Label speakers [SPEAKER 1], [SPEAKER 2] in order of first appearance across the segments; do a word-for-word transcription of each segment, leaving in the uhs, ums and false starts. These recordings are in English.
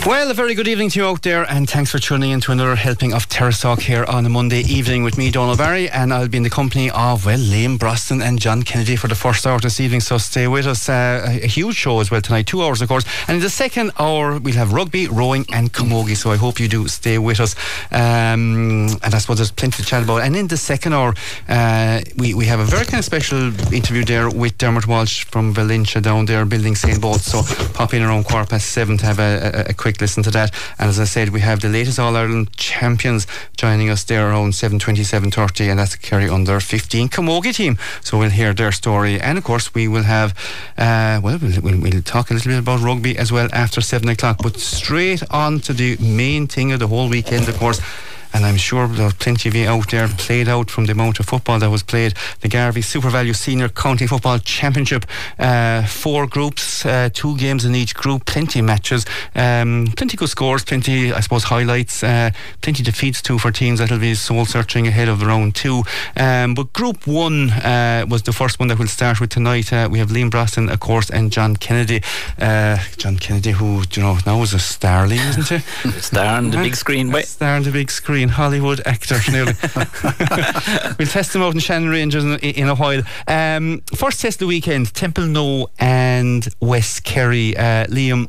[SPEAKER 1] Well, a very good evening to you out there, and thanks for tuning in to another helping of Terrace Talk here on a Monday evening with me, Donald Barry, and I'll be in the company of, well, Liam Brosnan and John Kennedy for the first hour this evening, so stay with us. Uh, a, a huge show as well tonight, two hours of course, and in the second hour we'll have rugby, rowing and camogie, so I hope you do stay with us, um, and I suppose there's plenty to chat about. And in the second hour uh, we, we have a very kind of special interview there with Dermot Walsh from Valencia down there building sailboats, so pop in around quarter past seven to have a, a, a quick listen to that. And as I said, we have the latest All-Ireland champions joining us there around seven twenty, seven thirty, and that's Kerry under fifteen camogie team, so we'll hear their story. And of course we will have uh, well we'll, we'll, we'll talk a little bit about rugby as well after seven o'clock, but straight on to the main thing of the whole weekend, of course. And I'm sure there's plenty of you out there played out from the amount of football that was played. The Garvey Super Value Senior County Football Championship, uh, four groups, uh, two games in each group, plenty of matches, um, plenty good scores, plenty, I suppose, highlights, uh, plenty defeats too for teams that'll be soul searching ahead of round two. Um, but Group One uh, was the first one that we'll start with tonight. Uh, we have Liam Brosnan, of course, and John Kennedy. Uh, John Kennedy, who you know now is a star, Liam, isn't he?
[SPEAKER 2] Star on the big screen,
[SPEAKER 1] wait. Star on the big screen. Hollywood actor nearly. We'll test him out in Shannon Rangers in, in a while. Um, first test of the weekend, Templenoe and West Kerry. uh, Liam,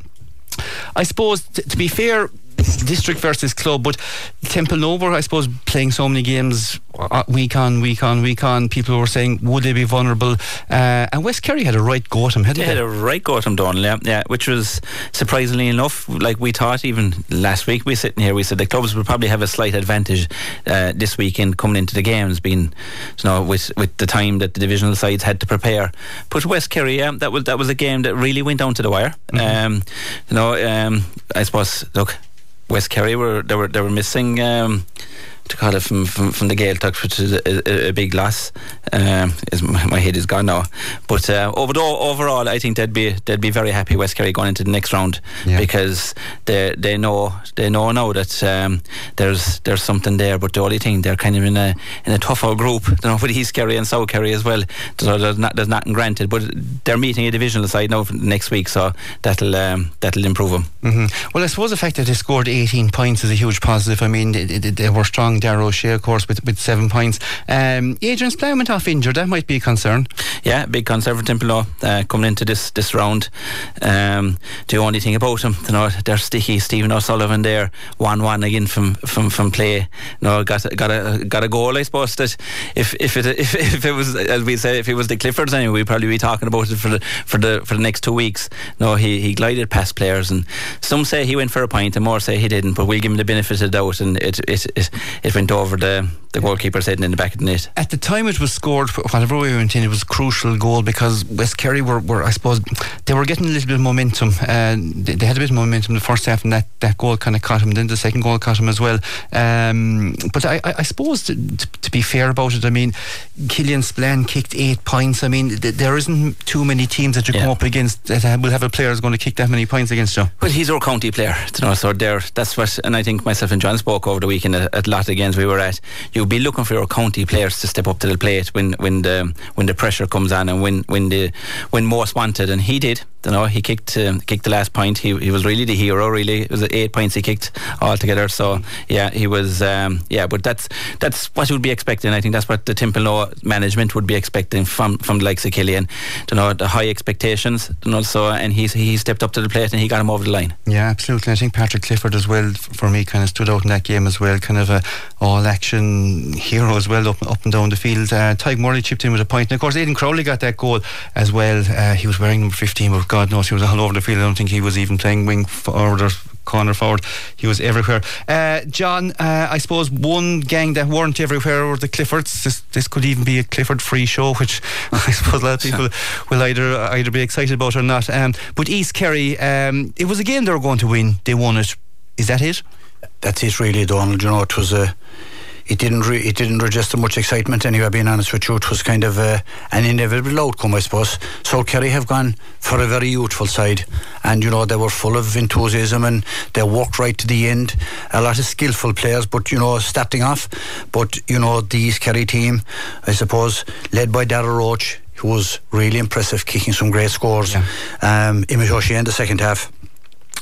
[SPEAKER 1] I suppose t- to be fair, district versus club, but Templenoe were, I suppose, playing so many games week on, week on, week on. People were saying, would they be vulnerable? Uh, and West Kerry had a right go at them, hadn't
[SPEAKER 2] they?
[SPEAKER 1] They
[SPEAKER 2] had a right go at them, Donald, yeah, yeah, which was surprisingly enough, like we thought even last week, we were sitting here, we said the clubs would probably have a slight advantage uh, this weekend coming into the games, being, you know, with, with the time that the divisional sides had to prepare. But West Kerry, yeah, that was, that was a game that really went down to the wire. Mm-hmm. Um, you know, um, I suppose, look, West Kerry were they were they were missing um, to call it from from, from the Gaeltacht, which is a, a, a big loss. Um, is my head is gone now, but uh, overall, overall, I think they'd be they'd be very happy, West Kerry, going into the next round, yeah. because they they know they know now that um, there's there's something there. But the only thing, they're kind of in a in a tougher group, you know, with East Kerry and South Kerry as well. So there's not there's nothing granted, but they're meeting a divisional side now for next week, so that'll um, that'll improve them.
[SPEAKER 1] Mm-hmm. Well, I suppose the fact that they scored eighteen points is a huge positive. I mean, they, they, they were strong. Darragh O'Shea, of course, with, with seven points. Um, Adrian Splown went off injured. That might be a concern.
[SPEAKER 2] Yeah, big concern for Templenoe uh, coming into this this round. Um, the only thing about them, you know, they're sticky. Stephen O'Sullivan there, one one again from, from, from play. You know, got got a got a goal. I suppose that if if it if, if it was, as we say, if it was the Cliffords, anyway, we'd probably be talking about it for the for the for the next two weeks. No, he he glided past players, and some say he went for a point, and more say he didn't. But we'll give him the benefit of the doubt, and it it it, it went over the the goalkeeper's head in the back of the net.
[SPEAKER 1] At the time it was scored, whatever way we went in, it was a crucial goal, because West Kerry were, were I suppose, they were getting a little bit of momentum. Uh, they, they had a bit of momentum in the first half, and that, that goal kind of caught him. Then the second goal caught him as well. Um, but I, I, I suppose to, to, to be fair about it, I mean, Killian Spillane kicked eight points. I mean, th- there isn't too many teams that you yeah. come up against that will have a player who's going to kick that many points against you.
[SPEAKER 2] Well, he's our county player, you know, so there, that's what, and I think myself and John spoke over the weekend at, at a lot of games we were at. You'll be looking for your county players to step up to the plate when when the when the pressure comes on, and when when the when most wanted, and he did. You know, he kicked um, kicked the last point. He he was really the hero. Really, it was eight points he kicked altogether. So yeah, he was. Um, yeah, but that's that's what you would be expecting. I think that's what the Templenoe management would be expecting from from the likes of Killian. You know, the high expectations. You know, so and he he stepped up to the plate and he got him over the line.
[SPEAKER 1] Yeah, absolutely. I think Patrick Clifford as well, for me, kind of stood out in that game as well. Kind of a all action hero as well, up up and down the field. Uh, Tyke Murray chipped in with a point, and of course Aidan Crowley got that goal as well. Uh, he was wearing number fifteen, but God knows he was all over the field. I don't think he was even playing wing forward or corner forward. He was everywhere. Uh, John, uh, I suppose one gang that weren't everywhere were the Cliffords. This, this could even be a Clifford free show, which I suppose a lot of people will either either be excited about or not. Um, but East Kerry, um, it was a game they were going to win. They won it. Is that it?
[SPEAKER 3] That's it, really, Donald. You know, it was a. It didn't re- it didn't register much excitement anyway, being honest with you. It was kind of uh, an inevitable outcome, I suppose. South Kerry have gone for a very youthful side, and you know, they were full of enthusiasm and they walked right to the end. A lot of skillful players, but you know, starting off. But you know, the East Kerry team, I suppose, led by Darragh Roach, who was really impressive, kicking some great scores. Yeah. Um, Emmett O'Shea in the second half.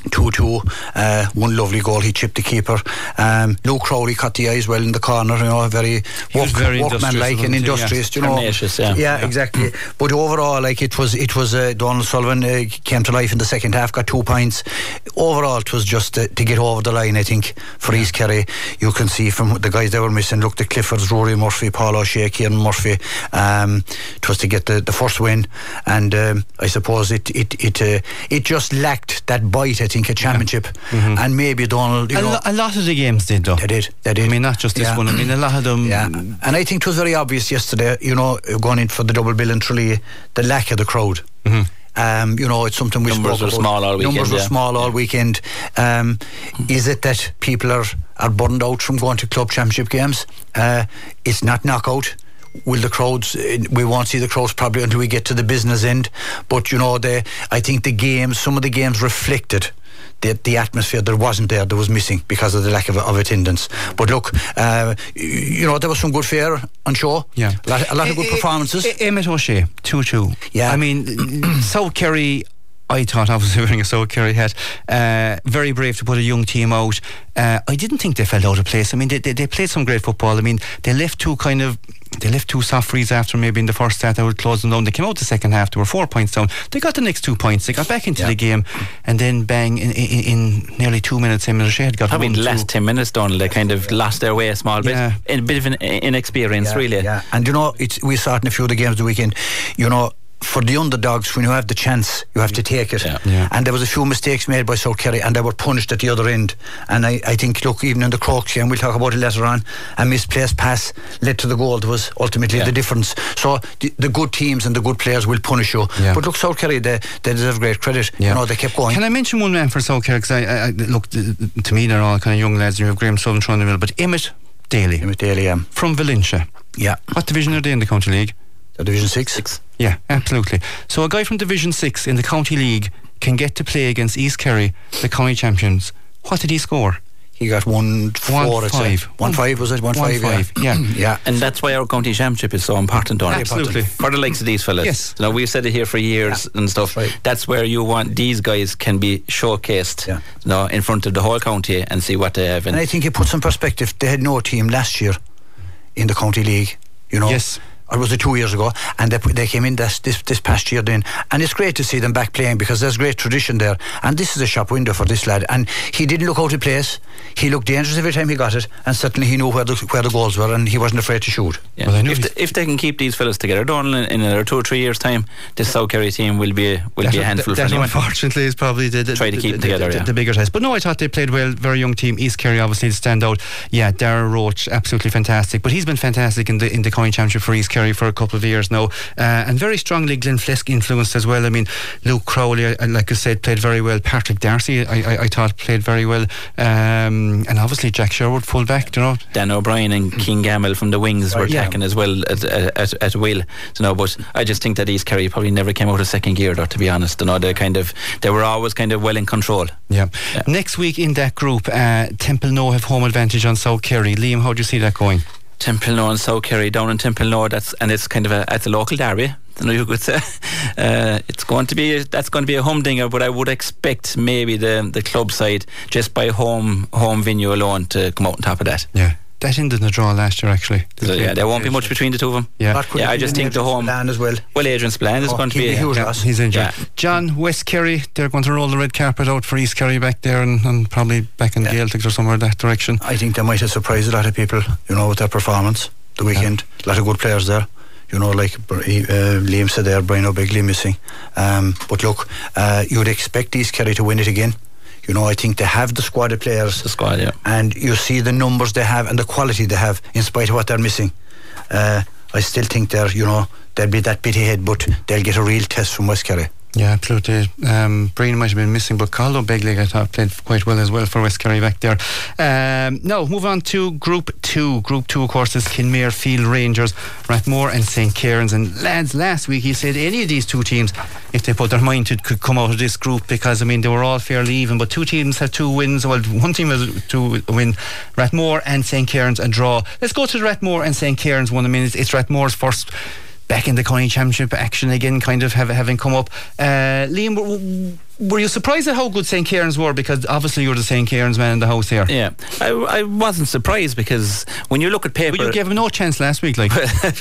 [SPEAKER 3] two two, uh, one lovely goal, he chipped the keeper. um, Luke Crowley caught the eye as well in the corner, you know, very, work,
[SPEAKER 1] very
[SPEAKER 3] workman-like and industrious,
[SPEAKER 2] yeah.
[SPEAKER 3] you know.
[SPEAKER 2] Yeah,
[SPEAKER 3] yeah, yeah, exactly. But overall, like, it was it was uh, Donald Sullivan uh, came to life in the second half, got two points. Overall, it was just uh, to get over the line, I think, for yeah. East Kerry. You can see from the guys that were missing, look, the Cliffords, Rory Murphy, Paul O'Shea, Kieran Murphy, um, it was to get the, the first win. And um, I suppose it it it, uh, it just lacked that bite, I think, a championship. Yeah. Mm-hmm. And maybe Donald, you
[SPEAKER 1] a,
[SPEAKER 3] know,
[SPEAKER 1] lo- a lot of the games did, though.
[SPEAKER 3] They did, they did.
[SPEAKER 1] I mean, not just this
[SPEAKER 3] yeah.
[SPEAKER 1] one. I mean, a lot of them.
[SPEAKER 3] Yeah. And I think it was very obvious yesterday, you know, going in for the double bill in Tralee, the lack of the crowd.
[SPEAKER 1] Mm-hmm.
[SPEAKER 3] Um, you know, it's something we
[SPEAKER 2] Numbers
[SPEAKER 3] spoke
[SPEAKER 2] were
[SPEAKER 3] about.
[SPEAKER 2] small all weekend.
[SPEAKER 3] Numbers were
[SPEAKER 2] yeah.
[SPEAKER 3] small all weekend. Um, is it that people are, are burned out from going to club championship games? Uh, it's not knockout. Will the crowds, we won't see the crowds probably until we get to the business end. But, you know, the, I think the games, some of the games reflected the, the atmosphere that wasn't there, that was missing because of the lack of, of attendance. But look, uh, you know, there was some good fare on show.
[SPEAKER 1] Yeah.
[SPEAKER 3] A lot, a lot of good performances.
[SPEAKER 1] Emmett O'Shea, two two.
[SPEAKER 3] Yeah.
[SPEAKER 1] I mean, South Kerry, I thought, obviously wearing a South Kerry hat, uh, very brave to put a young team out. Uh, I didn't think they felt out of place. I mean, they, they, they played some great football. I mean, they left two kind of, they left two soft frees after maybe in the first half. They were closing down. They came out the second half. They were four points down. They got the next two points. They got back into
[SPEAKER 3] yeah.
[SPEAKER 1] the game, and then bang, in, in, in nearly two minutes, Emmett O'Shea had got
[SPEAKER 2] Probably
[SPEAKER 1] one,
[SPEAKER 2] the last
[SPEAKER 1] two.
[SPEAKER 2] ten minutes, Donald, they kind of lost their way a small bit.
[SPEAKER 1] Yeah.
[SPEAKER 2] A bit of an inexperience,
[SPEAKER 3] yeah,
[SPEAKER 2] really.
[SPEAKER 3] Yeah, and you know, it's, we saw it in a few of the games of the weekend. You know, for the underdogs, when you have the chance, you have to take it.
[SPEAKER 2] Yeah.
[SPEAKER 1] Yeah.
[SPEAKER 3] And there was a few mistakes made by South Kerry, and they were punished at the other end. And I, I think, look, even in the Crokes game, we'll talk about it later on, a misplaced pass led to the goal that was ultimately
[SPEAKER 2] yeah.
[SPEAKER 3] the difference. So the, the good teams and the good players will punish you.
[SPEAKER 1] Yeah.
[SPEAKER 3] But look, South Kerry, they, they deserve great credit.
[SPEAKER 1] Yeah.
[SPEAKER 3] You know, they kept going.
[SPEAKER 1] Can I mention one man for South Kerry? Because I, I, I, look, to me, they're all kind of young lads. You have Graham Sullivan trying the middle, but Emmett Daly,
[SPEAKER 3] Emmett Daly, um,
[SPEAKER 1] from Valentia.
[SPEAKER 3] Yeah.
[SPEAKER 1] What division are they in the County League?
[SPEAKER 3] The Division Six.
[SPEAKER 2] Six.
[SPEAKER 1] Yeah, absolutely. So a guy from Division six in the County League can get to play against East Kerry, the county champions. What did he score?
[SPEAKER 3] He got one four.
[SPEAKER 1] One five.
[SPEAKER 3] One five was it? One,
[SPEAKER 1] One
[SPEAKER 3] five.
[SPEAKER 1] five.
[SPEAKER 3] Yeah.
[SPEAKER 1] Yeah.
[SPEAKER 3] yeah.
[SPEAKER 2] And that's why our county championship is so important, Donald.
[SPEAKER 1] Absolutely.
[SPEAKER 2] For the likes of these fellas.
[SPEAKER 1] Yes.
[SPEAKER 2] Now, we've said it here for years
[SPEAKER 3] Yeah.
[SPEAKER 2] and stuff.
[SPEAKER 3] That's right.
[SPEAKER 2] That's where you want these guys can be showcased
[SPEAKER 3] Yeah.
[SPEAKER 2] you know, in front of the whole county and see what they have.
[SPEAKER 3] And I think it puts in perspective, they had no team last year in the County League, you know.
[SPEAKER 1] Yes.
[SPEAKER 3] Or was it two years ago? And they, they came in this, this this past year then. And it's great to see them back playing because there's great tradition there. And this is a shop window for this lad. And he didn't look out of place. He looked dangerous every time he got it. And certainly he knew where the, where the goals were and he wasn't afraid to shoot.
[SPEAKER 2] Yeah.
[SPEAKER 1] Well, I know
[SPEAKER 2] if,
[SPEAKER 1] he's-
[SPEAKER 2] the, if they can keep these fellas together, Donald, in, in another two or three years' time, this South Kerry team will be will
[SPEAKER 1] That,
[SPEAKER 2] be a handful
[SPEAKER 1] that,
[SPEAKER 2] for
[SPEAKER 1] that
[SPEAKER 2] anyone.
[SPEAKER 1] unfortunately is probably the, the
[SPEAKER 2] Try to
[SPEAKER 1] the,
[SPEAKER 2] keep
[SPEAKER 1] the,
[SPEAKER 2] them together,
[SPEAKER 1] the,
[SPEAKER 2] yeah.
[SPEAKER 1] the bigger test. But no, I thought they played well. Very young team. East Kerry obviously to stand out. Yeah, Darragh Roach, absolutely fantastic. But he's been fantastic in the in the county championship for East Kerry for a couple of years now, uh, and very strongly Glenflesk influenced as well. I mean, Luke Crowley, I, like I said, played very well. Patrick Darcy, I, I, I thought played very well, um, and obviously Jack Sherwood full back. You know,
[SPEAKER 2] Dan O'Brien and King Gamble from the wings were
[SPEAKER 1] Yeah.
[SPEAKER 2] attacking as well at, at, at will. You know, but I just think that East Kerry probably never came out of second gear, though, to be honest. You know, they kind of they were always kind of well in control.
[SPEAKER 1] yeah.
[SPEAKER 2] Yeah.
[SPEAKER 1] Next week in that group, uh, Temple No have home advantage on South Kerry. Liam, how do you see that going?
[SPEAKER 2] Temple No and South Kerry down in Temple No, that's and it's kind of a at the local derby. You know, you could say uh, it's going to be that's going to be a humdinger, but I would expect maybe the the club side just by home home venue alone to come out on top of that.
[SPEAKER 1] Yeah. That ended in a draw last year, actually.
[SPEAKER 2] So, yeah, there won't be much between the two of them.
[SPEAKER 1] Yeah.
[SPEAKER 3] That could
[SPEAKER 2] Yeah,
[SPEAKER 3] have
[SPEAKER 2] I
[SPEAKER 3] been
[SPEAKER 2] just think the
[SPEAKER 3] Adrian
[SPEAKER 2] home
[SPEAKER 3] Spillane as well.
[SPEAKER 2] Well, Adrian Spillane is
[SPEAKER 3] Oh,
[SPEAKER 2] going to
[SPEAKER 3] he'd
[SPEAKER 2] be
[SPEAKER 3] be huge.
[SPEAKER 1] Yeah,
[SPEAKER 3] loss.
[SPEAKER 1] he's injured.
[SPEAKER 2] Yeah.
[SPEAKER 1] John, West Kerry, they're going to roll the red carpet out for East Kerry back there and, and probably back in
[SPEAKER 3] Yeah.
[SPEAKER 1] Gaeltacht or somewhere that direction.
[SPEAKER 3] I think they might have surprised a lot of people, you know, with their performance the weekend. A lot of good players there. You know, like uh, Liam said there, Brian O'Begley missing. Um, but look, uh, you'd expect East Kerry to win it again. You know, I think they have the squad of players.
[SPEAKER 2] The squad, yeah.
[SPEAKER 3] And you see the numbers they have and the quality they have in spite of what they're missing. Uh, I still think they're, you know, they'll be that bit ahead, but they'll get a real test from West Kerry.
[SPEAKER 1] Yeah, absolutely. Um, Brian might have been missing, but Carlo Begley, I thought, played quite well as well for West Kerry back there. Um, now, move on to Group two. Group two, of course, is Kinmare Field Rangers, Rathmore and Saint Cairns. And lads, last week he said any of these two teams, if they put their mind to it, could come out of this group because, I mean, they were all fairly even, but two teams had two wins. Well, one team has two win, Rathmore and Saint Cairns a draw. Let's go to Rathmore and Saint Cairns one. I mean, it's, it's Rathmore's first back in the county championship action again, kind of have, having come up. Uh, Liam, were you surprised at how good Saint Kieran's were? Because obviously you're the Saint Kieran's man in the house here.
[SPEAKER 2] Yeah, I, I wasn't surprised because when you look at paper,
[SPEAKER 1] but you gave him no chance last week, like.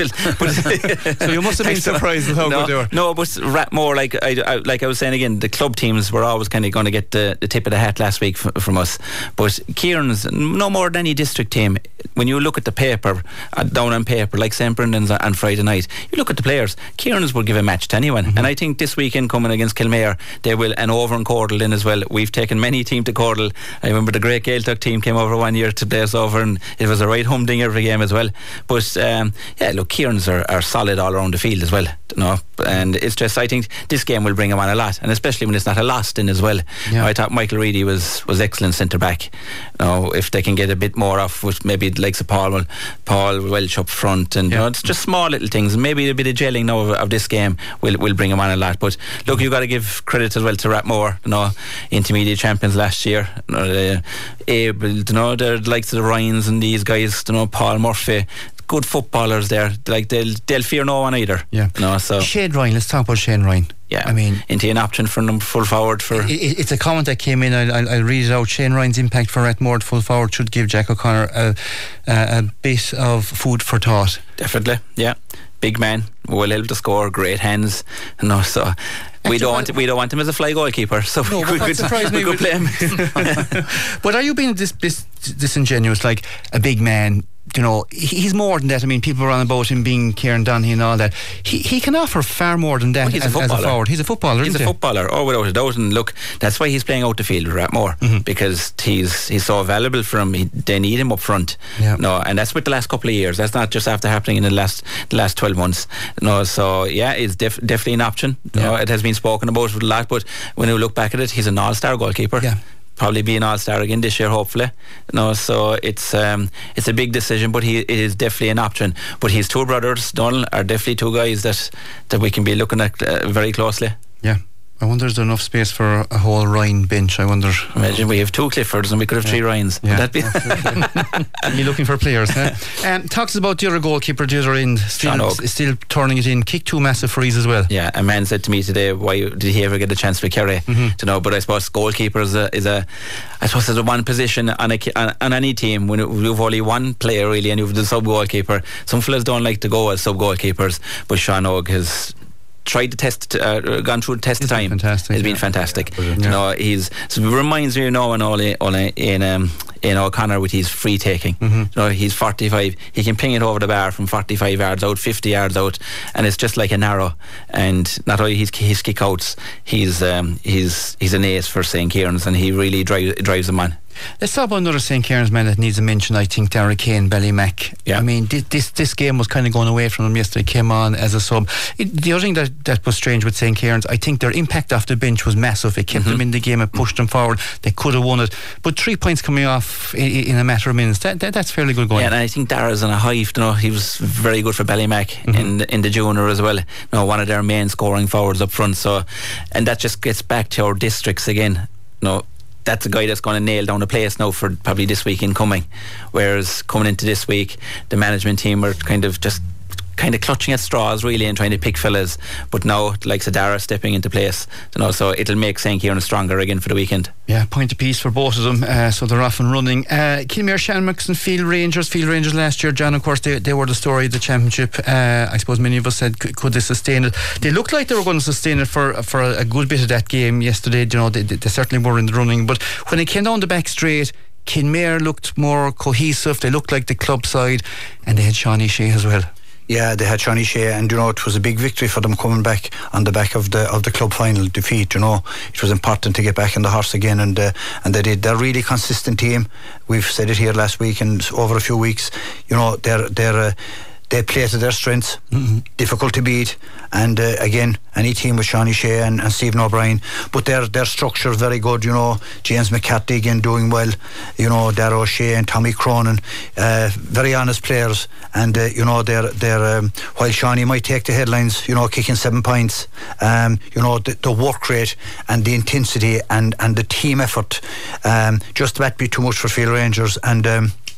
[SPEAKER 1] So you must have been surprised at how
[SPEAKER 2] no,
[SPEAKER 1] good they were.
[SPEAKER 2] No, but Rathmore, like I, I, like I was saying again, the club teams were always kind of going to get the, the tip of the hat last week f- from us. But Kieran's, no more than any district team. When you look at the paper, uh, down on paper, like Saint Brendan's on Friday night, you look at the players. Kieran's will give a match to anyone, mm-hmm. and I think this weekend coming against Kilmare, they will. And over in Cordal in as well. We've taken many team to Cordal. I remember the great Gaeltacht team came over one year to play us over, and it was a right humdinger every game as well. But um, yeah, look, Kieran's are, are solid all around the field as well, you know. And it's just, I think this game will bring them on a lot, and especially when it's not a lost in as well. Yeah. I thought Michael Reedy was was excellent centre back. You know, if they can get a bit more off with maybe like Sir Paul Paul Welch up front, and yeah. you know, it's just small little things. Maybe a bit of gelling now of, of this game will will bring them on a lot. But look, you've got to give credit as well to Rathmore, you know, intermediate champions last year, you know, they, able, you know, they're like the Ryans and these guys, you know, Paul Murphy, good footballers there. Like they'll they'll fear no one either.
[SPEAKER 1] Yeah.
[SPEAKER 2] You know, so
[SPEAKER 1] Shane Ryan, let's talk about Shane Ryan.
[SPEAKER 2] Yeah,
[SPEAKER 1] I mean,
[SPEAKER 2] into an option for number full forward for.
[SPEAKER 1] It, it's a comment that came in. I'll, I'll, I'll read it out. Shane Ryan's impact for Rathmore at full forward should give Jack O'Connor a, a, a bit of food for thought.
[SPEAKER 2] Definitely, yeah. Big man, will help to score. Great hands, you know. So we don't want we don't want him as a fly goalkeeper. So
[SPEAKER 1] no,
[SPEAKER 2] we,
[SPEAKER 1] we,
[SPEAKER 2] could, we could play him.
[SPEAKER 1] But are you being dis, dis, disingenuous? Like a big man, you know, he's more than that. I mean, people run about him being Kieran Donaghy and all that. He he can offer far more than that.
[SPEAKER 2] Well, he's
[SPEAKER 1] as,
[SPEAKER 2] a footballer.
[SPEAKER 1] As a forward. He's a footballer.
[SPEAKER 2] He's
[SPEAKER 1] isn't
[SPEAKER 2] a
[SPEAKER 1] he?
[SPEAKER 2] footballer, oh, without a doubt. And look, that's why he's playing out the field with Rathmore, mm-hmm. because he's he's so valuable for him. He, they need him up front.
[SPEAKER 1] Yeah.
[SPEAKER 2] No, and that's with the last couple of years. That's not just after happening in the last the last twelve months. No, so yeah, it's def- definitely an option. Yeah. You know, it has been spoken about a lot, but when you look back at it, he's an all-star goalkeeper.
[SPEAKER 1] Yeah.
[SPEAKER 2] Probably be an all-star again this year, hopefully. No, so it's um, it's a big decision, but he it is definitely an option. But his two brothers, Donald, are definitely two guys that that we can be looking at uh, very closely.
[SPEAKER 1] Yeah. I wonder is there enough space for a whole Ryan bench? I wonder.
[SPEAKER 2] Imagine we have two Cliffords and we could have yeah. three Ryans.
[SPEAKER 1] Yeah.
[SPEAKER 2] Would that
[SPEAKER 1] be? You're looking for players, huh? Um, talks about the other goalkeeper, the other end, still, still turning it in. Kicked two massive frees as well.
[SPEAKER 2] Yeah, a man said to me today, why did he ever get a chance with Kerry? Mm-hmm. To know, but I suppose goalkeeper is a, is a I suppose there's a one position on, a, on, on any team when you've only one player really and you've the sub goalkeeper. Some fellas don't like to go as sub goalkeepers, but Sean Og has tried to test, uh, gone through the test
[SPEAKER 1] of
[SPEAKER 2] time.
[SPEAKER 1] Fantastic.
[SPEAKER 2] It's been
[SPEAKER 1] yeah.
[SPEAKER 2] fantastic.
[SPEAKER 1] Yeah,
[SPEAKER 2] you know, he's so it reminds me, you know, in all in um, in O'Connor with his free taking. Mm-hmm. You know, he's forty-five. He can ping it over the bar from forty-five yards out, fifty yards out, and it's just like an arrow. And not only his his kick outs, he's um, he's he's an ace for Saint Kieran's, and he really drives drives them on.
[SPEAKER 1] Let's talk about another Saint Kieran's man that needs a mention. I think Darragh Kane, Ballymac.
[SPEAKER 2] Yeah.
[SPEAKER 1] I mean, this, this this game was kind of going away from him yesterday. Came on as a sub. It, the other thing that, that was strange with Saint Kieran's, I think their impact off the bench was massive. It kept mm-hmm. them in the game and pushed them forward. They could have won it, but three points coming off in, in a matter of minutes. That, that that's fairly good going.
[SPEAKER 2] Yeah, and I think Darragh's on a hive. You know, he was very good for Ballymac mm-hmm. in the, in the junior as well. You know, one of their main scoring forwards up front. So, and that just gets back to our districts again. You know, that's a guy that's going to nail down the place now for probably this weekend coming. Whereas coming into this week, the management team are kind of just kind of clutching at straws really and trying to pick fellas. But now, like Sadara stepping into place, you know, so it'll make Saint Kieran stronger again for the weekend.
[SPEAKER 1] Yeah, point apiece for both of them, uh, so they're off and running. Uh, Kilmare, Shanmux and Field Rangers. Field Rangers last year, John, of course, they, they were the story of the championship. Uh, I suppose many of us said, could, could they sustain it? They looked like they were going to sustain it for for a, a good bit of that game yesterday. You know, they, they certainly were in the running. But when it came down the back straight, Kilmare looked more cohesive. They looked like the club side, and they had Shawnee Shea as well.
[SPEAKER 3] Yeah, they had Shawnee Shea, and you know it was a big victory for them coming back on the back of the of the club final defeat. You know, it was important to get back on the horse again, and uh, and they did. They're a really consistent team. We've said it here last week and over a few weeks. You know, they're they're. Uh, They play to their strengths, mm-hmm. difficult to beat, and uh, again, any team with Shawnee Shea and, and Stephen O'Brien, but their their structure is very good. You know, James McCarthy again doing well. You know, Darragh O'Shea and Tommy Cronin, uh, very honest players, and uh, you know, they're they're um, while Shawnee might take the headlines, you know, kicking seven points, um, you know, the, the work rate and the intensity and and the team effort, um, just about be too much for Field Rangers, and. Um,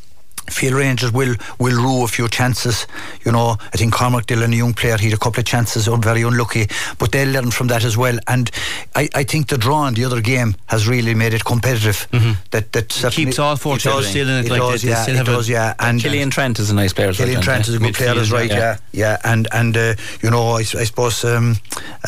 [SPEAKER 3] Field Rangers will will rue a few chances. You know, I think Cormac Dillon, a young player, he had a couple of chances, very unlucky, but they'll learn from that as well. And I, I think the draw in the other game has really made it competitive.
[SPEAKER 1] Mm-hmm.
[SPEAKER 3] That that
[SPEAKER 1] it keeps all four teams still in it.
[SPEAKER 3] It
[SPEAKER 1] like
[SPEAKER 3] does,
[SPEAKER 1] they,
[SPEAKER 3] yeah.
[SPEAKER 1] they still
[SPEAKER 3] It
[SPEAKER 1] have
[SPEAKER 3] does,
[SPEAKER 1] a,
[SPEAKER 3] yeah. And
[SPEAKER 2] Killian Trent is a nice player.
[SPEAKER 3] Killian Trent is a good player, is right. Yeah, yeah. yeah. And and uh, you know, I, I suppose. Um,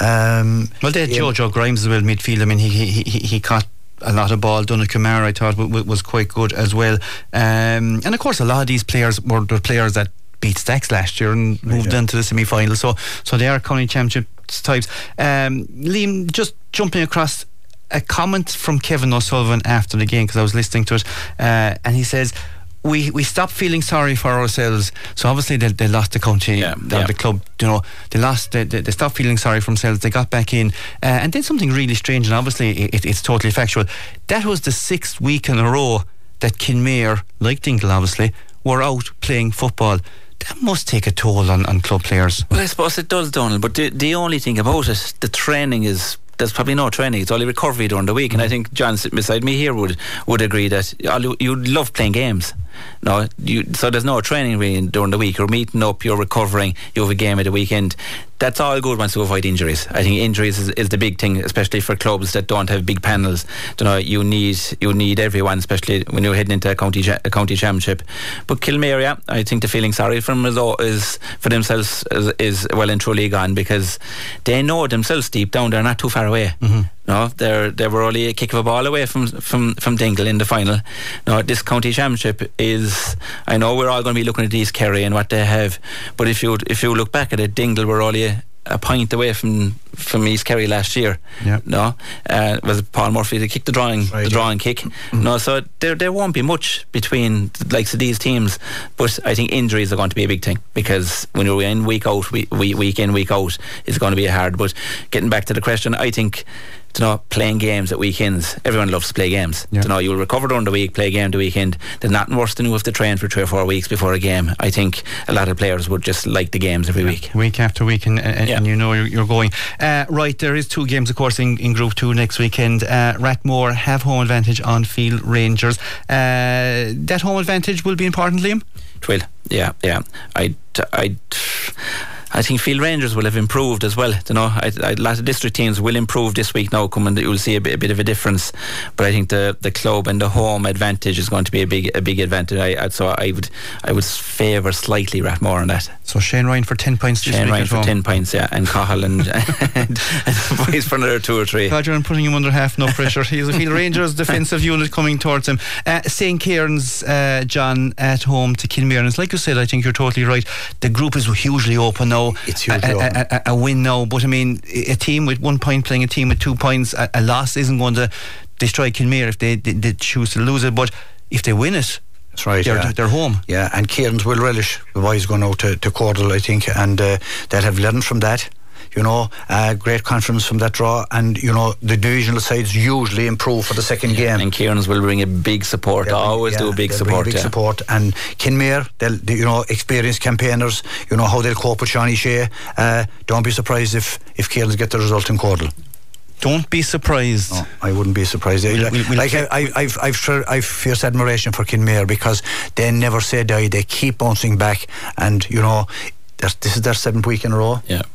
[SPEAKER 3] um,
[SPEAKER 1] well, they had
[SPEAKER 3] yeah.
[SPEAKER 1] Jojo Grimes as well, midfield. I mean, he he he, he caught a lot of ball. Donald Kamara, I thought, w- w- was quite good as well. Um, and of course, a lot of these players were the players that beat Stacks last year and
[SPEAKER 3] right,
[SPEAKER 1] moved
[SPEAKER 3] yeah.
[SPEAKER 1] into the semi-final. So, so they are county championship types. Um, Liam, just jumping across a comment from Kevin O'Sullivan after the game, because I was listening to it, uh, and he says, We we stopped feeling sorry for ourselves. So obviously they, they lost the county,
[SPEAKER 2] yeah,
[SPEAKER 1] the,
[SPEAKER 2] yeah.
[SPEAKER 1] the club. You know, they lost. They, they, they stopped feeling sorry for themselves. They got back in uh, and did something really strange. And obviously it, it's totally factual. That was the sixth week in a row that Kinmare, like Dingle, obviously, were out playing football. That must take a toll on, on club players.
[SPEAKER 2] Well, I suppose it does, Donald. But the the only thing about it, the training is. There's probably no training. It's only recovery during the week, and I think John sitting beside me here would would agree that you love playing games. No, you so there's no training really during the week. You're meeting up, you're recovering, you have a game at the weekend. That's all good once you avoid injuries. I think injuries is, is the big thing, especially for clubs that don't have big panels. You know, you need you need everyone, especially when you're heading into a county a county championship. But Kilmare, yeah, I think the feeling sorry for them is, is for themselves is, is well and truly gone, because they know themselves deep down they're not too far away. Mm-hmm. No, they're they were only a kick of a ball away from from from Dingle in the final. No, this county championship is. I know we're all going to be looking at East Kerry and what they have, but if you if you look back at it, Dingle were only a, a point away from from East Kerry last year.
[SPEAKER 1] Yeah.
[SPEAKER 2] No, uh, was Paul Murphy to kick the drawing
[SPEAKER 3] right,
[SPEAKER 2] the drawing
[SPEAKER 3] yeah.
[SPEAKER 2] kick. Mm-hmm. No, so there there won't be much between the likes of these teams, but I think injuries are going to be a big thing, because when you're in week out, week, week in week out, it's going to be hard. But getting back to the question, I think. You know, playing games at weekends. Everyone loves to play games.
[SPEAKER 1] Yeah.
[SPEAKER 2] You know, you'll recover during the week, play a game the weekend. There's nothing worse than you have to train for three or four weeks before a game. I think a lot of players would just like the games every
[SPEAKER 1] yeah.
[SPEAKER 2] week.
[SPEAKER 1] Week after week, and, and,
[SPEAKER 2] yeah.
[SPEAKER 1] and you know you're, you're going. Uh, right, there is two games, of course, in, in Group two next weekend. Uh, Rathmore have home advantage on Field Rangers. Uh, that home advantage will be important, Liam?
[SPEAKER 2] It will, yeah, yeah. I, I, I think Field Rangers will have improved as well. You know, I, I, a lot of district teams will improve this week now. Coming, you'll see a bit, a bit of a difference. But I think the, the club and the home advantage is going to be a big a big advantage. I, I, so I would I would favour slightly Rathmore on that.
[SPEAKER 1] So Shane Ryan for ten points. This
[SPEAKER 2] Shane
[SPEAKER 1] week
[SPEAKER 2] Ryan
[SPEAKER 1] at
[SPEAKER 2] for
[SPEAKER 1] home.
[SPEAKER 2] ten points, yeah, and Cahill and and, and boys for another two or three.
[SPEAKER 1] Roger, I'm putting him under half no pressure. He's a Field Rangers defensive unit coming towards him. Uh, Saint Kieran's, uh, John, at home to Kilmare. And it's like you said, I think you're totally right. The group is hugely open now.
[SPEAKER 3] It's hugely
[SPEAKER 1] a,
[SPEAKER 3] open.
[SPEAKER 1] A, a, a win now, but I mean, a team with one point playing a team with two points, a, a loss isn't going to destroy Kilmare if they, they, they choose to lose it. But if they win it,
[SPEAKER 3] that's right,
[SPEAKER 1] they're,
[SPEAKER 3] yeah.
[SPEAKER 1] they're home.
[SPEAKER 3] Yeah, and Kieran's will relish the boys going out to, to Cordal, I think, and uh, they'll have learned from that. You know, uh, great confidence from that draw, and you know the divisional sides usually improve for the second
[SPEAKER 2] yeah,
[SPEAKER 3] game.
[SPEAKER 2] And Kieran's will bring a big support.
[SPEAKER 3] They'll
[SPEAKER 2] always
[SPEAKER 3] bring,
[SPEAKER 2] do
[SPEAKER 3] yeah,
[SPEAKER 2] a big
[SPEAKER 3] they'll
[SPEAKER 2] support.
[SPEAKER 3] Bring big
[SPEAKER 2] yeah.
[SPEAKER 3] support, and Kinmare, they'll they, you know experienced campaigners. You know how they'll cope with Shawnee Shea. Uh, don't be surprised if if Kieran's get the result in Cordal.
[SPEAKER 1] Don't be surprised.
[SPEAKER 3] No, I wouldn't be surprised.
[SPEAKER 1] We'll, we'll, we'll
[SPEAKER 3] like I, I, I've, I've, sure, I've fierce admiration for Kinmare, because they never say die. They keep bouncing back, and you know, this is their seventh week in a row.
[SPEAKER 2] Yeah.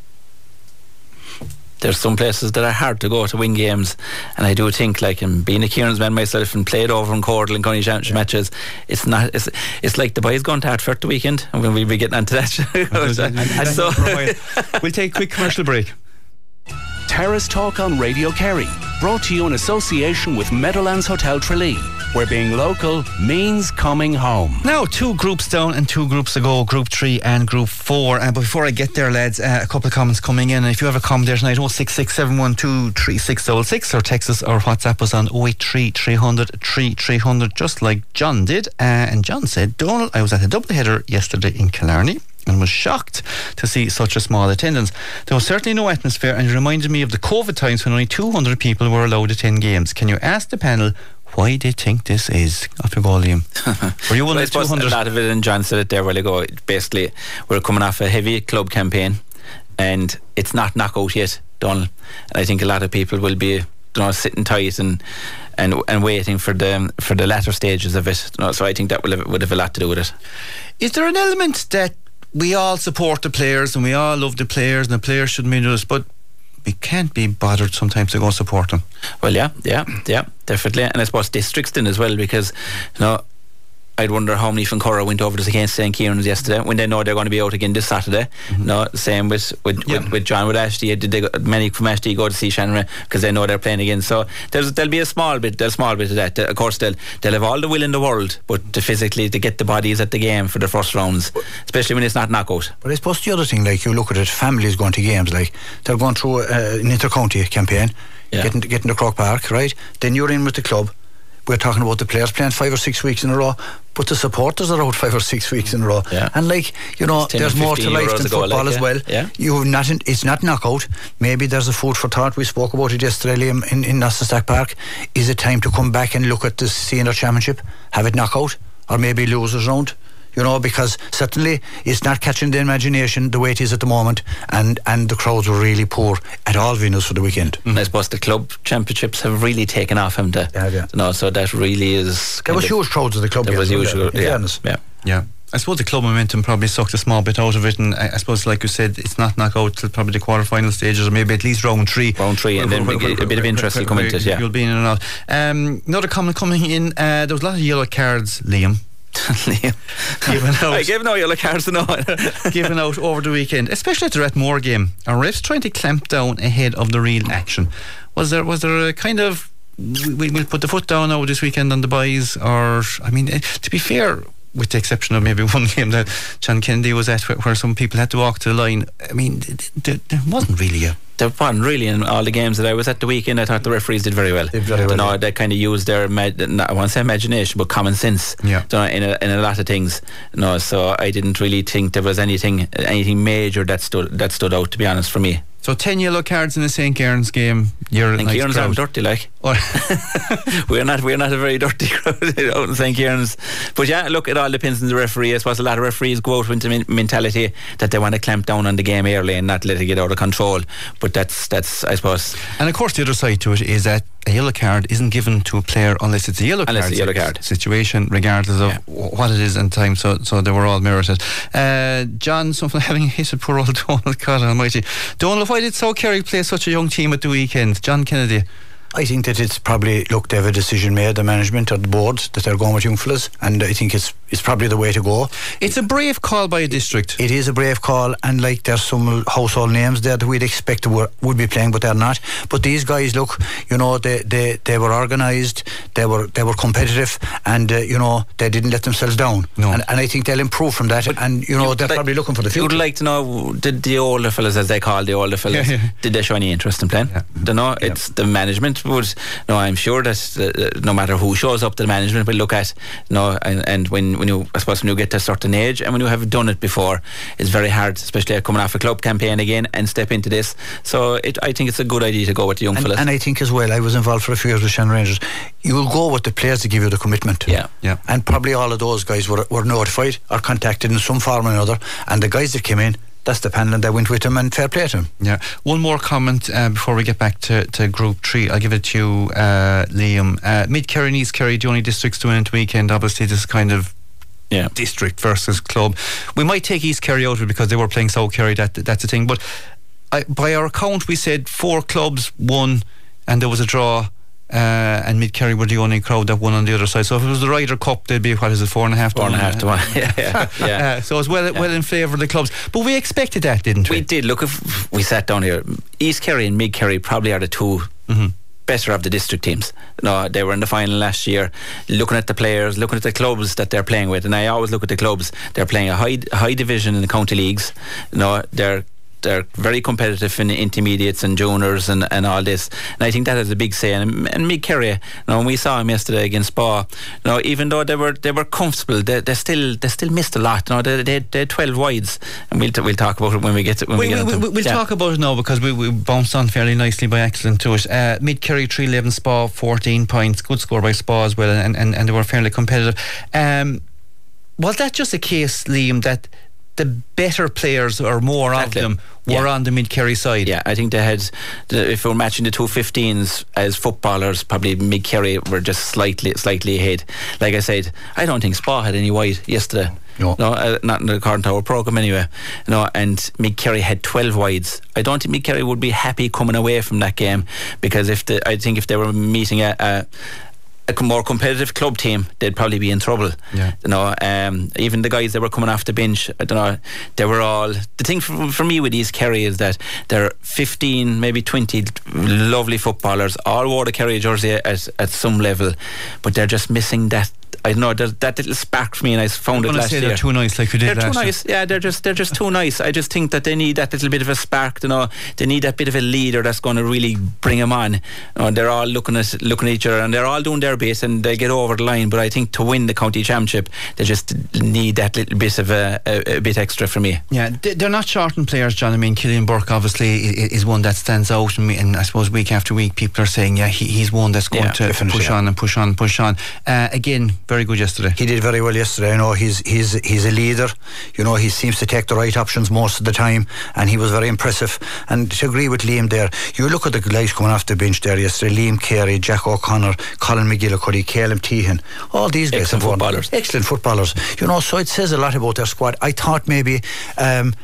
[SPEAKER 2] There's some places that are hard to go to win games, and I do think, like, in being a Kieran's man myself and played over in Cordal and county championship yeah. matches, it's not. It's, it's like the boys going to Hartford the weekend, and we'll be getting onto that.
[SPEAKER 1] so we'll take a quick commercial break.
[SPEAKER 4] Terrace Talk on Radio Kerry, brought to you in association with Meadowlands Hotel Tralee, where being local means coming home.
[SPEAKER 1] Now, two groups down and two groups to go, Group three and Group four. Uh, but before I get there, lads, uh, a couple of comments coming in. And if you have a comment there tonight, oh six six seven one two three six six six, or text us or WhatsApp us on oh eight three, three hundred, three three hundred, just like John did. Uh, and John said, Donald, I was at a double header yesterday in Killarney and was shocked to see such a small attendance. There was certainly no atmosphere, and it reminded me of the COVID times when only two hundred people were allowed to attend games. Can you ask the panel why they think this is? Off you go, Liam. Were you one
[SPEAKER 2] well,
[SPEAKER 1] of the two hundred?
[SPEAKER 2] A lot of it, and John said it there a while ago, basically we're coming off a heavy club campaign and it's not knockout yet, Donald, and I think a lot of people will be you know, sitting tight and and and waiting for the for the latter stages of it. You know, so I think that will have, would have a lot to do with it.
[SPEAKER 1] Is there an element that we all support the players and we all love the players and the players shouldn't be doing this, but we can't be bothered sometimes to go support them?
[SPEAKER 2] Well, yeah, yeah, yeah, definitely. And I suppose districts then as well, because you know, I'd wonder how many from Curra went over to against Saint Kieran's yesterday when they know they're going to be out again this Saturday. Mm-hmm. No, same with with, yeah. with with John with Ashty. Did they go, many from Ashty go to see Shannon because they know they're playing again? So there's there'll be a small bit, there's a small bit of that. Of course, they'll they'll have all the will in the world, but to physically to get the bodies at the game for the first rounds, especially when it's not knockout.
[SPEAKER 3] But I suppose the other thing, like you look at it, families going to games, like they're going through uh, an inter-county campaign, yeah. getting getting to Croke Park, right? Then you're in with the club. We're talking about the players playing five or six weeks in a row, but the supporters are out five or six weeks in a row.
[SPEAKER 2] Yeah.
[SPEAKER 3] And like, you know, there's more to life than football like, as well.
[SPEAKER 2] Yeah.
[SPEAKER 3] You not in, it's not knockout. Maybe there's a food for thought. We spoke about it yesterday, Liam, in, in Nossestack Park. Is it time to come back and look at the senior championship? Have it knockout? Or maybe losers round? You know, because certainly it's not catching the imagination the way it is at the moment, and, and the crowds were really poor at all venues for the weekend.
[SPEAKER 2] Mm-hmm. I suppose the club championships have really taken off, haven't they?
[SPEAKER 3] Yeah, yeah.
[SPEAKER 2] You know, so that really is.
[SPEAKER 3] There was huge crowds at the club.
[SPEAKER 2] There was huge,
[SPEAKER 3] yeah,
[SPEAKER 2] yeah, yeah.
[SPEAKER 1] yeah. I suppose the club momentum probably sucked a small bit out of it, and I, I suppose, like you said, it's not knockout till probably the quarter-final stages, or maybe at least round three.
[SPEAKER 2] Round three, and then a bit of interest will come into it. Yeah,
[SPEAKER 1] you'll be in and out. Um, another comment coming in. Uh, there was a lot of yellow cards, Liam.
[SPEAKER 2] Liam.
[SPEAKER 1] Given out,
[SPEAKER 2] I gave no yellow cards to no one.
[SPEAKER 1] Given out over the weekend, especially at the Rathmore game. Are refs trying to clamp down ahead of the real action? Was there was there a kind of we, we'll put the foot down now this weekend on the boys? Or I mean, to be fair, with the exception of maybe one game that John Kennedy was at, where, where some people had to walk to the line. I mean, there, there wasn't really a.
[SPEAKER 2] There wasn't really in all the games that I was at the weekend. I thought the referees did very well.
[SPEAKER 3] Did very well.
[SPEAKER 2] You know, they kind of used their, not, I won't say imagination, but common sense.
[SPEAKER 1] Yeah.
[SPEAKER 2] You know, in a, in a lot of things. You know, so I didn't really think there was anything anything major that stood that stood out, to be honest, for me.
[SPEAKER 1] So ten yellow cards in the Saint Kieran's game. You're
[SPEAKER 2] Saint
[SPEAKER 1] nice
[SPEAKER 2] Kieran's aren't dirty, like. we're not. We're not a very dirty crowd out in Saint Kieran's. But yeah, look, it all depends on the referee. I suppose a lot of referees go out with the mentality that they want to clamp down on the game early and not let it get out of control. But that's that's I suppose.
[SPEAKER 1] And of course, the other side to it is that a yellow card isn't given to a player unless it's a yellow
[SPEAKER 2] unless
[SPEAKER 1] card,
[SPEAKER 2] a yellow card
[SPEAKER 1] situation, regardless of yeah. what it is and time. So, so they were all merited. Uh, John, something having hit a poor old Donald. God Almighty, Donald, why did South Kerry play such a young team at the weekend? John Kennedy.
[SPEAKER 3] I think that it's probably, look, they have a decision made, the management or the board, that they're going with young fellas, and I think it's it's probably the way to go.
[SPEAKER 1] It's a brave call by a district.
[SPEAKER 3] It is a brave call, and like there's some household names there that we'd expect would, would be playing, but they're not. But these guys, look, you know, they they, they were organised, they were they were competitive, and uh, you know, they didn't let themselves down.
[SPEAKER 1] No.
[SPEAKER 3] And, and I think they'll improve from that. But and you know, you, they're like, probably looking for the future.
[SPEAKER 2] You'd like to know, did the older fellas, as they call the older fellas, yeah, yeah. did they show any interest in playing? Yeah. Don't know. Yeah. It's the management would. No, I'm sure that uh, no matter who shows up, the management will look at. You know, and, and when when you, I suppose when you get to a certain age and when you have done it before, it's very hard, especially coming off a club campaign again and step into this. So it, I think it's a good idea to go with the young
[SPEAKER 3] and,
[SPEAKER 2] fellas.
[SPEAKER 3] And I think as well, I was involved for a few years with Shannon Rangers. You will go with the players to give you the commitment.
[SPEAKER 2] Yeah,
[SPEAKER 1] yeah.
[SPEAKER 3] And probably all of those guys were were notified or contacted in some form or another. And the guys that came in, that's the panel that went with him, and fair play to him.
[SPEAKER 1] Yeah. One more comment uh, before we get back to, to Group three. I'll give it to you, uh, Liam. Uh, Mid Kerry and East Kerry, the only districts doing it weekend. Obviously, this is kind of yeah. district versus club. We might take East Kerry out of it because they were playing South Kerry. That that's the thing. But I, by our count, we said four clubs won, and there was a draw. Uh, and Mid Kerry were the only crowd that won on the other side. So if it was the Ryder Cup, they'd be, what is it, four and a half to
[SPEAKER 2] four
[SPEAKER 1] one?
[SPEAKER 2] and a half to one. yeah, yeah, yeah.
[SPEAKER 1] Uh, so it's well, yeah. well in favour of the clubs. But we expected that, didn't we?
[SPEAKER 2] We did. Look, if we sat down here, East Kerry and Mid Kerry probably are the two mm-hmm. better of the district teams. No, they were in the final last year. Looking at the players, looking at the clubs that they're playing with, and I always look at the clubs. They're playing a high high division in the county leagues. No, they're they're very competitive in the intermediates and juniors and, and all this, and I think that has a big say. And, and Mid Kerry, you know, when we saw him yesterday against Spa, you know, even though they were they were comfortable, they, they still they still missed a lot. You know, they they, they had twelve wides, and we'll t- we'll talk about it when we get to when we, we get
[SPEAKER 1] we,
[SPEAKER 2] into
[SPEAKER 1] we, We'll
[SPEAKER 2] yeah.
[SPEAKER 1] talk about it now because we, we bounced on fairly nicely by accident to it. Uh, Mid Kerry three eleven, Spa fourteen points, good score by Spa as well, and, and, and they were fairly competitive. Um, was that just a case, Liam, that the better players, or more
[SPEAKER 2] Exactly.
[SPEAKER 1] of them, were
[SPEAKER 2] Yeah.
[SPEAKER 1] on the Mid-Kerry side.
[SPEAKER 2] Yeah, I think they had, the, if we're matching the two fifteens as footballers, probably Mid-Kerry were just slightly slightly ahead. Like I said, I don't think Spa had any wide yesterday.
[SPEAKER 3] No.
[SPEAKER 2] No, uh, not in the according to our programme anyway. No, and Mid-Kerry had twelve wides. I don't think Mid-Kerry would be happy coming away from that game, because if the, I think if they were meeting a, a a more competitive club team, they'd probably be in trouble.
[SPEAKER 1] Yeah.
[SPEAKER 2] You know, um, even the guys that were coming off the bench, I don't know, they were all, the thing for, for me with these Kerry is that they're fifteen, maybe twenty lovely footballers, all wore the Kerry jersey at, at some level, but they're just missing that, I don't know, there's that little spark for me, and I found
[SPEAKER 1] I'm
[SPEAKER 2] it
[SPEAKER 1] going to
[SPEAKER 2] last
[SPEAKER 1] say
[SPEAKER 2] year.
[SPEAKER 1] they're too nice, like we did
[SPEAKER 2] They're
[SPEAKER 1] last
[SPEAKER 2] too
[SPEAKER 1] year.
[SPEAKER 2] nice. Yeah, they're just they're just too nice. I just think that they need that little bit of a spark. You know, they need that bit of a leader that's going to really bring them on. You know, they're all looking at looking at each other, and they're all doing their bit, and they get over the line. But I think to win the county championship, they just need that little bit of a, a, a bit extra for me.
[SPEAKER 1] Yeah, they- they're not shortened players, John. I mean, Killian Burke obviously i- is one that stands out, and, me, and I suppose week after week people are saying, yeah, he, he's one that's going
[SPEAKER 2] Yeah,
[SPEAKER 1] to
[SPEAKER 3] definitely,
[SPEAKER 1] push
[SPEAKER 3] yeah.
[SPEAKER 1] on and push on and push on. Uh, again, very good yesterday.
[SPEAKER 3] He did very well yesterday. You know, he's he's he's a leader. You know, he seems to take the right options most of the time, and he was very impressive. And to agree with Liam there, you look at the guys coming off the bench there yesterday: Liam Carey, Jack O'Connor, Colin McGillicuddy, Caleb Tehan. All these guys,
[SPEAKER 2] Excellent
[SPEAKER 3] have won.
[SPEAKER 2] footballers.
[SPEAKER 3] excellent footballers. You know, so it says a lot about their squad. I thought maybe. Um,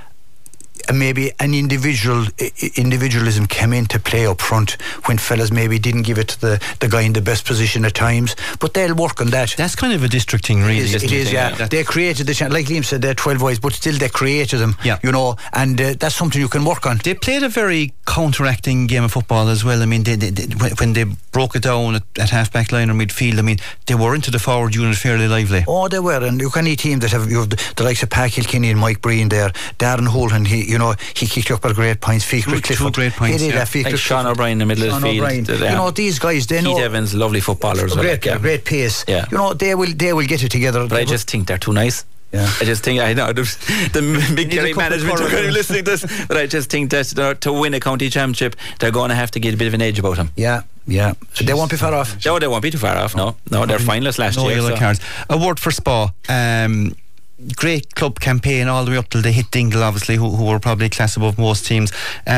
[SPEAKER 3] maybe an individual i- individualism came into play up front when fellas maybe didn't give it to the, the guy in the best position at times, but they'll work on that.
[SPEAKER 1] That's kind of a district thing, really.
[SPEAKER 3] It is,
[SPEAKER 1] isn't
[SPEAKER 3] it is, yeah.
[SPEAKER 1] Yeah.
[SPEAKER 3] They created the chance, like Liam said, they're twelve wides, but still they created them,
[SPEAKER 1] Yeah.
[SPEAKER 3] you know, and uh, that's something you can work on.
[SPEAKER 1] They played a very counteracting game of football as well. I mean, they, they, they, when- when they broke it down at, at half-back line or midfield, I mean, they were into the forward unit fairly lively.
[SPEAKER 3] Oh, they were, and you can any team that have you have the, the likes of Pat Kilkenny and Mike Breen there, Darren Holden, he, you know, he kicked up at great points. Fiacre
[SPEAKER 1] Two- two
[SPEAKER 3] Clifford,
[SPEAKER 1] great points,
[SPEAKER 3] he did
[SPEAKER 1] yeah.
[SPEAKER 3] that. Fiacre
[SPEAKER 2] Like Sean
[SPEAKER 3] Clifford.
[SPEAKER 2] O'Brien in the middle of
[SPEAKER 3] Sean
[SPEAKER 2] the field.
[SPEAKER 3] O'Brien.
[SPEAKER 2] Uh,
[SPEAKER 3] You
[SPEAKER 2] yeah.
[SPEAKER 3] know, these guys, they
[SPEAKER 2] Keith
[SPEAKER 3] know.
[SPEAKER 2] Evans, lovely footballers. well,
[SPEAKER 3] Great,
[SPEAKER 2] like, yeah.
[SPEAKER 3] great pace.
[SPEAKER 2] Yeah.
[SPEAKER 3] You know, they will, they will get it together.
[SPEAKER 2] But I just think they're too nice.
[SPEAKER 3] Yeah.
[SPEAKER 2] I just think I know the, the big Kerry
[SPEAKER 3] couple
[SPEAKER 2] management are
[SPEAKER 3] of
[SPEAKER 2] going to be listening to this, but I just think that uh, to win a county championship, they're going to have to get a bit of an edge about them.
[SPEAKER 3] Yeah, yeah. They won't be far off.
[SPEAKER 2] No, they won't be too far off. No, no, they're finalists last
[SPEAKER 1] No
[SPEAKER 2] year.
[SPEAKER 1] yellow
[SPEAKER 2] so.
[SPEAKER 1] cards. A word for Spa. Um, great club campaign all the way up till they hit Dingle, obviously, who, who were probably a class above most teams.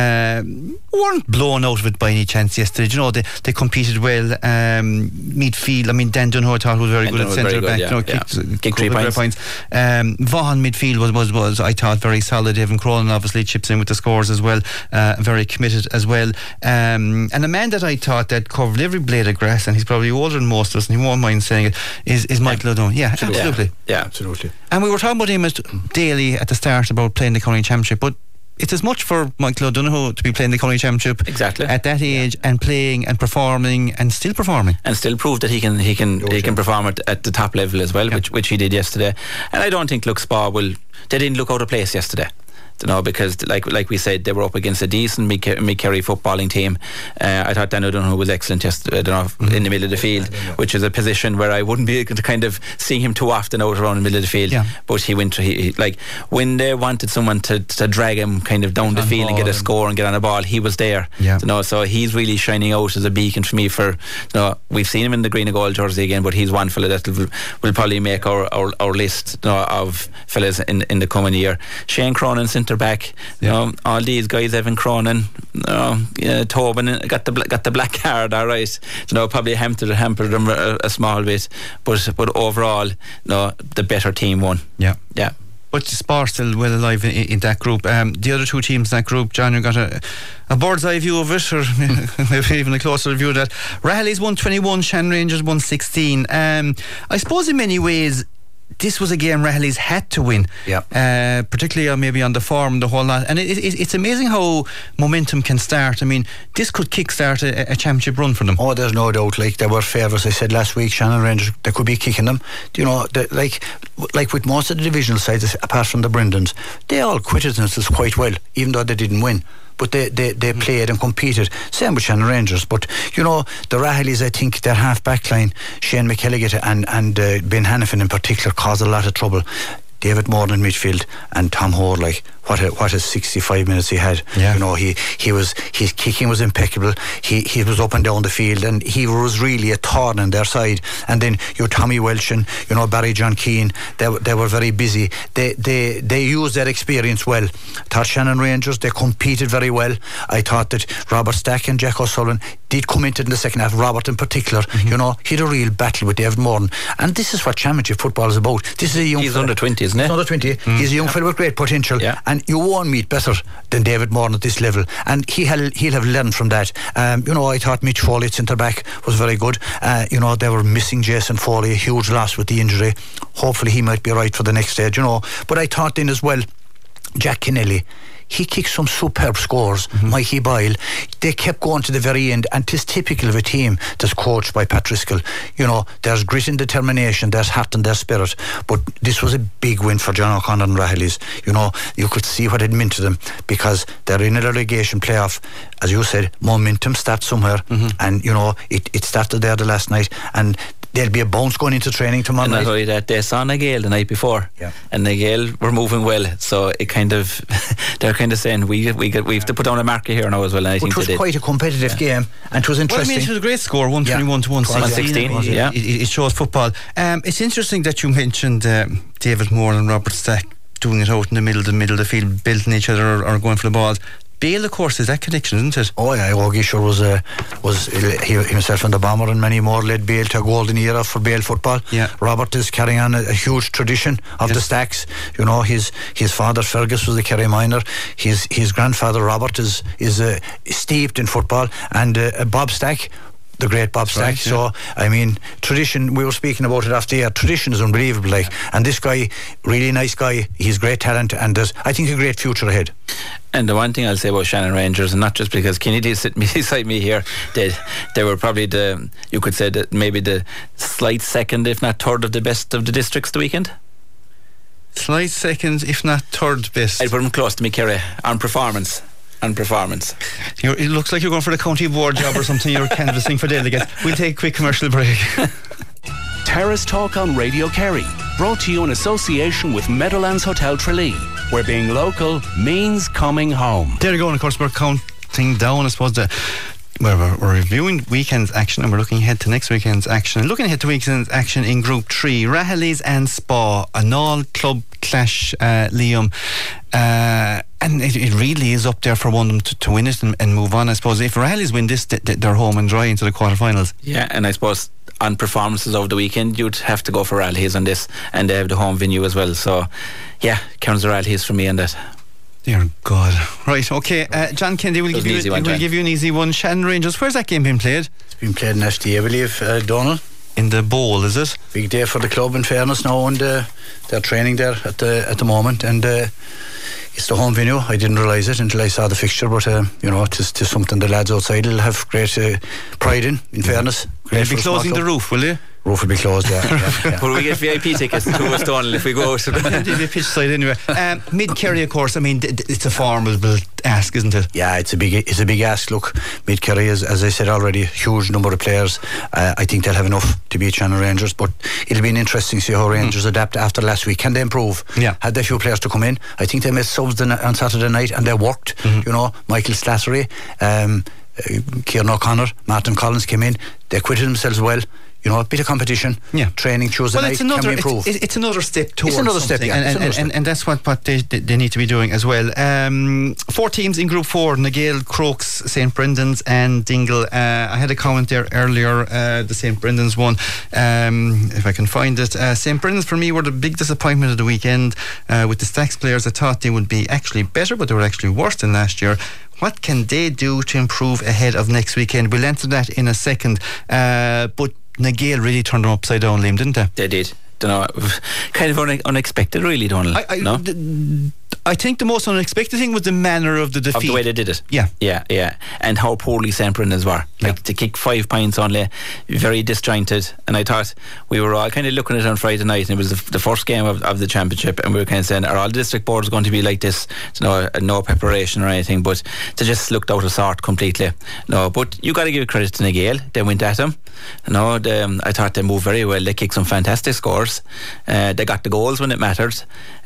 [SPEAKER 1] Um, weren't blown out of it by any chance yesterday. Do you know, they, they competed well. Um, midfield, I mean, Dan Dunho I thought was very
[SPEAKER 2] Dan
[SPEAKER 1] good at
[SPEAKER 2] Dunho was
[SPEAKER 1] centre
[SPEAKER 2] very good,
[SPEAKER 1] back.
[SPEAKER 2] yeah,
[SPEAKER 1] you know,
[SPEAKER 2] yeah.
[SPEAKER 1] kicked,
[SPEAKER 2] Kicked three
[SPEAKER 1] couple of
[SPEAKER 2] points.
[SPEAKER 1] Um, Vaughan midfield was, was, was, I thought, very solid. Evan Cronin obviously chips in with the scores as well. Uh, very committed as well. Um, and a man that I thought that covered every blade of grass, and he's probably older than most of us, and he won't mind saying it, is, is Michael O'Donnell. Yeah, absolutely.
[SPEAKER 2] Yeah, yeah.
[SPEAKER 3] Absolutely.
[SPEAKER 1] And we were talking about him at daily at the start about playing the county championship, but it's as much for Michael O'Donoghue to be playing the county championship
[SPEAKER 2] Exactly.
[SPEAKER 1] at that age, and playing and performing and still performing.
[SPEAKER 2] And still prove that he can he can he can perform at, at the top level as well,
[SPEAKER 1] Yeah.
[SPEAKER 2] which which he did yesterday. And I don't think look Spa will. They didn't look out of place yesterday. You know, because like like we said, they were up against a decent Mid-Kerry footballing team. Uh, I thought Dan O'Donoghue was excellent yesterday, I don't know,
[SPEAKER 1] Mm-hmm.
[SPEAKER 2] in the middle of the field, which is a position where I wouldn't be able to kind of seeing him too often out around the middle of the field.
[SPEAKER 1] Yeah.
[SPEAKER 2] But he went to, he, he, like, when they wanted someone to, to drag him kind of down the
[SPEAKER 1] On
[SPEAKER 2] field and
[SPEAKER 1] ball
[SPEAKER 2] get a
[SPEAKER 1] and-
[SPEAKER 2] score and get on a ball, he was there.
[SPEAKER 1] Yeah.
[SPEAKER 2] You know, so he's really shining out as a beacon for me. For, you know, we've seen him in the green and gold jersey again, but he's one fella that will, will probably make our, our, our list, you know, of fellas in in the coming year. Shane Cronin, centre back.
[SPEAKER 1] Yeah.
[SPEAKER 2] You know, all these guys, Evan Cronin, you know, yeah, Tobin got the bla- got the black card, all right. You know, probably hampered hampered them a, a small bit, but but overall, you know, the better team won.
[SPEAKER 1] Yeah.
[SPEAKER 2] Yeah.
[SPEAKER 1] But Spa still well alive in, in that group. Um, the other two teams in that group, John, you got a, a bird's eye view of it, or maybe even a closer view of that. Rahilly's one twenty-one, Shan Rangers one sixteen. Um, I suppose in many ways this was a game Rahilly's had to win.
[SPEAKER 3] Yeah.
[SPEAKER 1] Uh, particularly on, maybe on the form, the whole lot. And it, it, it's amazing how momentum can start. I mean, this could kickstart a, a championship run for them.
[SPEAKER 3] Oh, there's no doubt. Like, they were favourites. I said last week, Shannon Rangers, they could be kicking them. You know, they, like like with most of the divisional sides, apart from the Brendans, they all quitted themselves quite well, even though they didn't win. But they, they, they mm. played and competed. Same with Shannon Rangers. But, you know, the Rahillys, I think their half-back line, Shane McKelligot and, and uh, Ben Hannafin in particular, caused a lot of trouble. David Moore in midfield and Tom Hoare, like, what a, what a sixty-five minutes he had.
[SPEAKER 1] Yeah.
[SPEAKER 3] You know, he he was his kicking was impeccable. He he was up and down the field, and he was really a thorn on their side. And then you Tommy Welsh and you know Barry John Keane, they they were very busy. They they they used their experience well. Thought Shannon Rangers, they competed very well. I thought that Robert Stack and Jack O'Sullivan did come into it in the second half. Robert in particular, mm-hmm. you know, he had a real battle with David Moran, and this is what championship football is about. This is a young
[SPEAKER 2] he's
[SPEAKER 3] fella.
[SPEAKER 2] under twenty, isn't he?
[SPEAKER 3] He's under twenty. Mm. He's a young fella with great potential,
[SPEAKER 2] yeah.
[SPEAKER 3] and you won't meet better than David Moran at this level, and he he'll, he'll have learned from that. Um, you know, I thought Mitch Foley at centre back was very good. Uh, you know, they were missing Jason Foley, a huge loss with the injury. Hopefully he might be right for the next stage, you know. But I thought then as well, Jack Kennelly, he kicked some superb scores. mm-hmm. Mikey Boyle, they kept going to the very end, and 'tis typical of a team that's coached by Pat Driscoll. You know, there's grit and determination, there's heart and there's spirit. But this was a big win for John O'Connor and Rahilly's. You know, you could see what it meant to them, because they're in a relegation playoff. As you said, momentum starts somewhere, mm-hmm. and you know it, it started there the last night, and there'll be a bounce going into training tomorrow
[SPEAKER 2] and
[SPEAKER 3] night.
[SPEAKER 2] not only that, they saw Nagale the night before,
[SPEAKER 3] yeah.
[SPEAKER 2] and Nagale were moving well, so it kind of they're kind of saying we we got, we have to put down a marker here now as well. And I
[SPEAKER 3] but
[SPEAKER 2] think
[SPEAKER 3] it was
[SPEAKER 2] they
[SPEAKER 3] quite
[SPEAKER 2] did.
[SPEAKER 3] a competitive yeah. game, and it was interesting.
[SPEAKER 1] Well, I mean, it was a great score, one twenty-one yeah. to one sixteen.
[SPEAKER 2] one sixteen, yeah.
[SPEAKER 1] It, it, it shows football. Um, it's interesting that you mentioned uh, David Moore and Robert Stack doing it out in the middle, the middle of the field, belting each other or, or going for the balls. Bale, of course, is that connection, isn't it?
[SPEAKER 3] Oh yeah, Ogie sure was uh, was he, himself and the Bomber and many more led Bale to a golden era for Bale football.
[SPEAKER 1] Yeah.
[SPEAKER 3] Robert is carrying on a, a huge tradition of yes. the Stacks. You know, his his father Fergus was the Kerry Minor. His his grandfather Robert is is uh, steeped in football, and uh, Bob Stack, the great Bob Stack. Right, yeah. So I mean, tradition, we were speaking about it after the year, tradition is unbelievable, like, and this guy, really nice guy, he's great talent, and there's, I think, a great future ahead.
[SPEAKER 2] And the one thing I'll say about Shannon Rangers, and not just because Kennedy is sitting beside me here, they, they were probably the, you could say that maybe the slight second, if not third of the best of the districts the weekend.
[SPEAKER 1] Slight second, if not third best.
[SPEAKER 2] I'd put them close to me, Kerry, on performance. And performance.
[SPEAKER 1] You're, it looks like you're going for the county board job or something. You're canvassing for delegates. We'll take a quick commercial break.
[SPEAKER 4] Terrace Talk on Radio Kerry, brought to you in association with Meadowlands Hotel Tralee, where being local means coming home.
[SPEAKER 1] There you go, and of course we're counting down, I suppose, the Well, we're, we're reviewing weekend's action, and we're looking ahead to next weekend's action. Looking ahead to weekend's action in Group three, Rahilly's and Spa, an all-club clash, uh, Liam. Uh, and it, it really is up there for one of them to, to win it and, and move on, I suppose. If Rahilly's win this, they're home and dry into the quarterfinals.
[SPEAKER 2] Yeah, and I suppose on performances over the weekend, you'd have to go for Rahilly's on this, and they have the home venue as well. So, yeah, counts the Rahilly's for me on that.
[SPEAKER 1] Dear God. Right, okay. Uh, John Kennedy will, give you, one, will give you an easy one. Shannon Rangers, where's that game being played?
[SPEAKER 3] It's been played in S D, I believe, uh, Donald.
[SPEAKER 1] In the Bowl, is it?
[SPEAKER 3] Big day for the club, in fairness now, and uh, they're training there at the at the moment, and uh, it's the home venue. I didn't realise it until I saw the fixture, but uh, you know, it's, it's something the lads outside will have great uh, pride in, in fairness.
[SPEAKER 1] You'll be closing the roof, will you?
[SPEAKER 3] Roof will be closed, yeah. yeah, yeah.
[SPEAKER 2] But we get V I P tickets to us, Donald, if we go out.
[SPEAKER 1] It'll be pitch side anyway. Um, Mid Kerry, of course, I mean, it's a formidable ask, isn't it?
[SPEAKER 3] Yeah, it's a big it's a big ask. Look, Mid Kerry is, as I said already, a huge number of players. Uh, I think they'll have enough to beat Shannon Rangers, but it'll be interesting to see how Rangers mm. adapt after last week. Can they improve?
[SPEAKER 1] Yeah.
[SPEAKER 3] Had they a few players to come in? I think they made subs the, on Saturday night, and they worked. Mm-hmm. You know, Michael Slattery, um, uh, Kieran O'Connor, Martin Collins came in. They acquitted themselves well. You know, a bit of competition,
[SPEAKER 1] yeah.
[SPEAKER 3] Training Tuesday
[SPEAKER 1] well,
[SPEAKER 3] night,
[SPEAKER 1] it's another,
[SPEAKER 3] can we improve?
[SPEAKER 1] It's, it's another step towards
[SPEAKER 3] It's another step,
[SPEAKER 1] something.
[SPEAKER 3] yeah.
[SPEAKER 1] And,
[SPEAKER 3] It's
[SPEAKER 1] and,
[SPEAKER 3] another
[SPEAKER 1] and,
[SPEAKER 3] step.
[SPEAKER 1] and that's what, what they, they need to be doing as well. Um, four teams in Group four, Nagale, Crokes, Saint Brendan's and Dingle. Uh, I had a comment there earlier, uh, the Saint Brendan's one, um, if I can find it. Uh, Saint Brendan's for me were the big disappointment of the weekend. Uh, with the Stacks players, I thought they would be actually better, but they were actually worse than last year. What can they do to improve ahead of next weekend? We'll answer that in a second. Uh, but Nagale really turned them upside down, Liam, didn't they?
[SPEAKER 2] They did. Don't know, kind of une- unexpected, really, Donald.
[SPEAKER 1] I, I,
[SPEAKER 2] no?
[SPEAKER 1] d- I think the most unexpected thing was the manner of the defeat.
[SPEAKER 2] Of the way they did it.
[SPEAKER 1] Yeah.
[SPEAKER 2] Yeah, yeah. And how poorly Saint Brendan's were. Like,
[SPEAKER 1] yeah.
[SPEAKER 2] to kick five points only, very disjointed. And I thought we were all kind of looking at it on Friday night, and it was the, the first game of, of the championship, and we were kind of saying, are all district boards going to be like this? So no, no preparation or anything, but they just looked out of sort completely. No, but you got to give credit to Nagale. They went at them. No, they, um, I thought they moved very well. They kicked some fantastic scores. Uh, they got the goals when it mattered,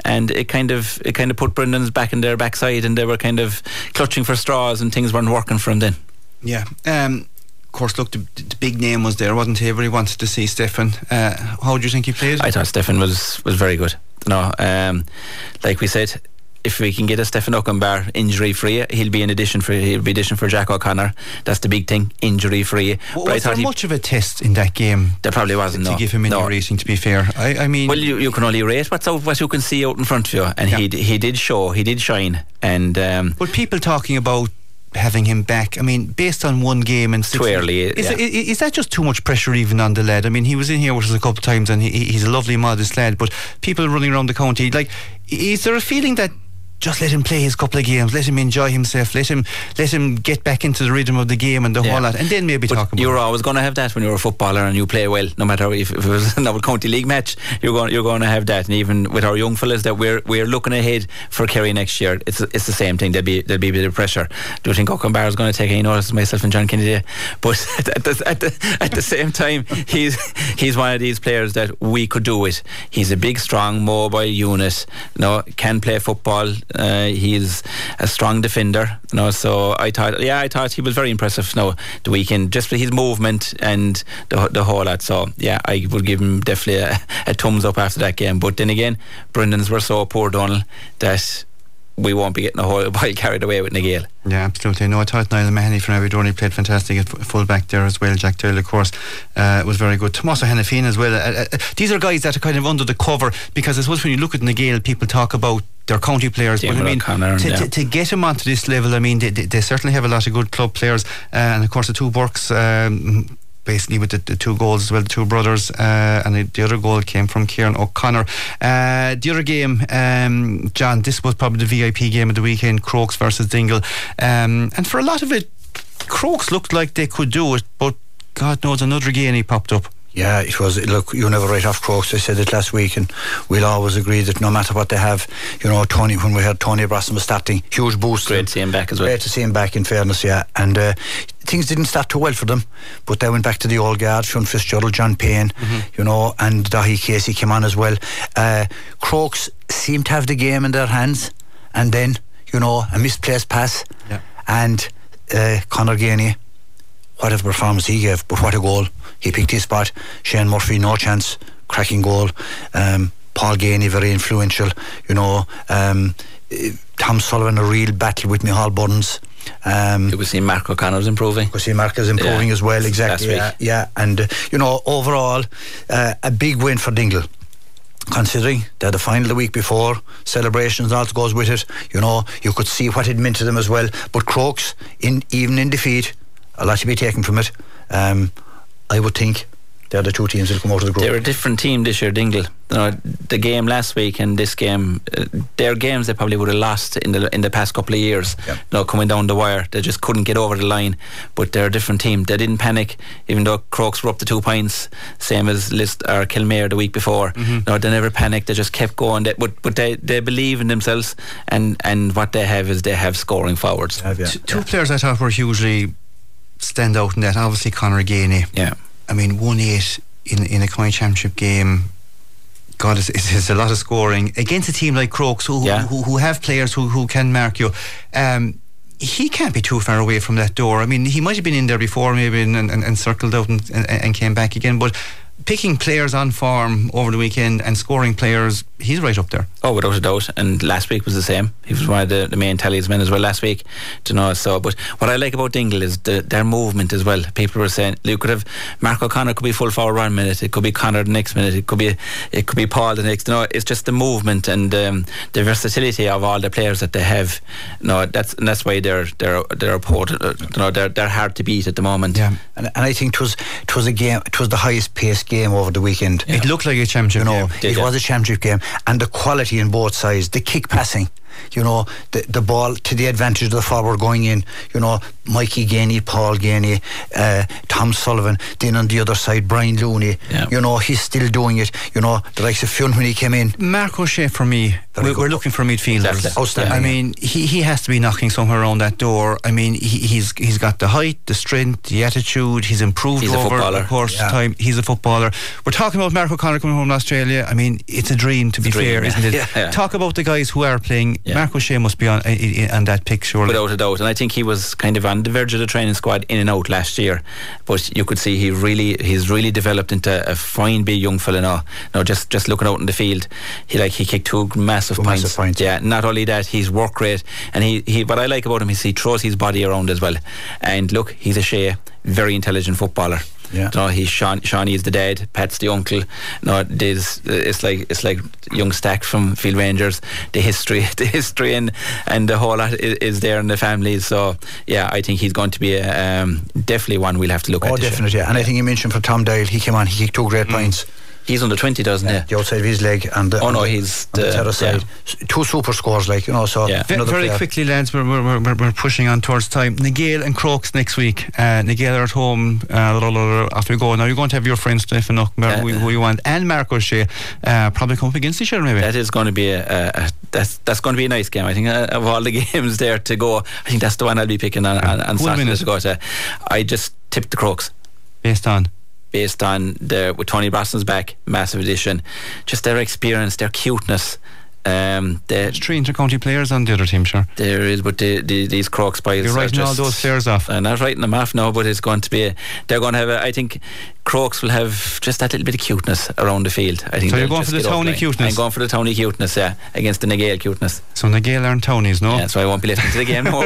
[SPEAKER 2] and it kind of it kind of put Brendan's back in their backside, and they were kind of clutching for straws, and things weren't working for them then.
[SPEAKER 1] Yeah. Um, of course, look, the, the big name was there, wasn't he? Everybody wanted to see Stefan. Uh, how do you think he played?
[SPEAKER 2] I thought Stefan was was very good. No, um, like we said, if we can get a Stefan Okenbar injury free, he'll be an addition for he'll be addition for Jack O'Connor. That's the big thing, injury free.
[SPEAKER 1] Well, was there much of a test in that game?
[SPEAKER 2] There probably wasn't.
[SPEAKER 1] To
[SPEAKER 2] no.
[SPEAKER 1] give him any
[SPEAKER 2] no.
[SPEAKER 1] rating, to be fair. I, I mean,
[SPEAKER 2] well, you, you can only rate what's out, what you can see out in front of you, and yeah. he he did show, he did shine, and. Um,
[SPEAKER 1] but people talking about having him back, I mean, based on one game and
[SPEAKER 2] too early,
[SPEAKER 1] is,
[SPEAKER 2] yeah.
[SPEAKER 1] is, is that just too much pressure even on the lad? I mean, he was in here with us a couple of times, and he, he's a lovely, modest lad, but people running around the county, like, is there a feeling that just let him play his couple of games, let him enjoy himself, let him let him get back into the rhythm of the game and the yeah. whole lot, and then maybe
[SPEAKER 2] but
[SPEAKER 1] talk about
[SPEAKER 2] you were
[SPEAKER 1] it.
[SPEAKER 2] always going to have that when you were a footballer and you play well, no matter if, if it was another county league match, you're going you're going to have that. And even with our young fellas that we're we're looking ahead for Kerry next year, it's it's the same thing. There'll be there'll be a bit of pressure. Do you think Okenbar is going to take any notice of myself and John Kennedy? But at the, at the at the same time, he's he's one of these players that we could do it. He's a big, strong, mobile unit. You know, can play football. Uh, he's a strong defender, you know, so I thought yeah I thought he was very impressive, you know, the weekend, just for his movement and the, the whole lot. So yeah, I would give him definitely a, a thumbs up after that game. But then again, Brendan's were so poor, Donal, that we won't be getting a whole while carried away with Nagale.
[SPEAKER 1] Yeah, absolutely. No, I thought Niall Mahoney from Aberdeen played fantastic at full back there as well. Jack Doyle, of course, uh, was very good. Tommaso Hannafin as well. Uh, uh, these are guys that are kind of under the cover, because I suppose when you look at Nagale, people talk about their county players,
[SPEAKER 2] Damon
[SPEAKER 1] but I mean,
[SPEAKER 2] O'Connor,
[SPEAKER 1] to,
[SPEAKER 2] yeah.
[SPEAKER 1] to, to get them onto this level, I mean, they, they, they certainly have a lot of good club players, uh, and of course the two Burks, um, basically with the, the two goals as well, the two brothers, uh, and the, the other goal came from Kieran O'Connor. Uh, the other game, um, John, this was probably the V I P game of the weekend, Crokes versus Dingle, um, and for a lot of it, Crokes looked like they could do it, but God knows another game he popped up.
[SPEAKER 3] Yeah, it was. Look, you never write off Crokes. I said it last week, and we'll always agree that no matter what they have, you know, Tony, when we had Tony Brasson was starting, huge boost.
[SPEAKER 2] Great to see him back as well.
[SPEAKER 3] Great to see him back, in fairness, yeah. And uh, things didn't start too well for them, but they went back to the old guard. Sean Fitzgerald, John Payne, mm-hmm. you know, and Dahi Casey came on as well. Uh, Crokes seemed to have the game in their hands, and then, you know, a misplaced pass,
[SPEAKER 1] yeah.
[SPEAKER 3] and uh, Conor Gainey, whatever performance he gave, but what a goal. He picked his spot. Shane Murphy, no chance, cracking goal. um, Paul Gainey, very influential, you know. um, Tom Sullivan, a real battle with Micheál Burns. Um,
[SPEAKER 2] you could see Mark O'Connor's improving.
[SPEAKER 3] You could see Mark is improving yeah. as well, exactly.
[SPEAKER 2] Last week.
[SPEAKER 3] Yeah, yeah. And uh, you know, overall, uh, a big win for Dingle, considering they had the final the week before, celebrations and all that goes with it. You know, you could see what it meant to them as well. But Crokes, in even in defeat, a lot to be taken from it. um, I would think they're the two teams that come out of the group.
[SPEAKER 2] They're a different team this year, Dingle. You know, the game last week and this game, uh, they're games they probably would have lost in the in the past couple of years.
[SPEAKER 3] Yep.
[SPEAKER 2] You know, coming down the wire, they just couldn't get over the line. But they're a different team. They didn't panic, even though Crokes were up to two points, same as List or Kilmare the week before. Mm-hmm. No, they never panicked. They just kept going. They, but but they, they believe in themselves, and and what they have is they have scoring forwards.
[SPEAKER 3] Have, yeah.
[SPEAKER 1] T- two
[SPEAKER 3] yeah.
[SPEAKER 1] players I thought were hugely stand out in that. Obviously Conor Gainey.
[SPEAKER 2] Yeah.
[SPEAKER 1] I mean, one eight in in a county championship game. God, it's, it's, it's a lot of scoring against a team like Crokes, who
[SPEAKER 2] yeah.
[SPEAKER 1] who, who have players who, who can mark you. Um, he can't be too far away from that door. I mean, he might have been in there before, maybe, and, and, and circled out and, and, and came back again. But picking players on form over the weekend and scoring players, he's right up there.
[SPEAKER 2] Oh, without a doubt. And last week was the same. He was one of the, the main talismen as well last week. You know, so but what I like about Dingle is the, their movement as well. People were saying you could have Mark O'Connor could be full forward one minute, it could be Conor the next minute, it could be it could be Paul the next. You know, it's just the movement and um, the versatility of all the players that they have. You know, that's and that's why they're they're they're opposed, uh, you know, they're they're hard to beat at the moment.
[SPEAKER 1] Yeah.
[SPEAKER 3] And, and I think it was it was a game. It was the highest paced game over the weekend.
[SPEAKER 1] Yeah. It looked like a championship
[SPEAKER 3] you know,
[SPEAKER 1] game.
[SPEAKER 3] It, it was a championship game, and the quality in both sides, the kick passing. you know, the, the ball to the advantage of the forward going in, you know, Mikey Gainey, Paul Gainey, uh, Tom Sullivan, then on the other side Brian Looney,
[SPEAKER 2] yeah.
[SPEAKER 3] you know, he's still doing it, you know, the likes of Fionn when he came in.
[SPEAKER 1] Mark O'Shea for me, we're, we're looking for midfielders.
[SPEAKER 2] Exactly.
[SPEAKER 3] Outstanding.
[SPEAKER 1] I mean, he, he has to be knocking somewhere around that door. I mean, he, he's he's got the height, the strength, the attitude. He's improved
[SPEAKER 2] he's
[SPEAKER 1] over the course
[SPEAKER 3] yeah.
[SPEAKER 1] of time. He's a footballer. We're talking about Mark O'Connor coming home to Australia. I mean, it's a dream to
[SPEAKER 2] it's
[SPEAKER 1] be
[SPEAKER 2] dream,
[SPEAKER 1] fair,
[SPEAKER 2] yeah.
[SPEAKER 1] isn't it?
[SPEAKER 2] Yeah, yeah.
[SPEAKER 1] Talk about the guys who are playing.
[SPEAKER 2] Yeah.
[SPEAKER 1] Mark O'Shea must be on uh, on that pick, surely.
[SPEAKER 2] Without a doubt, and I think he was kind of on the verge of the training squad in and out last year, but you could see he really he's really developed into a fine big young fella now. Now just just looking out in the field, he like he kicked two massive
[SPEAKER 3] two
[SPEAKER 2] points.
[SPEAKER 3] Massive points.
[SPEAKER 2] Yeah, not only that, he's work rate, and he, he what I like about him is he throws his body around as well. And look, he's a Shea, very intelligent footballer.
[SPEAKER 3] Yeah.
[SPEAKER 2] You know, he's Sean, Shawnee is the dad, Pat's the uncle. No, there's it's like it's like young Stack from Field Rangers. The history, the history, and and the whole lot is, is there in the family. So yeah, I think he's going to be a, um, definitely one we'll have to look
[SPEAKER 3] oh,
[SPEAKER 2] at.
[SPEAKER 3] Oh, definitely. Yeah. And
[SPEAKER 2] yeah.
[SPEAKER 3] I think you mentioned for Tom Doyle, he came on, he kicked two great mm. points.
[SPEAKER 2] He's under twenty, doesn't
[SPEAKER 3] yeah,
[SPEAKER 2] he?
[SPEAKER 3] The outside of his leg and the,
[SPEAKER 2] oh no,
[SPEAKER 3] the,
[SPEAKER 2] he's
[SPEAKER 3] the,
[SPEAKER 2] the,
[SPEAKER 3] the other side.
[SPEAKER 2] Yeah.
[SPEAKER 3] Two super scores, like, you know. So
[SPEAKER 2] yeah.
[SPEAKER 1] V- very
[SPEAKER 3] player.
[SPEAKER 1] quickly, lads, we're, we're, we're, we're pushing on towards time. Nagale and Crokes next week. Uh, Nagale are at home. Uh, after we go, now you're going to have your friends Stephen Nook, uh, who, who you want, and Mark O'Shea uh, probably come up against each other. Maybe
[SPEAKER 2] that is going to be a, a, a that's that's going to be a nice game. I think uh, of all the games there to go, I think that's the one I'll be picking on, on, on Saturday to go to. I just tipped the Crokes
[SPEAKER 1] based on.
[SPEAKER 2] based on the with Tony Brosnan's back, massive addition, just their experience, their cuteness. Um,
[SPEAKER 1] There's three inter-county players on the other team, sure.
[SPEAKER 2] There is, but the, the, these Crokes boys.
[SPEAKER 1] You're writing
[SPEAKER 2] just,
[SPEAKER 1] all those players off.
[SPEAKER 2] I'm not writing them off now, but it's going to be. A, they're going to have. A, I think Crokes will have just that little bit of cuteness around the field. I think.
[SPEAKER 1] So you're going for the Tony cuteness.
[SPEAKER 2] I'm going for the Tony cuteness, yeah, against the Nagale cuteness.
[SPEAKER 1] So Nagale aren't Tonys, no?
[SPEAKER 2] Yeah, so I won't be listening to the game. No,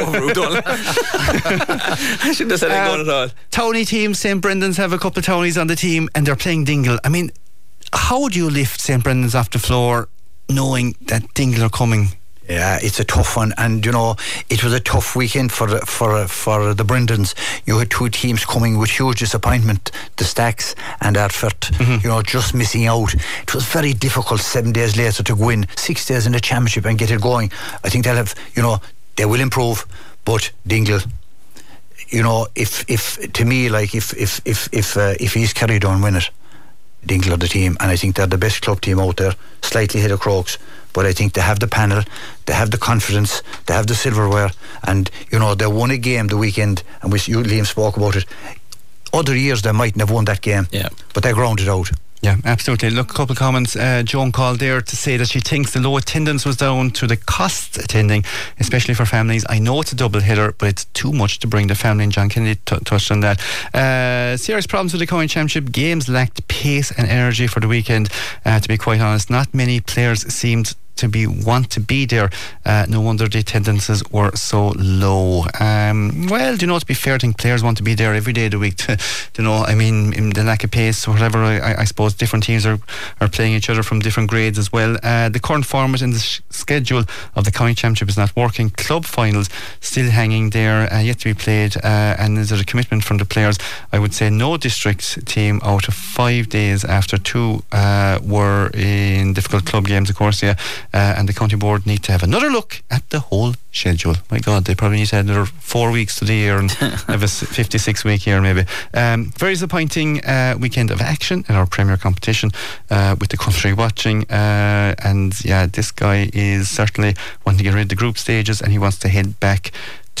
[SPEAKER 2] I shouldn't have said I'm going at all.
[SPEAKER 1] Tony team, Saint Brendan's have a couple of Tonys on the team, and they're playing Dingle. I mean, how do you lift Saint Brendan's off the floor, knowing that Dingle are coming?
[SPEAKER 3] Yeah, it's a tough one, and you know, it was a tough weekend for for for the Brendans. You had two teams coming with huge disappointment, the Stacks and Ardfert, mm-hmm. you know, just missing out. It was very difficult seven days later to win six days in the championship and get it going. I think they'll have, you know, they will improve, but Dingle, you know, if if to me, like if if if if uh, if East Kerry don't win it, Dingle are the team, and I think they're the best club team out there, slightly ahead of Crokes. But I think they have the panel, they have the confidence, they have the silverware, and you know, they won a game the weekend, and we, you, Liam, spoke about it. Other years they mightn't have won that game,
[SPEAKER 2] yeah,
[SPEAKER 3] but they grounded out.
[SPEAKER 1] Yeah, absolutely. Look, a couple of comments. Uh, Joan called there to say that she thinks the low attendance was down to the cost attending, especially for families. I know it's a double header, but it's too much to bring the family, and John Kennedy t- touched on that. Uh, serious problems with the County Championship. Games lacked pace and energy for the weekend, uh, to be quite honest. Not many players seemed to be want to be there. Uh, no wonder the attendances were so low. Um, well, do you know, to be fair, I think players want to be there every day of the week. To, you know, I mean, in the lack of pace or whatever, I, I suppose different teams are, are playing each other from different grades as well. Uh, the current format and the sh- schedule of the County Championship is not working. Club finals still hanging there, uh, yet to be played. Uh, and is there a commitment from the players? I would say no district team out of five days after two uh, were in difficult club games, of course, yeah. Uh, and the county board need to have another look at the whole schedule. My God, they probably need to add another four weeks to the year and have a fifty-six week year maybe. Um, very disappointing uh, weekend of action in our premier competition, uh, with the country watching, uh, and yeah, this guy is certainly wanting to get rid of the group stages, and he wants to head back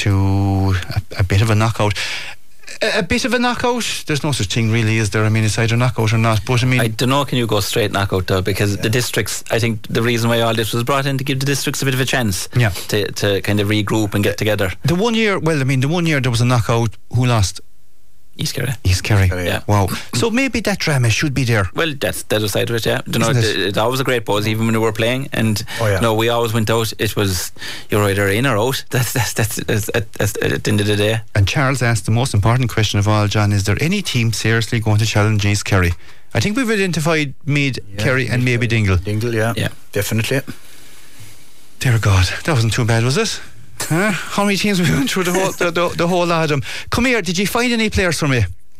[SPEAKER 1] to a, a bit of a knockout. A, a bit of a knockout. There's no such thing really, is there? I mean, it's either knockout or not. But I mean,
[SPEAKER 2] I don't know, can you go straight knockout though? Because yeah. the districts, I think the reason why all this was brought in to give the districts a bit of a chance,
[SPEAKER 1] yeah.
[SPEAKER 2] to, to kind of regroup and get together.
[SPEAKER 1] The one year, well, I mean, the one year there was a knockout. Who lost?
[SPEAKER 2] East Kerry.
[SPEAKER 1] East Kerry.
[SPEAKER 2] Yeah. yeah.
[SPEAKER 1] Wow. So maybe that drama should be there.
[SPEAKER 2] Well, that's the other side of it, yeah. You know, it? It's always a great buzz, even when we were playing. And
[SPEAKER 3] oh, yeah.
[SPEAKER 2] you know, we always went out. It was, you're either in or out. That's that's that's, that's, that's, that's at the end of the day.
[SPEAKER 1] And Charles asked the most important question of all, John: is there any team seriously going to challenge East Kerry? I think we've identified Meath, yeah, Kerry, and maybe Dingle.
[SPEAKER 3] Dingle, yeah,
[SPEAKER 2] yeah,
[SPEAKER 3] definitely.
[SPEAKER 1] Dear God, that wasn't too bad, was it? Huh? How many teams we went through the whole the, the, the whole lot of them? Come here. Did you find any players for me?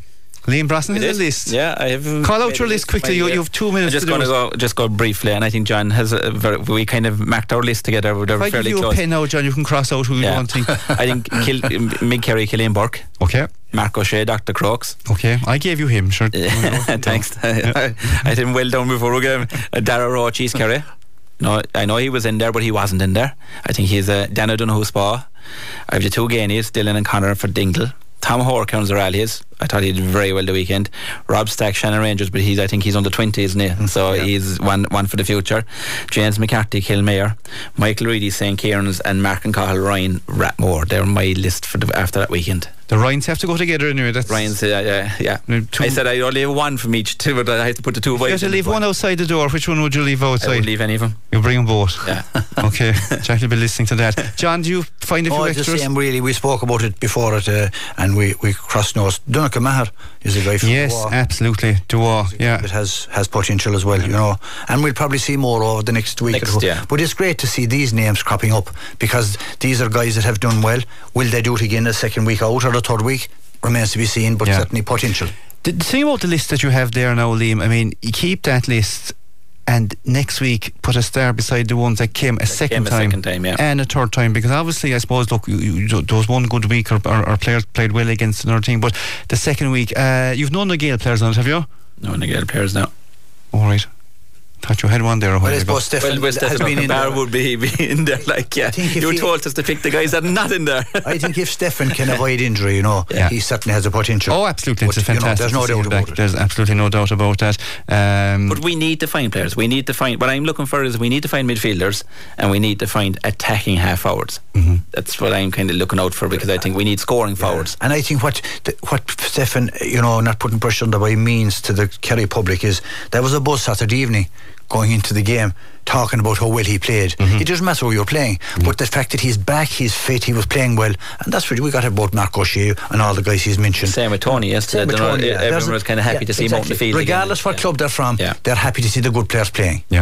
[SPEAKER 1] Liam Brosnan has a list.
[SPEAKER 2] Yeah, I have.
[SPEAKER 1] Call out your list quickly. You, you have two minutes.
[SPEAKER 2] I'm just
[SPEAKER 1] to
[SPEAKER 2] going to
[SPEAKER 1] go.
[SPEAKER 2] go, just go briefly, and I think John has a very, we kind of marked our list together. We're
[SPEAKER 1] If I
[SPEAKER 2] fairly
[SPEAKER 1] give you
[SPEAKER 2] close.
[SPEAKER 1] a pen now, John, you can cross out who you
[SPEAKER 2] Yeah.
[SPEAKER 1] don't think.
[SPEAKER 2] I think Kil- Mick Carey, Killian Burke,
[SPEAKER 1] Okay.
[SPEAKER 2] Mark O'Shea, Doctor Crokes.
[SPEAKER 1] Okay, I gave you him, sure.
[SPEAKER 2] Thanks. I, I didn't well done before we go. Uh, Dara Rowe, Cheese Carey. No, I know he was in there, but he wasn't in there. I think he's a uh, Dan O'Donoghue Spa. I have the two Gainies, Dylan and Connor for Dingle. Tom Hoare counts the rallies. I thought he did very well the weekend. Rob Stack, Shannon Rangers, but he's I think he's under twenty, isn't he? So
[SPEAKER 3] yeah.
[SPEAKER 2] he's one one for the future. James McCarthy, Kilmare, Michael Reedy, Saint Kieran's, and Mark and Cahill, Ryan Ratmore. They're my list for the, after that weekend.
[SPEAKER 1] The Ryans have to go together anyway. That's
[SPEAKER 2] Ryan's, uh, yeah, yeah.
[SPEAKER 1] No, two-
[SPEAKER 2] I said I only have one from each two, but I had to put the two away.
[SPEAKER 1] You have to leave one outside the door. Which one would you leave
[SPEAKER 2] I
[SPEAKER 1] outside?
[SPEAKER 2] would leave any of them.
[SPEAKER 1] You bring them both.
[SPEAKER 2] Yeah.
[SPEAKER 1] Okay, Jack will be listening to that. John, do you find a few
[SPEAKER 3] Oh, it's the
[SPEAKER 1] extras?
[SPEAKER 3] same really. We spoke about it before it, uh, and we, we crossed nose. Donegal Maher is a guy from
[SPEAKER 1] Yes,
[SPEAKER 3] Dua.
[SPEAKER 1] absolutely. Dua, yeah.
[SPEAKER 3] That has has potential as well, you know. And we'll probably see more over the next week
[SPEAKER 2] Next,
[SPEAKER 3] or two.
[SPEAKER 2] yeah.
[SPEAKER 3] But it's great to see these names cropping up, because these are guys that have done well. Will they do it again the second week out or the third week? Remains to be seen, but
[SPEAKER 1] Yeah.
[SPEAKER 3] certainly potential.
[SPEAKER 1] The, the thing about the list that you have there now, Liam, I mean, you keep that list and next week put a star beside the ones that came a second
[SPEAKER 2] came a
[SPEAKER 1] time,
[SPEAKER 2] second time, yeah.
[SPEAKER 1] and a third time, because obviously I suppose look you, you, there was one good week or, or, or players played well against another team, but the second week uh, you've no Gale players on it, have you?
[SPEAKER 2] No Nigel players now.
[SPEAKER 1] Alright, thought you had one there a
[SPEAKER 3] Well,
[SPEAKER 1] while
[SPEAKER 3] I
[SPEAKER 1] ago.
[SPEAKER 3] suppose Stefan
[SPEAKER 2] Well, well
[SPEAKER 3] has
[SPEAKER 2] Stefan
[SPEAKER 3] been in
[SPEAKER 2] Bar
[SPEAKER 3] there.
[SPEAKER 2] would be, be in there, like, yeah.
[SPEAKER 3] think if
[SPEAKER 2] You were
[SPEAKER 3] he-
[SPEAKER 2] told us to pick the guys that are not in there.
[SPEAKER 3] I think if Stefan can avoid injury, you know,
[SPEAKER 1] Yeah.
[SPEAKER 3] he certainly has a potential.
[SPEAKER 1] Oh, absolutely, it's a
[SPEAKER 3] But, you know,
[SPEAKER 1] fantastic
[SPEAKER 3] there's no
[SPEAKER 1] to see
[SPEAKER 3] doubt
[SPEAKER 1] him
[SPEAKER 3] about
[SPEAKER 1] back.
[SPEAKER 3] it.
[SPEAKER 1] There's absolutely no doubt about that. Um,
[SPEAKER 2] But we need to find players. We need to find. What I'm looking for is we need to find midfielders, and we need to find attacking half forwards. Mm-hmm. That's what I'm kind of looking out for, because I think we need scoring forwards.
[SPEAKER 3] And I think what the, what Stefan, you know, not putting pressure on the way means to the Kerry public is there was a buzz Saturday evening going into the game talking about how well he played.
[SPEAKER 1] Mm-hmm.
[SPEAKER 3] It doesn't matter who you're playing, mm-hmm. but the fact that he's back, he's fit, he was playing well, and that's what we got about Mark O'Shea and all the guys he's mentioned.
[SPEAKER 2] Same with Tony yesterday.
[SPEAKER 3] Same with
[SPEAKER 2] They're not-
[SPEAKER 3] Tony, yeah. There's
[SPEAKER 2] Everyone
[SPEAKER 3] a-
[SPEAKER 2] was kind of happy
[SPEAKER 3] yeah,
[SPEAKER 2] to see him out in the
[SPEAKER 3] exactly.
[SPEAKER 2] field.
[SPEAKER 3] Regardless
[SPEAKER 2] again.
[SPEAKER 3] what club they're from,
[SPEAKER 2] Yeah.
[SPEAKER 3] they're happy to see the good players playing.
[SPEAKER 1] Yeah.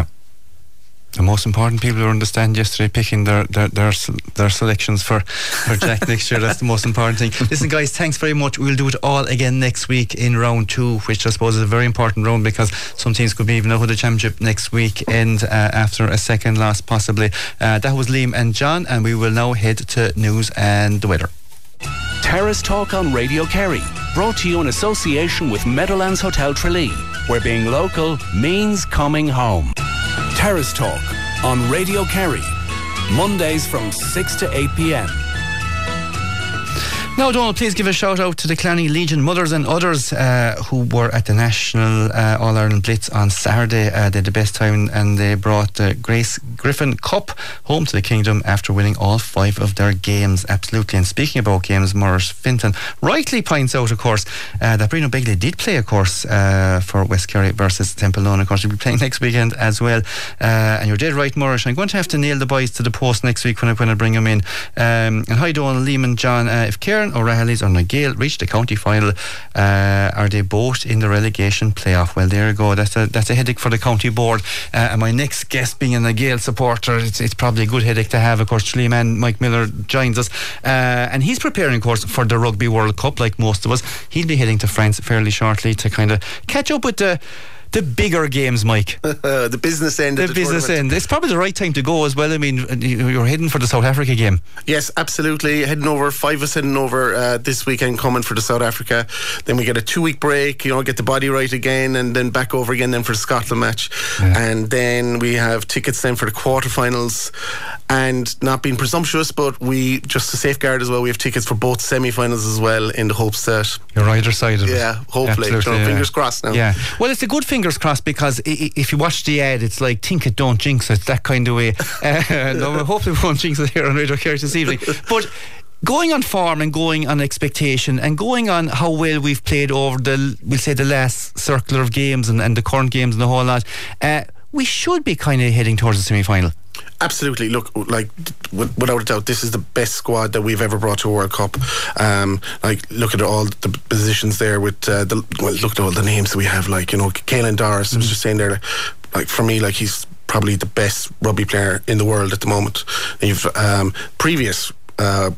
[SPEAKER 1] The most important people who understand yesterday picking their their their, their selections for, for Jack next year. That's the most important thing. Listen, guys, thanks very much. We'll do it all again next week in round two, which I suppose is a very important round, because some teams could be even out of the championship next weekend uh, after a second loss, possibly. Uh, that was Liam and John, and we will now head to news and the weather.
[SPEAKER 4] Terrace Talk on Radio Kerry, brought to you in association with Meadowlands Hotel Tralee, where being local means coming home. Terrace Talk on Radio Kerry, Mondays from six to eight p.m.
[SPEAKER 1] Now, Donald, please give a shout out to the Clarny Legion mothers and others uh, who were at the National uh, All Ireland Blitz on Saturday. Uh, they had the best time, and they brought the Grace Griffin Cup home to the Kingdom after winning all five of their games. Absolutely. And speaking about games, Maurice Finton rightly points out, of course, uh, that Bruno Begley did play, of course, uh, for West Kerry versus Templedown. Of course, he'll be playing next weekend as well. Uh, and you're dead right, Maurice. I'm going to have to nail the boys to the post next week when I, when I bring them in. Um, and hi, Donald, Liam and John. Uh, if Kieran O'Reilly's or Nigel reach the county final, uh, are they both in the relegation playoff? Well, there you go. That's a that's a headache for the county board. Uh, and my next guest, being a Nigel supporter, it's, it's probably a good headache to have. Of course, Tralee man Mike Miller joins us, uh, and he's preparing, of course, for the Rugby World Cup, like most of us. He'll be heading to France fairly shortly to kind of catch up with the the bigger games, Mike.
[SPEAKER 5] Uh, the business end
[SPEAKER 1] the
[SPEAKER 5] of the
[SPEAKER 1] business
[SPEAKER 5] tournament.
[SPEAKER 1] end. It's probably the right time to go as well. I mean, you're heading for the South Africa game.
[SPEAKER 5] Yes, absolutely. Heading over, five of us heading over uh, this weekend, coming for the South Africa. Then we get a two week break, you know, get the body right again, and then back over again then for the Scotland match.
[SPEAKER 1] Yeah.
[SPEAKER 5] And then we have tickets then for the quarterfinals. And not being presumptuous, but we, just to safeguard as well, we have tickets for both semi-finals as well, in the hopes that,
[SPEAKER 1] You're either side of it.
[SPEAKER 5] yeah, hopefully,
[SPEAKER 1] Absolutely,
[SPEAKER 5] you know,
[SPEAKER 1] yeah.
[SPEAKER 5] fingers crossed now.
[SPEAKER 1] Yeah. Well, it's a good fingers crossed, because i- i- if you watch the ad, it's like, think it, don't jinx it, that kind of way. Uh, no, hopefully we won't jinx it here on Radio Kerry this evening. But going on form and going on expectation and going on how well we've played over the, we'll say, the last circle of games and, and the current games and the whole lot, uh, we should be kind of heading towards the semi-final.
[SPEAKER 5] Absolutely. Look, like, w- without a doubt, this is the best squad that we've ever brought to a World Cup. Um, like, look at all the positions there with uh, the well, look at all the names that we have. Like, you know, Caelan Doris. I was just saying there, like, like for me, like, he's probably the best rugby player in the world at the moment. You've um, previous. Uh,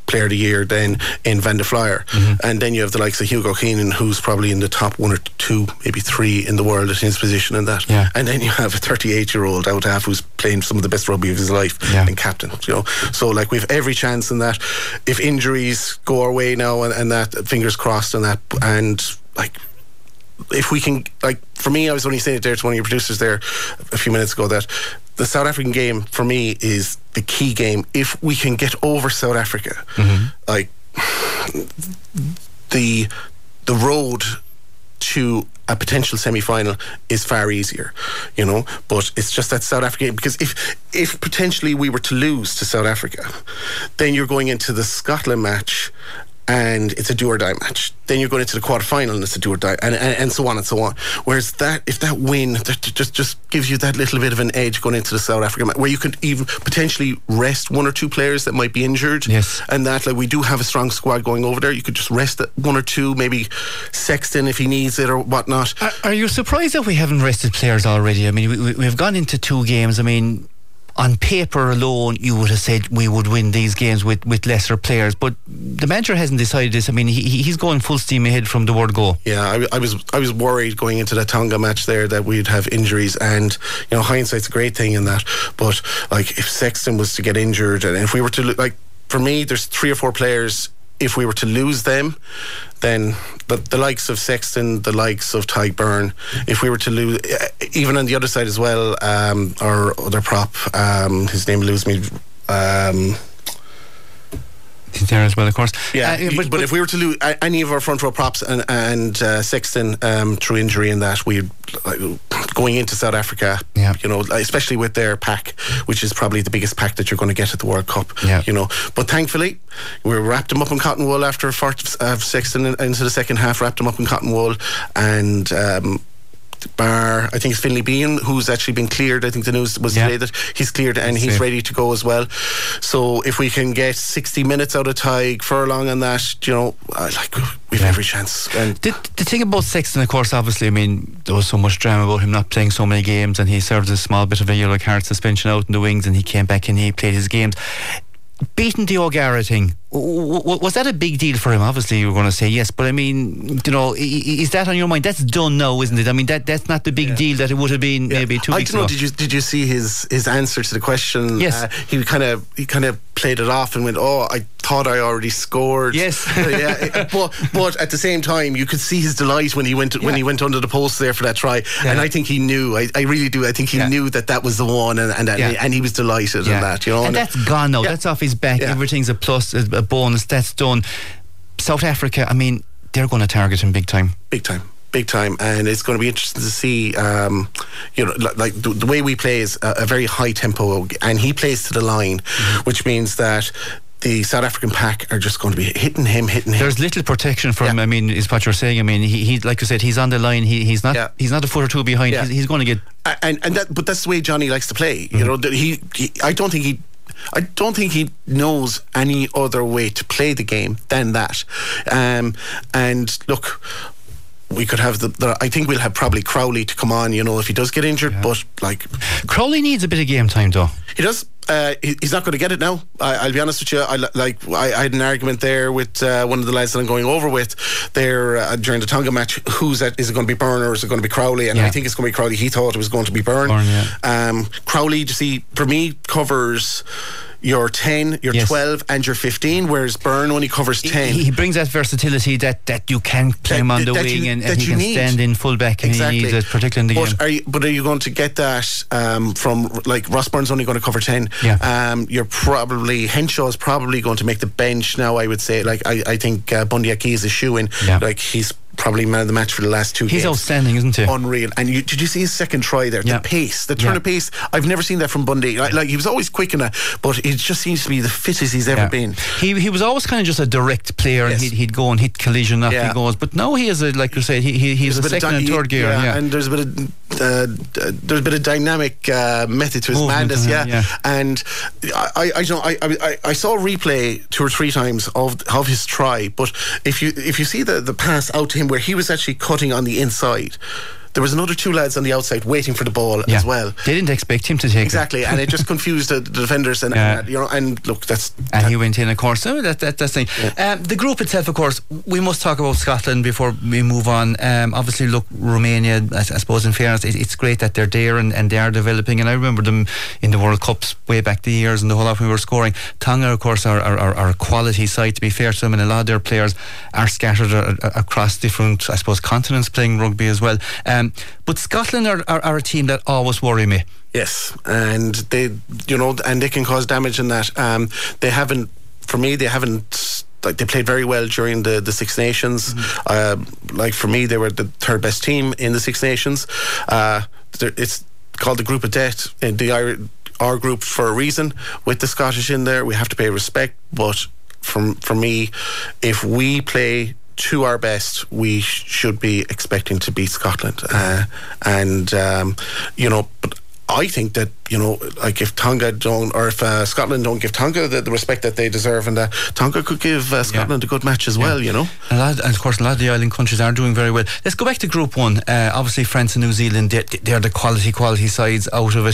[SPEAKER 5] player of the year then in Van der Flyer. Mm-hmm. And then you have the likes of Hugo Keenan, who's probably in the top one or two, maybe three in the world at his position in that.
[SPEAKER 1] Yeah.
[SPEAKER 5] And then you have a thirty-eight year old out half who's playing some of the best rugby of his life, yeah. and captain, you know. So like we've every chance in that. If injuries go our way now and, and that, fingers crossed on that, and like if we can, like for me, I was only saying it there to one of your producers there a few minutes ago, that the South African game for me is the key game. If we can get over South Africa, mm-hmm. like the the road to a potential semi-final is far easier, you know. But it's just that South Africa game, because if if potentially we were to lose to South Africa, then you're going into the Scotland match and it's a do or die match. Then you're going into the quarter-final and it's a do or die, and, and, and so on and so on. Whereas that, if that win, that just just gives you that little bit of an edge going into the South African match, where you could even potentially rest one or two players that might be injured.
[SPEAKER 1] Yes.
[SPEAKER 5] And that, like, we do have a strong squad going over there. You could just rest one or two, maybe Sexton if he needs it or whatnot.
[SPEAKER 1] Are, are you surprised that we haven't rested players already? I mean, we, we've gone into two games. I mean, on paper alone, you would have said we would win these games with, with lesser players, but the manager hasn't decided this. I mean, he, he's going full steam ahead from the word go.
[SPEAKER 5] Yeah, I, I was I was worried going into that Tonga match there that we'd have injuries, and you know, hindsight's a great thing in that. But like, if Sexton was to get injured, and if we were to, like, for me, there's three or four players. If we were to lose them, then the, the likes of Sexton, the likes of Tyke Byrne, if we were to lose, even on the other side as well, um, our other prop, um, his name eludes me, um,
[SPEAKER 1] he's there as well, of course.
[SPEAKER 5] Yeah,
[SPEAKER 1] uh, but,
[SPEAKER 5] but, but if we were to lose any of our front row props and, and uh, Sexton um, through injury in that, we like, going into South Africa,
[SPEAKER 1] yeah.
[SPEAKER 5] you know, especially with their pack, which is probably the biggest pack that you're going to get at the World Cup,
[SPEAKER 1] yeah.
[SPEAKER 5] you know. But thankfully, we wrapped them up in cotton wool after uh, Sexton into the second half, wrapped them up in cotton wool, and um, bar, I think it's Finlay Bean, who's actually been cleared. I think the news was yeah. today that he's cleared and he's ready to go as well. So if we can get sixty minutes out of Tyke Furlong on that, you know, uh, like we've yeah. every chance. And
[SPEAKER 1] the, the thing about Sexton, of course, obviously, I mean, there was so much drama about him not playing so many games, and he served a small bit of a yellow card suspension out in the wings, and he came back and he played his games. Beating the O'Gara thing, was that a big deal for him? Obviously, you were going to say yes, but I mean, you know, is that on your mind? That's done now, isn't it? I mean, that that's not the big yeah. deal that it would have been yeah. maybe two
[SPEAKER 5] I
[SPEAKER 1] weeks
[SPEAKER 5] don't know.
[SPEAKER 1] ago.
[SPEAKER 5] Did you did you see his his answer to the question?
[SPEAKER 1] Yes,
[SPEAKER 5] uh, he kind of he kind of played it off and went, "Oh, I thought I already scored."
[SPEAKER 1] Yes,
[SPEAKER 5] yeah. But but at the same time, you could see his delight when he went yeah. when he went under the post there for that try, yeah. and I think he knew. I, I really do. I think he yeah. knew that that was the one, and and, that,
[SPEAKER 1] yeah.
[SPEAKER 5] and he was delighted
[SPEAKER 1] yeah.
[SPEAKER 5] in that. You know,
[SPEAKER 1] and, and that's gone now. Yeah. That's off his back. Yeah. Everything's a plus, a, a bonus. That's done. South Africa, I mean, they're going to target him big time.
[SPEAKER 5] Big time. Big time, and it's going to be interesting to see. Um, you know, like the, the way we play is a, a very high tempo, and he plays to the line, mm-hmm. which means that the South African pack are just going to be hitting him, hitting him.
[SPEAKER 1] There's little protection from. Yeah. I mean, is what you're saying. I mean, he, he like you said, he's on the line. He, he's not. Yeah. He's not a foot or two behind. Yeah. He's, he's going to get.
[SPEAKER 5] And and that, but that's the way Johnny likes to play. Mm-hmm. You know, he, he. I don't think he. I don't think he knows any other way to play the game than that. Um, and look, we could have the, the. I think we'll have probably Crowley to come on. You know, if he does get injured, yeah. but like
[SPEAKER 1] Crowley needs a bit of game time, though.
[SPEAKER 5] He does. Uh, he, he's not going to get it now. I, I'll be honest with you. I like. I, I had an argument there with uh, one of the lads that I'm going over with there uh, during the Tonga match. Who's that? Is it going to be Byrne or is it going to be Crowley? And yeah. I think it's going to be Crowley. He thought it was going to be Byrne.
[SPEAKER 1] Byrne yeah.
[SPEAKER 5] um, Crowley, you see, for me, covers your ten, your yes. twelve and your fifteen, whereas Byrne only covers ten.
[SPEAKER 1] He, he brings that versatility that, that you can play that, him on the wing you, and, and he can need. stand in full back and exactly. he needs it, particularly in the
[SPEAKER 5] but
[SPEAKER 1] game.
[SPEAKER 5] Are you, but are you going to get that um, from, like, Ross Byrne's only going to cover ten?
[SPEAKER 1] Yeah.
[SPEAKER 5] Um, you're probably, Henshaw's probably going to make the bench now, I would say. Like, I, I think uh, Bundy Aki is a shoe-in.
[SPEAKER 1] Yeah.
[SPEAKER 5] Like, he's probably man of the match for the last two
[SPEAKER 1] He's
[SPEAKER 5] games.
[SPEAKER 1] He's outstanding, isn't he?
[SPEAKER 5] Unreal. And you, did you see his second try there?
[SPEAKER 1] Yeah.
[SPEAKER 5] The pace, the turn
[SPEAKER 1] yeah.
[SPEAKER 5] of pace. I've never seen that from Bundy. Like, like he was always quick in it, but it just seems to be the fittest he's ever
[SPEAKER 1] yeah.
[SPEAKER 5] been.
[SPEAKER 1] He he was always kind of just a direct player, yes. and he'd, he'd go and hit collision after
[SPEAKER 5] yeah.
[SPEAKER 1] he goes. But now he is a, like you said, he, he he's there's a, a second di- and third gear.
[SPEAKER 5] Yeah,
[SPEAKER 1] yeah.
[SPEAKER 5] and there's a bit of uh, there's a bit of dynamic uh, method to his
[SPEAKER 1] Movement,
[SPEAKER 5] madness. Yeah.
[SPEAKER 1] yeah.
[SPEAKER 5] And I I, I, know, I I I saw a replay two or three times of of his try, but if you if you see the the pass out to him where he was actually cutting on the inside, there was another two lads on the outside waiting for the ball
[SPEAKER 1] yeah.
[SPEAKER 5] as well.
[SPEAKER 1] They didn't expect him to take
[SPEAKER 5] exactly,
[SPEAKER 1] it.
[SPEAKER 5] and it just confused the, the defenders. And,
[SPEAKER 1] yeah.
[SPEAKER 5] and you know, and look, that's
[SPEAKER 1] and
[SPEAKER 5] that,
[SPEAKER 1] he went in, of course. So that, that that's the thing. Yeah. Um, the group itself, of course, we must talk about Scotland before we move on. Um, obviously, look, Romania. I, I suppose, in fairness, it, it's great that they're there and, and they are developing. And I remember them in the World Cups way back the years and the whole lot when we were scoring. Tonga, of course, are, are, are a quality side, to be fair to them, and a lot of their players are scattered a, a, across different, I suppose, continents playing rugby as well. Um, but Scotland are, are, are a team that always worry me.
[SPEAKER 5] Yes, and they, you know, and they can cause damage in that. Um, they haven't, for me, they haven't. Like they played very well during the, the Six Nations. Mm-hmm. Uh, like for me, they were the third best team in the Six Nations. Uh, it's called the Group of Death. The our, our group for a reason. With the Scottish in there, we have to pay respect. But for for me, if we play to our best, we sh- should be expecting to beat Scotland. Uh, and um, you know, but I think that, you know, like if Tonga don't, or if uh, Scotland don't give Tonga the, the respect that they deserve, and that Tonga could give uh, Scotland yeah. a good match as yeah. well, you know.
[SPEAKER 1] And, a lot, and of course, a lot of the island countries are doing very well. Let's go back to Group One. Uh, obviously, France and New Zealand, they're, they're the quality, quality sides out of it.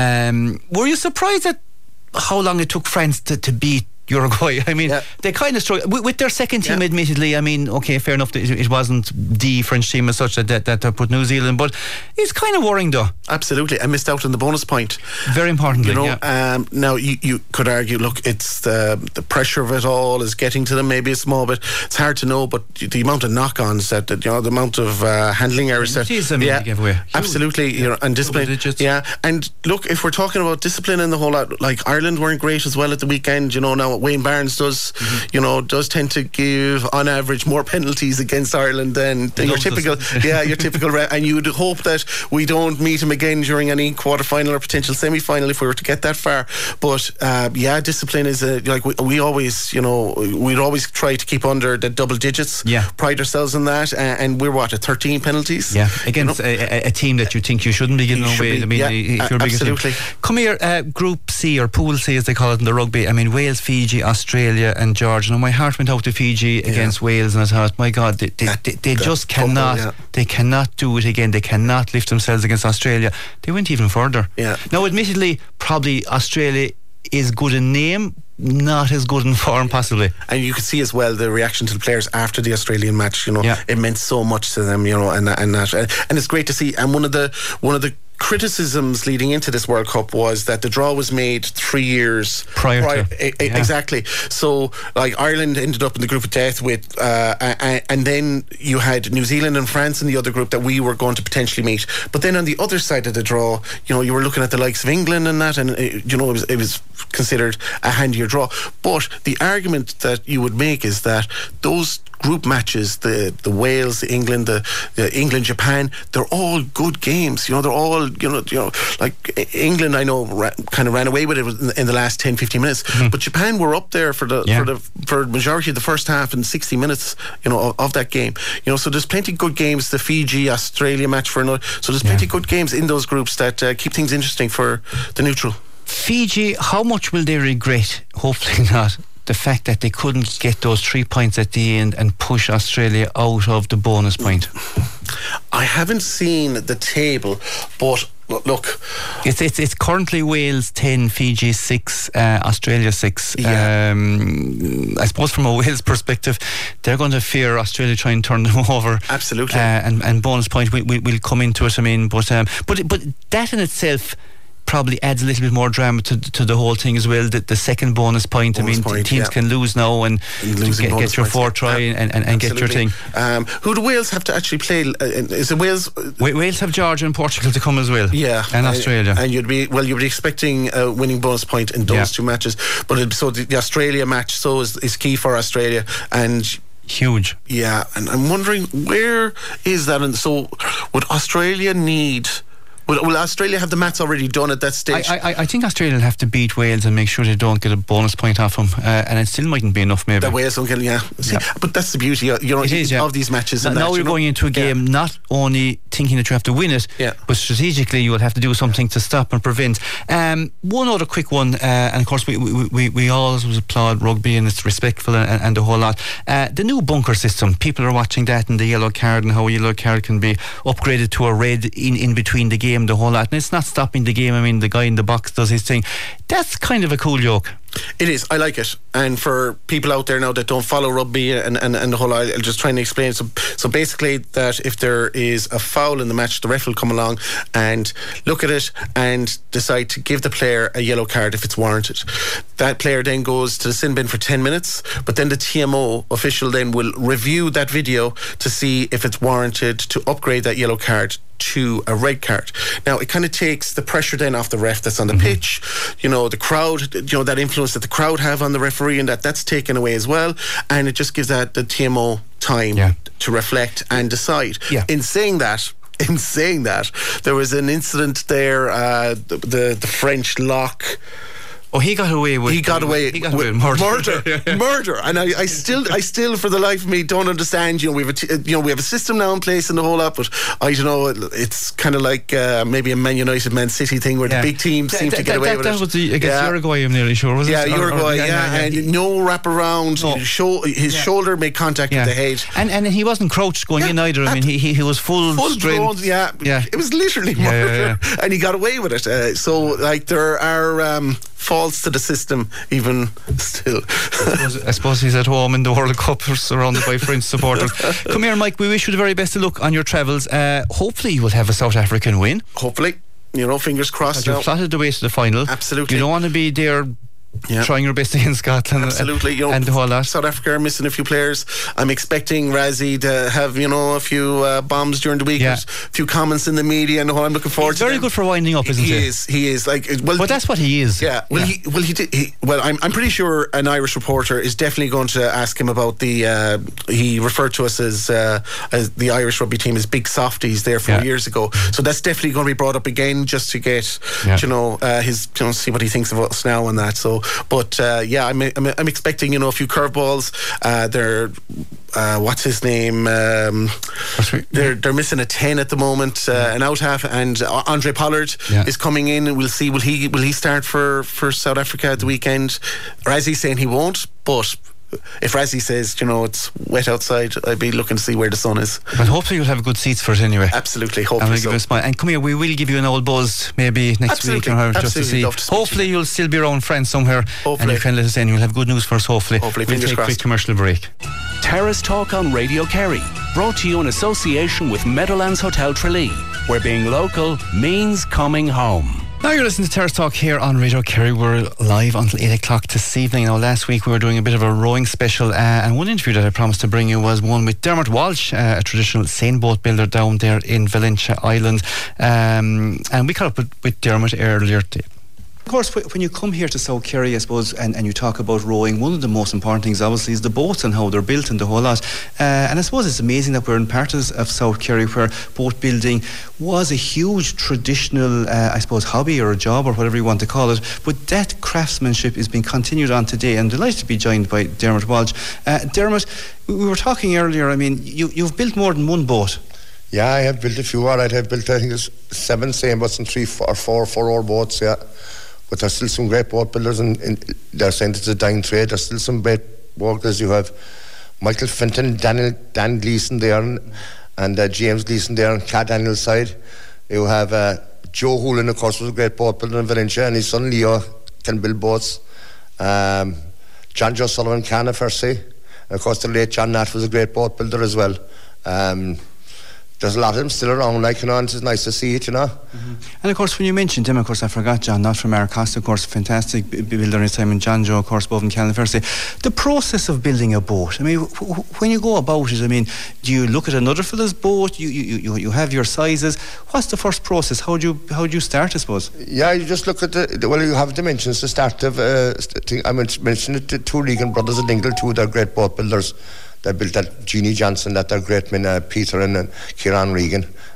[SPEAKER 1] Um, were you surprised at how long it took France to, to beat Uruguay? I mean, yeah. they kind of struggled with, with their second team, yeah. admittedly. I mean, okay, fair enough, it, it wasn't the French team as such that, that, that put New Zealand, but it's kind of worrying though.
[SPEAKER 5] Absolutely. I missed out on the bonus point.
[SPEAKER 1] Very importantly,
[SPEAKER 5] you know,
[SPEAKER 1] yeah.
[SPEAKER 5] um, now you, you could argue, look, it's the, the pressure of it all is getting to them maybe a small bit. It's hard to know, but the amount of knock-ons that, you know, the amount of uh, handling errors that,
[SPEAKER 1] Jeez, I mean,
[SPEAKER 5] yeah,
[SPEAKER 1] give away.
[SPEAKER 5] absolutely, you know, and discipline, yeah. And look, if we're talking about discipline and the whole lot, like Ireland weren't great as well at the weekend. You know, now Wayne Barnes does. Mm-hmm. You know, does tend to give on average more penalties against Ireland than, than your typical, yeah, your typical. Re- and you would hope that we don't meet him again during any quarter-final or potential semi-final if we were to get that far. But uh, yeah, discipline is a, like we, we always, you know, we'd always try to keep under the double digits.
[SPEAKER 1] Yeah,
[SPEAKER 5] pride ourselves in that, and, and we're what at thirteen penalties.
[SPEAKER 1] Yeah, against you know? a, a team that you think you shouldn't be getting away. I mean,
[SPEAKER 5] yeah,
[SPEAKER 1] if you're
[SPEAKER 5] absolutely.
[SPEAKER 1] Team. Come here, uh, Group C or Pool C as they call it in the rugby. I mean, Wales, Fiji, Australia and Georgia. Now my heart went out to Fiji yeah. against Wales, and I thought, my God, they, they, they, they just cannot tumble, yeah. they cannot do it again. They cannot lift themselves against Australia. They went even further.
[SPEAKER 5] Yeah.
[SPEAKER 1] Now admittedly, probably Australia is good in name, not as good in form possibly.
[SPEAKER 5] And you could see as well the reaction to the players after the Australian match. You know,
[SPEAKER 1] yeah.
[SPEAKER 5] it meant so much to them. You know, and and that, and it's great to see. And one of the one of the criticisms leading into this World Cup was that the draw was made three years
[SPEAKER 1] prior, prior to
[SPEAKER 5] a, a, yeah. exactly. So like Ireland ended up in the group of death with uh, a, and then you had New Zealand and France in the other group that we were going to potentially meet. But then on the other side of the draw, you know, you were looking at the likes of England and that, and it, you know, it was, it was considered a handier draw. But the argument that you would make is that those group matches, the the Wales, the England, the, the England, Japan, they're all good games. You know, they're all, you know, you know, like England, I know, ra- kind of ran away with it in, in the last ten, fifteen minutes. Mm-hmm. But Japan were up there for the yeah. for the for majority of the first half and sixty minutes, you know, of, of that game. You know, so there's plenty of good games. The Fiji Australia match for another. So there's plenty yeah. of good games in those groups that uh, keep things interesting for the neutral.
[SPEAKER 1] Fiji, how much will they regret? Hopefully not. The fact that they couldn't get those three points at the end and push Australia out of the bonus point.
[SPEAKER 5] I haven't seen the table, but look,
[SPEAKER 1] it's it's, it's currently Wales ten, Fiji six, uh, Australia six.
[SPEAKER 5] Yeah.
[SPEAKER 1] Um, I suppose from a Wales perspective, they're going to fear Australia try and turn them over.
[SPEAKER 5] Absolutely.
[SPEAKER 1] Uh, and and bonus point, we we will come into it. I mean, but um, but but that in itself probably adds a little bit more drama to to the whole thing as well. The, the second bonus point.
[SPEAKER 5] Bonus
[SPEAKER 1] I mean,
[SPEAKER 5] point,
[SPEAKER 1] teams
[SPEAKER 5] yeah.
[SPEAKER 1] can lose now and, and get, get your fourth try yeah. and, and, and get your thing.
[SPEAKER 5] Um, who do Wales have to actually play? Uh, is it Wales?
[SPEAKER 1] Wales have Georgia and Portugal to come as well.
[SPEAKER 5] Yeah,
[SPEAKER 1] and Australia.
[SPEAKER 5] And you'd be well, you'd be expecting a winning bonus point in those yeah. two matches. But it, so the, the Australia match so is, is key for Australia and.
[SPEAKER 1] Huge.
[SPEAKER 5] Yeah, and I'm wondering where is that? And so would Australia need Will, will Australia have the mats already done at that stage?
[SPEAKER 1] I, I, I think Australia will have to beat Wales and make sure they don't get a bonus point off them, uh, and it still mightn't be enough maybe.
[SPEAKER 5] That Wales don't get, yeah. See,
[SPEAKER 1] yeah.
[SPEAKER 5] But that's the beauty, you know,
[SPEAKER 1] it is, yeah.
[SPEAKER 5] of these matches.
[SPEAKER 1] Now,
[SPEAKER 5] and
[SPEAKER 1] now
[SPEAKER 5] that,
[SPEAKER 1] you're
[SPEAKER 5] you know?
[SPEAKER 1] going into a game
[SPEAKER 5] yeah.
[SPEAKER 1] not only thinking that you have to win it,
[SPEAKER 5] yeah.
[SPEAKER 1] but strategically you will have to do something to stop and prevent. Um, one other quick one, uh, and of course we, we, we, we always applaud rugby and it's respectful and, and the whole lot. Uh, the new bunker system, people are watching that and the yellow card and how a yellow card can be upgraded to a red in, in between the game, the whole lot. And it's not stopping the game. I mean, the guy in the box does his thing. That's kind of a cool joke.
[SPEAKER 5] It is. I like it. And for people out there now that don't follow rugby and, and, and the whole, I'll just try and explain. So, so basically that if there is a foul in the match, the ref will come along and look at it and decide to give the player a yellow card if it's warranted. That player then goes to the sin bin for ten minutes, but then the T M O official then will review that video to see if it's warranted to upgrade that yellow card to a red card. Now it kind of takes the pressure then off the ref that's on the mm-hmm. pitch, you know, the crowd, you know, that influence that the crowd have on the referee, and that that's taken away as well, and it just gives that the T M O time yeah. to reflect and decide.
[SPEAKER 1] Yeah.
[SPEAKER 5] In saying that in saying that there was an incident there, uh, the, the the French lock.
[SPEAKER 1] Oh, he got away with
[SPEAKER 5] he got away
[SPEAKER 1] he got
[SPEAKER 5] with
[SPEAKER 1] away with murder,
[SPEAKER 5] murder, yeah, yeah. murder. And I, I still, I still, for the life of me, don't understand. You know, we have a, t- you know, we have a system now in place and the whole lot, but I don't know. It's kind of like uh, maybe a Man United, Man City thing where yeah. the big teams seem
[SPEAKER 1] th-
[SPEAKER 5] to get
[SPEAKER 1] th-
[SPEAKER 5] away
[SPEAKER 1] that,
[SPEAKER 5] with
[SPEAKER 1] that
[SPEAKER 5] it.
[SPEAKER 1] Was the, against
[SPEAKER 5] yeah.
[SPEAKER 1] Uruguay, I'm nearly sure, was
[SPEAKER 5] yeah,
[SPEAKER 1] it?
[SPEAKER 5] Yeah, Uruguay, or, or, yeah, yeah, yeah, and yeah. no wraparound.
[SPEAKER 1] No.
[SPEAKER 5] His, sho- his yeah. shoulder made contact yeah. with the head,
[SPEAKER 1] and and he wasn't crouched going yeah, in either. I mean, he he, he was full,
[SPEAKER 5] full
[SPEAKER 1] strength.
[SPEAKER 5] Blown, yeah, yeah, it was literally
[SPEAKER 1] yeah,
[SPEAKER 5] murder,
[SPEAKER 1] yeah, yeah.
[SPEAKER 5] and he got away with it. Uh, so, like, there are um, faults to the system, even still.
[SPEAKER 1] I, suppose, I suppose he's at home in the World Cup, surrounded by French supporters. Come here, Mike. We wish you the very best of luck on your travels. Uh, hopefully, you will have a South African win.
[SPEAKER 5] Hopefully, you know, fingers crossed.
[SPEAKER 1] You've plotted the way to the final.
[SPEAKER 5] Absolutely.
[SPEAKER 1] You don't want to be there. Yeah. Trying your best against Scotland.
[SPEAKER 5] Absolutely,
[SPEAKER 1] and,
[SPEAKER 5] you know,
[SPEAKER 1] and the whole lot.
[SPEAKER 5] South Africa are missing a few players. I'm expecting Razzie to have, you know, a few uh, bombs during the week, yeah. a few comments in the media and the whole. I'm looking forward
[SPEAKER 1] He's
[SPEAKER 5] to
[SPEAKER 1] very
[SPEAKER 5] them.
[SPEAKER 1] good for winding up, isn't he?
[SPEAKER 5] He is, he is. Like, well,
[SPEAKER 1] but that's what he is.
[SPEAKER 5] Yeah. Well, yeah. he, well, he did. He, well, I'm, I'm pretty sure an Irish reporter is definitely going to ask him about the. Uh, he referred to us as, uh, as the Irish rugby team as big softies there four yeah. years ago. So that's definitely going to be brought up again, just to get, yeah. you know, uh, his, you know, see what he thinks of us now and that. So, but. Uh, yeah, I'm, I'm I'm expecting, you know, a few curveballs. Uh, they're uh, what's his name? Um, they're they're missing a ten at the moment, uh, an out half, and Andre Pollard yeah. is coming in. We'll see. Will he will he start for, for South Africa at the weekend? Razzie's saying he won't, but if Razzie says, you know, it's wet outside, I'd be looking to see where the sun is.
[SPEAKER 1] But hopefully you'll have good seats for it anyway.
[SPEAKER 5] Absolutely, hopefully
[SPEAKER 1] and
[SPEAKER 5] so.
[SPEAKER 1] Give a smile. And come here, we will give you an old buzz maybe next
[SPEAKER 5] Absolutely.
[SPEAKER 1] week or just
[SPEAKER 5] Absolutely.
[SPEAKER 1] to see.
[SPEAKER 5] Love to
[SPEAKER 1] hopefully you'll still be around France somewhere.
[SPEAKER 5] Hopefully.
[SPEAKER 1] And you can let us in. You'll have good news for us, hopefully.
[SPEAKER 5] Hopefully,
[SPEAKER 1] we'll
[SPEAKER 5] fingers
[SPEAKER 1] take
[SPEAKER 5] crossed.
[SPEAKER 1] a quick commercial break.
[SPEAKER 4] Terrace Talk on Radio Kerry, brought to you in association with Meadowlands Hotel Tralee, where being local means coming home.
[SPEAKER 1] Now you're listening to Terrace Talk here on Radio Kerry. We're live until eight o'clock this evening. Now last week we were doing a bit of a rowing special, uh, and one interview that I promised to bring you was one with Dermot Walsh, uh, a traditional sailboat builder down there in Valentia Island, um, and we caught up with, with Dermot earlier today. Of course, when you come here to South Kerry, I suppose, and, and you talk about rowing, one of the most important things, obviously, is the boats and how they're built and the whole lot. Uh, and I suppose it's amazing that we're in parts of South Kerry where boat building was a huge traditional, uh, I suppose, hobby or a job or whatever you want to call it. But that craftsmanship is being continued on today. I'm delighted to be joined by Dermot Walsh. Uh, Dermot, we were talking earlier, I mean, you, you've built more than one boat.
[SPEAKER 6] Yeah, I have built a few. All right, I've built, I think, it's seven same boats and three four, or four four-oar boats, yeah. But there's still some great boat builders, and they're saying it's a dying trade. There's still some great workers. You have Michael Fenton, Daniel, Dan Gleeson there, and, and uh, James Gleeson there on Cat Daniel's side. You have uh, Joe Hoolan, of course, was a great boat builder in Valencia, and his son Leo can build boats. Um, John Joe Sullivan can, first say. And of course, the late John Natt was a great boat builder as well. Um, There's a lot of them still around, like, you know, and it's nice to see it, you know.
[SPEAKER 1] Mm-hmm. And of course, when you mentioned him, of course, I forgot John, not from Costa, of course, fantastic builder in his time, and John Joe, of course, above in Callan University. The process of building a boat, I mean, when you go about it, I mean, do you look at another fella's boat? You you you, you have your sizes. What's the first process? How do you how do you start, I suppose?
[SPEAKER 6] Yeah, you just look at the, well, you have dimensions to start of, uh, thing. I mentioned it to two Regan brothers at Dingle, two of their great boat builders. They built that Jeannie Johnson, that they're great men, uh, Peter and uh, Kieran Regan.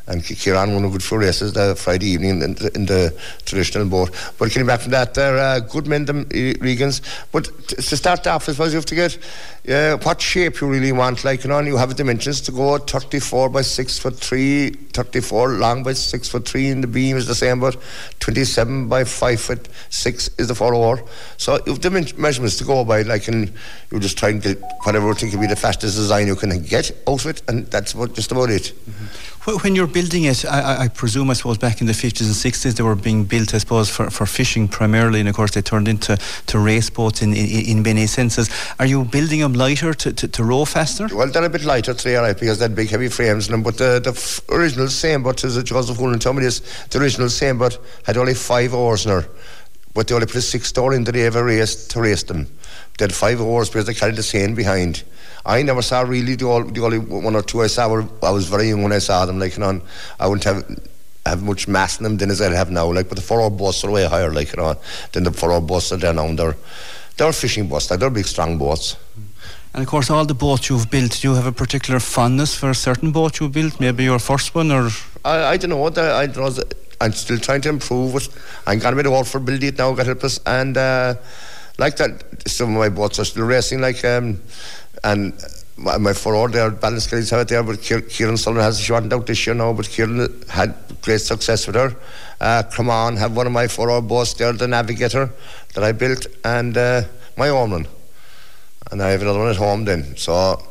[SPEAKER 6] and Kieran won a good few races the Friday evening in the, in the traditional boat. But getting back from that, they're uh, good men, them Regans. But t- to start off, I suppose you have to get uh, what shape you really want. Like, you know, and you have dimensions to go thirty-four by six foot three, thirty-four long by six foot three in the beam is the same, but twenty-seven by five foot six is the four oar. So you have the measurements to go by, like, and you just try and get whatever you think will be the fastest design you can get out of it, and that's about, just about it.
[SPEAKER 1] Mm-hmm. When you're building it, I, I presume, I suppose, back in the fifties and sixties, they were being built, I suppose, for, for fishing primarily, and of course they turned into to race boats in, in, in many senses. Are you building them lighter to, to, to row faster?
[SPEAKER 6] Well, they're a bit lighter today, right, because they had big heavy frames in them, but the, the f- original same boat, as Joseph Hoolan told me this, the original same boat had only five oars in her, but they only put a six door in that they ever raced to race them. They had five oars because they carried the seine behind. I never saw really the, all, the only one or two I saw were, I was very young when I saw them, like, you know, I wouldn't have have much mass in them then as I have now, like, but the four-hour boats are way higher, like, you know, than the four-hour boats are there now. They're, they're fishing boats, like, they're big, strong boats.
[SPEAKER 1] And of course, all the boats you've built, do you have a particular fondness for a certain boat you built? Maybe your first one, or?
[SPEAKER 6] I, I don't know, I, I don't know, I'm still trying to improve it. I'm going to be the old for building it now, God help us, and uh, like that, some of my boats are still racing, like, um, and my, my forward there, balance guys have it there, but Kieran Sullivan has, she wasn't out this year now, but Kieran had great success with her. Uh, come on, have one of my forward boats there, the Navigator, that I built, and uh, my own one. And I have another one at home then, so...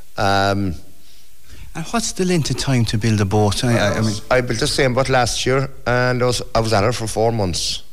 [SPEAKER 6] Um,
[SPEAKER 1] and what's the length of time to build a boat? I, I, I mean,
[SPEAKER 6] I built the same boat last year, and I was, I was at it for four months.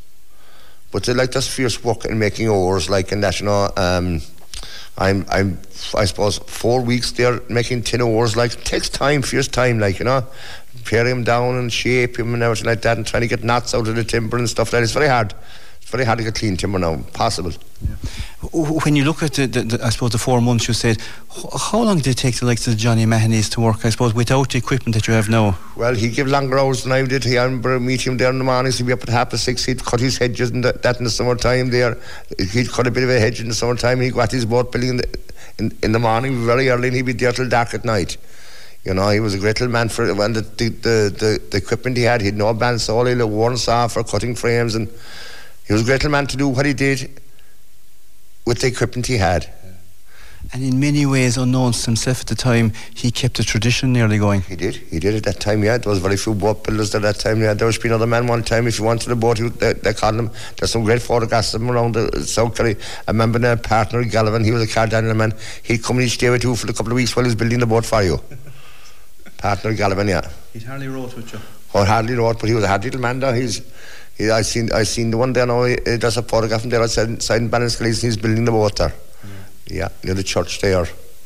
[SPEAKER 6] But they like this fierce work in making oars, like, and that, you know, um, I'm, I'm, I suppose, four weeks there making tin oars, like, it takes time, fierce time, like, you know, pare him down and shape him and everything like that, and trying to get knots out of the timber and stuff like that. It's very hard. It's very hard to get clean timber now, possible.
[SPEAKER 1] Yeah. When you look at the, the, the, I suppose, the four months you said, how long did it take the likes of Johnny Mahoney's to work, I suppose, without the equipment that you have now?
[SPEAKER 6] Well, he'd give longer hours than I did. I remember meeting him there in the mornings. He'd be up at half past six. He'd cut his hedges and that, that in the summertime there. He'd cut a bit of a hedge in the summertime. He'd go at his boat building in the, in, in the morning very early, and he'd be there till dark at night. You know, he was a great little man for when the the, the, the, the equipment he had. He'd no bandsaw, he'd a worn saw for cutting frames, and he was a great little man to do what he did with the equipment he had.
[SPEAKER 1] And in many ways, unknown to himself at the time, he kept the tradition nearly going.
[SPEAKER 6] He did. He did at that time, yeah. There was very few boat builders at that time, yeah. There was been another man one time, if you wanted a boat, he, they, they called him, there's some great photographs of him around the South Kerry. I remember a partner, Gallivan, he was a Cardinal man. He'd come each day with you for a couple of weeks while he was building the boat for you. Partner Gallivan, yeah.
[SPEAKER 1] He'd hardly wrote with you.
[SPEAKER 6] Or hardly wrote, but he was a hard little man there. He's... He, I seen I seen the one there now. He, there's a photograph there outside in Ballinscalise, and he's building the boat there. Yeah. yeah, near the church there.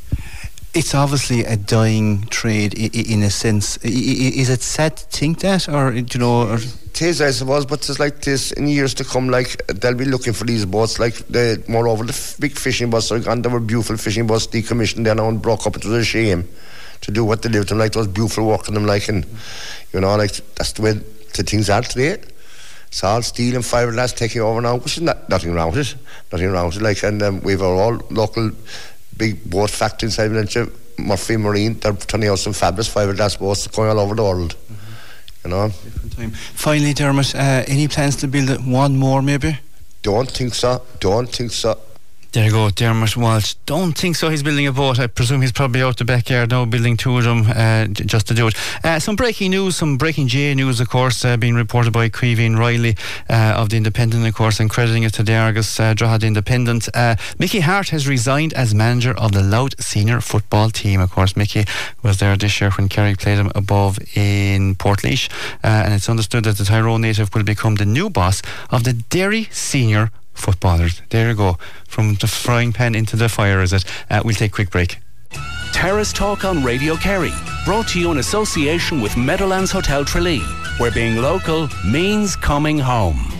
[SPEAKER 1] It's obviously a dying trade I- I- in a sense. I- I- is it sad to think that, or you know? Or
[SPEAKER 6] it is, I suppose, but it's like this in years to come. Like they'll be looking for these boats. Like the moreover, the f- big fishing boats are gone. There were beautiful fishing boats decommissioned there now and broke up. It was a shame to do what they lived them like. There was beautiful work in them, like, and you know, like that's the way the things are today. It's all steel and fiberglass taking over now, which is not, nothing wrong with it. Nothing wrong with it. Like, and um, we've our all local big boat factory inside Valencia, Murphy Marine. They're turning out some fabulous fiberglass boats going all over the world. Mm-hmm. You know.
[SPEAKER 1] Different time. Finally, Dermot, uh, any plans to build one more, maybe?
[SPEAKER 6] Don't think so. Don't think so.
[SPEAKER 1] There you go, Dermot Walsh. Don't think so. He's building a boat. I presume he's probably out the backyard now building two of them uh, just to do it. Uh, some breaking news, some breaking J news, of course, uh, being reported by Caoimhín Riley uh, of the Independent, of course, and crediting it to the Argus uh, Drogheda Independent. Uh, Mickey Hart has resigned as manager of the Louth senior football team. Of course, Mickey was there this year when Kerry played him above in Portlaoise, uh, and it's understood that the Tyrone native will become the new boss of the Derry senior footballers. There you go, from the frying pan into the fire, is it? Uh, we'll take a quick break.
[SPEAKER 4] Terrace Talk on Radio Kerry, brought to you in association with Meadowlands Hotel Tralee, where being local means coming home.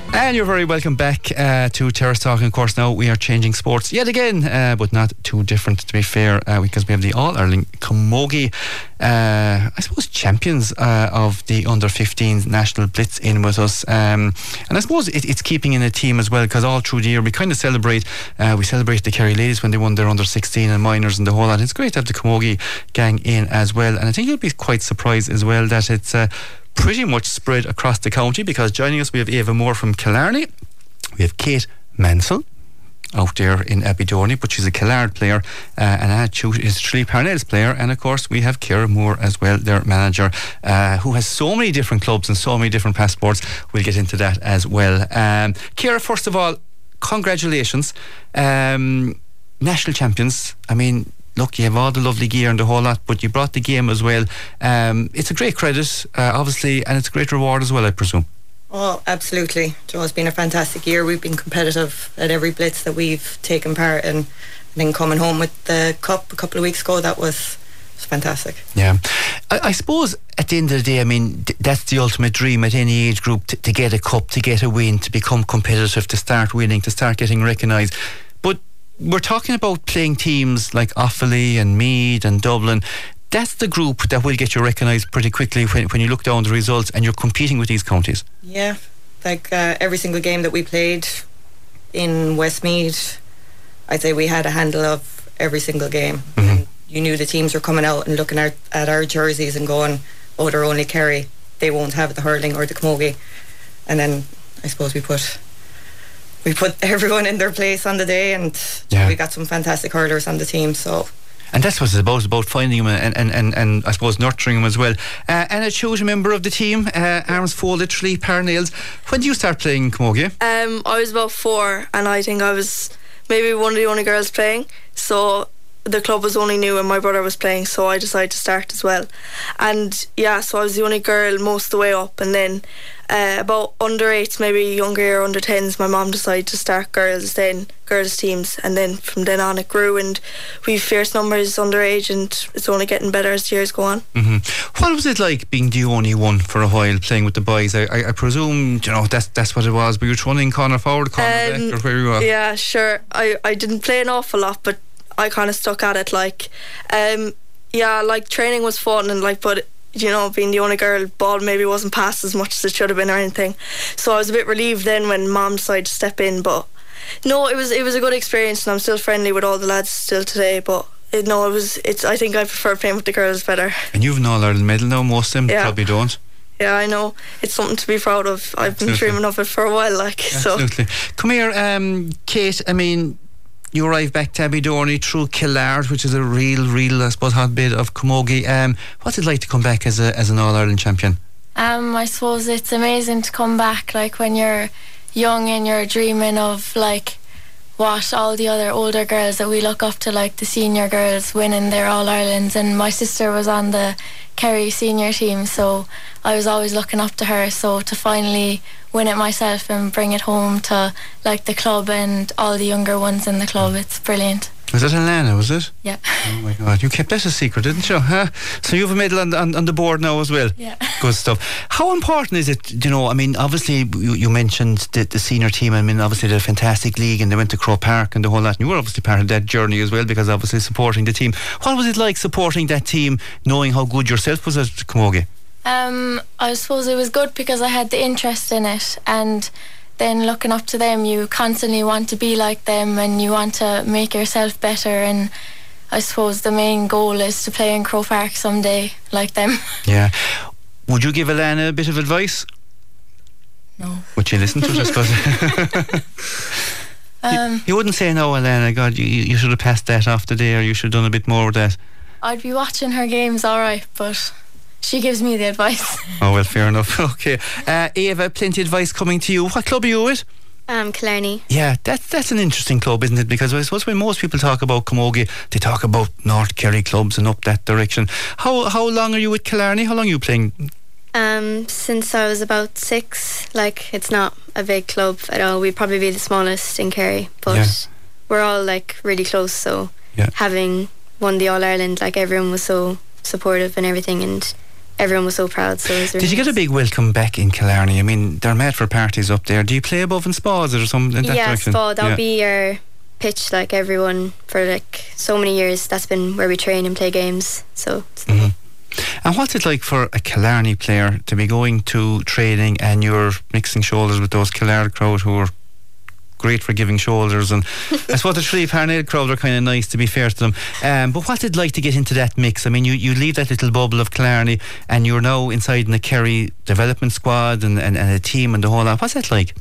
[SPEAKER 1] And you're very welcome back uh, to Terrace Talk. And of course, now we are changing sports yet again, uh, but not too different, to be fair, uh, because we have the All-Ireland Camogie, uh, I suppose, champions uh, of the under fifteens National Blitz in with us. Um, and I suppose it, it's keeping in a team as well, because all through the year we kind of celebrate, uh, we celebrate the Kerry ladies when they won their under sixteen and minors and the whole lot. It's great to have the Camogie gang in as well. And I think you'll be quite surprised as well that it's uh, pretty much spread across the county, because joining us we have Eva Moore from Killarney, we have Kate Mansell out there in Abbeydorney, but she's a Killard player, uh, and Anna Chute is a Tralee Parnell's player, and of course we have Ciara Moore as well, their manager, uh, who has so many different clubs and so many different passports. We'll get into that as well. um, Ciara, first of all, congratulations, um, national champions. I mean, look, you have all the lovely gear and the whole lot, but you brought the game as well. Um, it's a great credit, uh, obviously, and it's a great reward as well, I presume.
[SPEAKER 7] Oh, absolutely. Joe, it's been a fantastic year. We've been competitive at every blitz that we've taken part in. And then coming home with the cup a couple of weeks ago, that was, was fantastic.
[SPEAKER 1] Yeah. I, I suppose at the end of the day, I mean, th- that's the ultimate dream at any age group, t- to get a cup, to get a win, to become competitive, to start winning, to start getting recognised. But we're talking about playing teams like Offaly and Meath and Dublin. That's the group that will get you recognised pretty quickly when, when you look down the results and you're competing with these counties.
[SPEAKER 7] Yeah, like uh, every single game that we played in Westmeath, I'd say we had a handle of every single game.
[SPEAKER 1] Mm-hmm.
[SPEAKER 7] And you knew the teams were coming out and looking at, at our jerseys and going, oh, they're only Kerry, they won't have the hurling or the camogie. And then I suppose we put we put everyone in their place on the day, and
[SPEAKER 1] yeah.
[SPEAKER 7] we got some fantastic hurlers on the team. So,
[SPEAKER 1] and that's what it's about, it's about finding them and, and, and, and I suppose nurturing them as well. Uh, Anna Chute, a member of the team, uh, arms folded, Tralee Parnells. When did you start playing camogie?
[SPEAKER 8] Um, I was about four, and I think I was maybe one of the only girls playing, so the club was only new and my brother was playing, so I decided to start as well. And yeah, so I was the only girl most of the way up, and then uh, about under eights, maybe younger year, under tens, my mum decided to start girls then girls teams, and then from then on it grew, and we've fierce numbers underage, and it's only getting better as the years go on.
[SPEAKER 1] Mm-hmm. What was it like being the only one for a while playing with the boys? I, I, I presume, you know, that's that's what it was. Were you running corner forward, corner
[SPEAKER 8] um,
[SPEAKER 1] back, or where you were?
[SPEAKER 8] Yeah, sure. I, I didn't play an awful lot, but I kind of stuck at it. Like, um, yeah, like training was fun, and like, but you know, being the only girl, ball maybe wasn't passed as much as it should have been or anything. So I was a bit relieved then when Mom decided to step in. But no, it was it was a good experience, and I'm still friendly with all the lads still today. But it, no, it was it's. I think I prefer playing with the girls better.
[SPEAKER 1] And you've an All-Ireland medal now. Most of them
[SPEAKER 8] yeah.
[SPEAKER 1] probably don't.
[SPEAKER 8] Yeah, I know. It's something to be proud of. I've Absolutely. been dreaming of it for a while. Like,
[SPEAKER 1] Absolutely.
[SPEAKER 8] So.
[SPEAKER 1] Come here, um, Kate. I mean, you arrived back to Abbeydorney through Killard, which is a real, real, I suppose, hotbed of camogie. Um, what's it like to come back as a as an All-Ireland champion?
[SPEAKER 9] Um, I suppose it's amazing to come back, like when you're young and you're dreaming of like what all the other older girls that we look up to, like the senior girls winning their All-Irelands, and my sister was on the Kerry senior team, so I was always looking up to her. So to finally win it myself and bring it home to like the club and all the younger ones in the club, it's brilliant.
[SPEAKER 1] Was it Alana, was it?
[SPEAKER 9] Yeah.
[SPEAKER 1] Oh my God, you kept that a secret, didn't you? Huh? So you have a medal on, on, on the board now as well.
[SPEAKER 9] Yeah.
[SPEAKER 1] Good stuff. How important is it, you know, I mean, obviously you, you mentioned the, the senior team. I mean, obviously they're a fantastic league, and they went to Croke Park and the whole lot, and you were obviously part of that journey as well, because obviously supporting the team. What was it like supporting that team, knowing how good yourself was at camogie?
[SPEAKER 9] Um, I suppose it was good because I had the interest in it, and then looking up to them, you constantly want to be like them and you want to make yourself better, and I suppose the main goal is to play in Croke Park someday like them.
[SPEAKER 1] Yeah. Would you give Alana a bit of advice?
[SPEAKER 9] No.
[SPEAKER 1] Would you listen to it, I suppose? um, you, you wouldn't say no, Alana, God, you, you should have passed that off today, or you should have done a bit more with that.
[SPEAKER 9] I'd be watching her games alright, but she gives me the advice.
[SPEAKER 1] Oh, well, fair enough. Okay. Uh, Eva, plenty of advice coming to you. What club are you with?
[SPEAKER 10] Um, Killarney.
[SPEAKER 1] Yeah, that's that's an interesting club, isn't it? Because I suppose when most people talk about camogie, they talk about North Kerry clubs and up that direction. How how long are you with Killarney? How long are you playing?
[SPEAKER 10] Um, since I was about six. Like, it's not a big club at all. We'd probably be the smallest in Kerry, but yeah. we're all like really close. So yeah. having won the All Ireland, like everyone was so supportive and everything, and everyone was so proud. So it was really
[SPEAKER 1] Did you get a big welcome back in Killarney? I mean, they're mad for parties up there. Do you play above in Spas or something in that
[SPEAKER 10] yeah,
[SPEAKER 1] direction?
[SPEAKER 10] Spa, that'll
[SPEAKER 1] yeah.
[SPEAKER 10] be our pitch, like everyone for like so many years. That's been where we train and play games. So it's
[SPEAKER 1] mm-hmm. And what's it like for a Killarney player to be going to training and you're mixing shoulders with those Kildare crowd who are great for giving shoulders, and I suppose the Tralee Parnell crowd are kind of nice, to be fair to them, um, but what's it like to get into that mix? I mean, you, you leave that little bubble of Killarney and you're now inside in the Kerry development squad and, and, and a team and the whole lot. What's that like?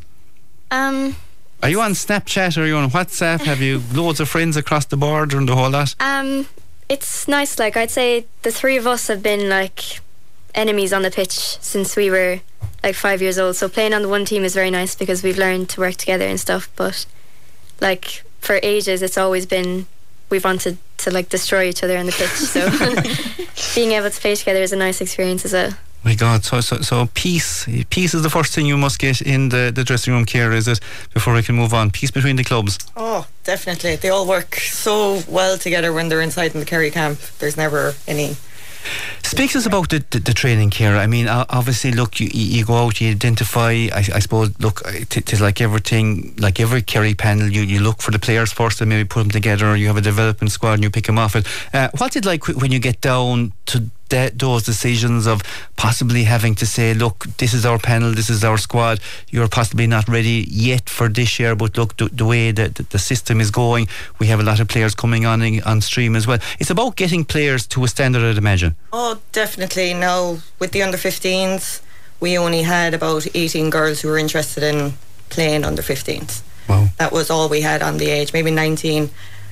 [SPEAKER 10] Um,
[SPEAKER 1] are you on Snapchat or are you on WhatsApp? Have you loads of friends across the border and the whole lot?
[SPEAKER 10] Um, it's nice. Like, I'd say the three of us have been like enemies on the pitch since we were like five years old, so playing on the one team is very nice because we've learned to work together and stuff. But like for ages it's always been we've wanted to like destroy each other on the pitch, so being able to play together is a nice experience as well.
[SPEAKER 1] My God, so so so peace peace is the first thing you must get in the, the dressing room, Ciara, is it, before we can move on? Peace between the clubs.
[SPEAKER 7] Oh, definitely. They all work so well together when they're inside in the Kerry camp. There's never any.
[SPEAKER 1] Speak to us about the, the, the training, Ciara. I mean, obviously, look, you, you go out, you identify, I, I suppose, look, it's like everything, like every Kerry panel, you, you look for the players first and maybe put them together, or you have a development squad and you pick them off it. Uh, what's it like when you get down to that, those decisions of possibly having to say, look, this is our panel, this is our squad, you're possibly not ready yet for this year, but look, the, the way that the, the system is going, we have a lot of players coming on on stream as well. It's about getting players to a standard, I'd imagine.
[SPEAKER 7] Oh, definitely. Now, with the under fifteens, we only had about eighteen girls who were interested in playing under fifteens.
[SPEAKER 1] Wow.
[SPEAKER 7] That was all we had on the age, maybe nineteen.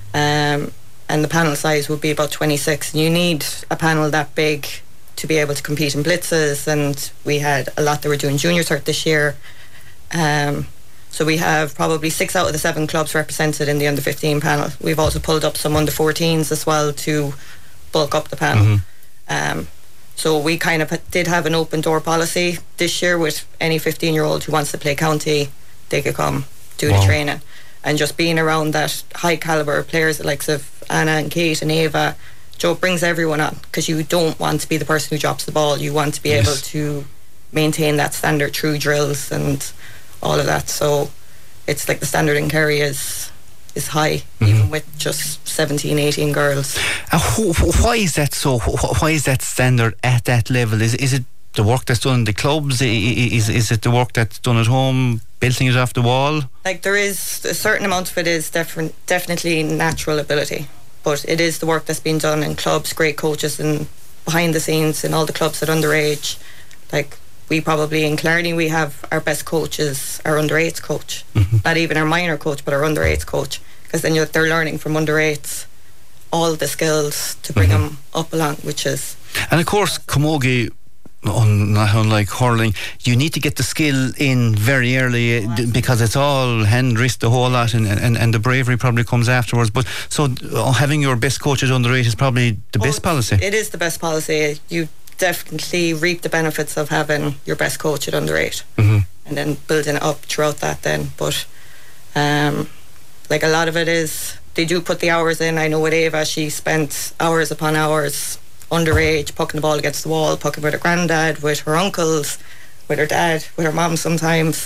[SPEAKER 7] Um, and the panel size would be about twenty-six. You need a panel that big to be able to compete in blitzes, and we had a lot that were doing junior cert this year. Um, so we have probably six out of the seven clubs represented in the under fifteen panel. We've also pulled up some under fourteens as well to bulk up the panel.
[SPEAKER 1] Mm-hmm.
[SPEAKER 7] Um, so we kind of did have an open door policy this year with any fifteen year old who wants to play county, they could come do
[SPEAKER 1] wow.
[SPEAKER 7] the training. And just being around that high calibre players, the likes of Anna and Kate and Ava, Joe, brings everyone on, because you don't want to be the person who drops the ball. You want to be yes. able to maintain that standard through drills and all of that. So it's like the standard in Kerry is is high, mm-hmm. even with just seventeen, eighteen girls.
[SPEAKER 1] Uh, wh- why is that so? Wh- why is that standard at that level? Is is it the work that's done in the clubs? Is is it the work that's done at home, building it off the wall?
[SPEAKER 7] Like, there is a certain amount of it is different, definitely natural ability, but it is the work that's been done in clubs, great coaches and behind the scenes in all the clubs at underage. Like, we probably in Killarney, we have our best coach is our under eights coach, mm-hmm. not even our minor coach, but our under eights coach, because then you're, they're learning from under eights all the skills to bring mm-hmm. them up along, which is.
[SPEAKER 1] And of course, Camogie, Un, not unlike hurling, you need to get the skill in very early, uh, because it's all hand, wrist, the whole lot, and, and, and the bravery probably comes afterwards. But so uh, having your best coach at under eight is probably the oh, best policy.
[SPEAKER 7] It is the best policy. You definitely reap the benefits of having your best coach at under eight, mm-hmm. and then building it up throughout that then. But um, like a lot of it is, they do put the hours in. I know with Ava, she spent hours upon hours underage, pucking the ball against the wall, pucking with her granddad, with her uncles, with her dad, with her mum sometimes.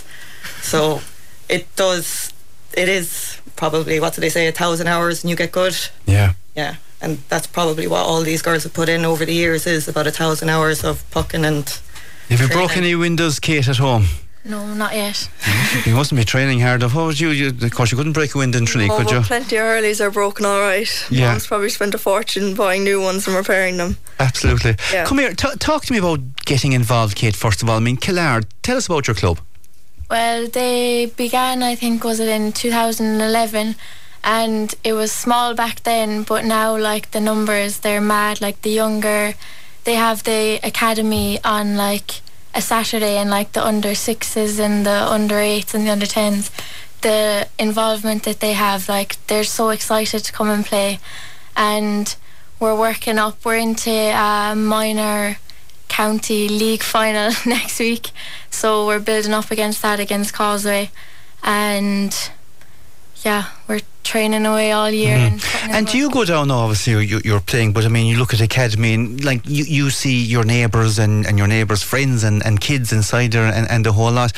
[SPEAKER 7] So it does, it is probably, what do they say, a thousand hours and you get good.
[SPEAKER 1] Yeah.
[SPEAKER 7] Yeah. And that's probably what all these girls have put in over the years, is about a thousand hours of pucking and
[SPEAKER 1] Have you broken any windows, Kate, at home?
[SPEAKER 9] No, not yet.
[SPEAKER 1] You mustn't be training hard enough. What was you, you? Of course, you couldn't break a window in Tralee,
[SPEAKER 8] no,
[SPEAKER 1] could you?
[SPEAKER 8] Plenty of Hurleys are broken all right.
[SPEAKER 1] Yeah.
[SPEAKER 8] Mom's probably spent a fortune buying new ones and repairing them.
[SPEAKER 1] Absolutely.
[SPEAKER 8] Yeah.
[SPEAKER 1] Come here, t- talk to me about getting involved, Kate, first of all. I mean, Killard, tell us about your club.
[SPEAKER 9] Well, they began, I think, was it in two thousand eleven, and it was small back then, but now, like, the numbers, they're mad. Like, the younger, they have the academy on, like, a Saturday, and like the under sixes and the under eights and the under tens, the involvement that they have, like, they're so excited to come and play. And we're working up, we're into a minor county league final next week, so we're building up against that against Causeway, and yeah, we're training away all year.
[SPEAKER 1] Mm.
[SPEAKER 9] And, putting in
[SPEAKER 1] And
[SPEAKER 9] work.
[SPEAKER 1] do you go down now, obviously you, you're playing, but I mean you look at the academy and like you, you see your neighbours and, and your neighbours' friends and, and kids inside there and, and the whole lot.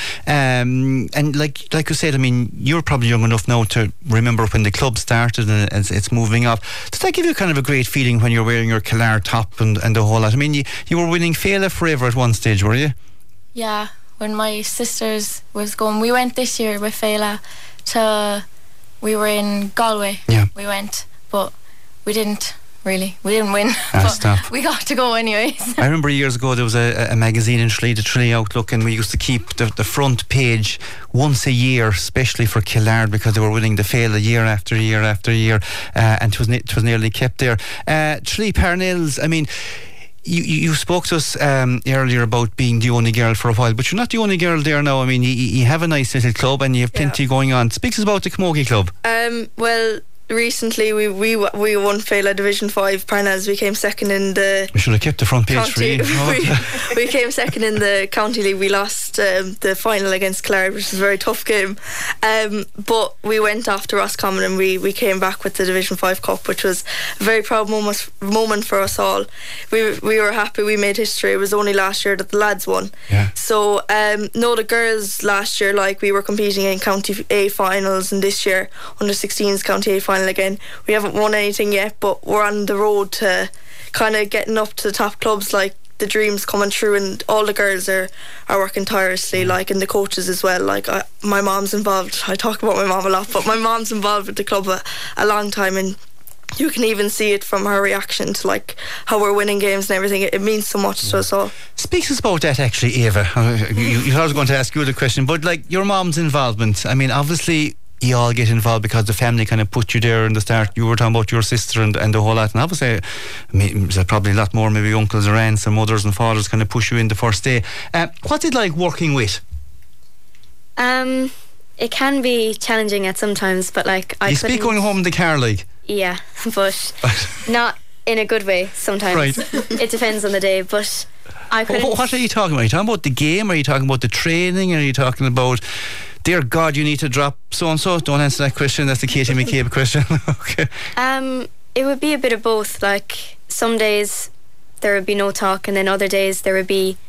[SPEAKER 1] Um, and like like you said, I mean you're probably young enough now to remember when the club started and it's, it's moving up. Does that give you kind of a great feeling when you're wearing your Kildare top and, and the whole lot? I mean you, you were winning Féile forever at one stage, were you?
[SPEAKER 9] Yeah, when my sisters was going, we went this year with Féile to, we were in Galway.
[SPEAKER 1] Yeah.
[SPEAKER 9] We went, but we didn't really, we didn't win.
[SPEAKER 1] Ah,
[SPEAKER 9] but
[SPEAKER 1] stop.
[SPEAKER 9] we got to go anyways.
[SPEAKER 1] I remember years ago there was a, a magazine in Tralee, the Tralee Outlook, and we used to keep the, the front page once a year, especially for Kildare, because they were winning the Féile year after year after year, uh, and it was, ne- it was nearly kept there. Uh, Tralee Parnells, I mean, You, you spoke to us um, earlier about being the only girl for a while, but you're not the only girl there now. I mean, you, you have a nice little club and you have plenty
[SPEAKER 8] Yeah.
[SPEAKER 1] going on. Speak to us about the Camogie Club.
[SPEAKER 8] Um, well, recently we we we won Féile Division Five. Parnells, we came second in the
[SPEAKER 1] We should have kept the front page for
[SPEAKER 8] county.
[SPEAKER 1] you.
[SPEAKER 8] we, we came second in the county league. We lost um, the final against Clare, which was a very tough game. Um, but we went after Roscommon and we, we came back with the Division Five Cup, which was a very proud moment moment for us all. We we were happy. We made history. It was only last year that the lads won.
[SPEAKER 1] Yeah.
[SPEAKER 8] So um, no, the girls last year, like we were competing in County A finals, and this year under sixteens County A final again. We haven't won anything yet, but we're on the road to kind of getting up to the top clubs. Like the dreams coming true, and all the girls are are working tirelessly, like, and the coaches as well. Like I, my mom's involved. I talk about my mom a lot, but my mom's involved with the club a, a long time, and you can even see it from her reaction to like how we're winning games and everything. It, it means so much to us all.
[SPEAKER 1] Speak to us about that, actually, Eva. Uh, you, you, I was going to ask you the question, but like your mom's involvement. I mean, obviously you all get involved because the family kind of put you there in the start. You were talking about your sister and, and the whole lot, and obviously I mean, there's probably a lot more, maybe uncles or aunts and mothers and fathers kind of push you in the first day. Uh, what's it like working with?
[SPEAKER 10] Um, it can be challenging at some times, but like I
[SPEAKER 1] You speak
[SPEAKER 10] couldn't-
[SPEAKER 1] going home in the car, like.
[SPEAKER 10] Yeah, but not in a good way sometimes.
[SPEAKER 1] Right.
[SPEAKER 10] It depends on the day, but I couldn't.
[SPEAKER 1] What, what are you talking about? Are you talking about the game? Are you talking about the training? Are you talking about, dear God, you need to drop so and so? Don't answer that question. That's the Katie McCabe question. Okay.
[SPEAKER 10] Um, it would be a bit of both. Like some days there would be no talk, and then other days there would be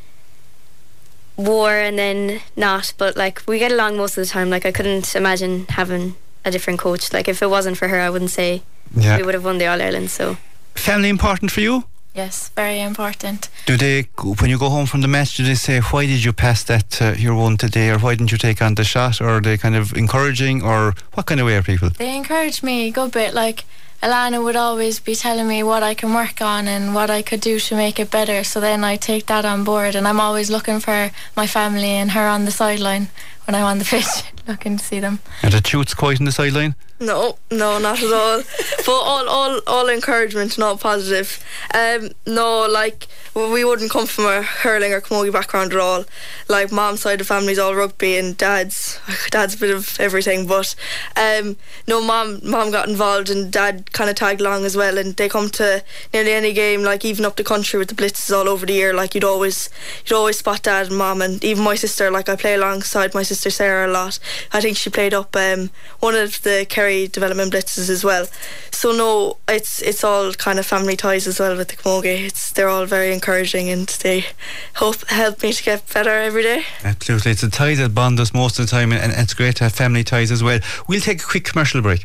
[SPEAKER 10] war, and then not. But like we get along most of the time. Like I couldn't imagine having a different coach. Like if it wasn't for her, I wouldn't say
[SPEAKER 1] Yeah.
[SPEAKER 10] we would have won the All Ireland. So
[SPEAKER 1] Family important for you?
[SPEAKER 9] Yes, very important.
[SPEAKER 1] Do they, when you go home from the match, do they say, why did you pass that uh, your one today, or why didn't you take on the shot, or are they kind of encouraging, or what kind of way are people?
[SPEAKER 9] They encouraged me a good bit. Like Alana would always be telling me what I can work on and what I could do to make it better, so then I take that on board, and I'm always looking for my family and her on the sideline when I'm on the pitch, looking to see them.
[SPEAKER 1] And the Toots quiet on the sideline?
[SPEAKER 8] No, no, not at all. But all, all, all encouragement and all positive. Um, no, like we wouldn't come from a hurling or camogie background at all. Like mom's side of the family's all rugby, and dad's dad's a bit of everything. But um, no, mom mom got involved, and dad kind of tagged along as well. And they come to nearly any game, like even up the country with the blitzes all over the year. Like you'd always you'd always spot dad and mom, and even my sister. Like I play alongside my sister Sarah a lot. I think she played up um, one of the Kerry development blitzes as well. So no, it's it's all kind of family ties as well with the camogie. It's they're all very encouraging, and they hope help me to get better every day.
[SPEAKER 1] Absolutely, it's a tie that bond us most of the time, and, and it's great to have family ties as well. We'll take a quick commercial break.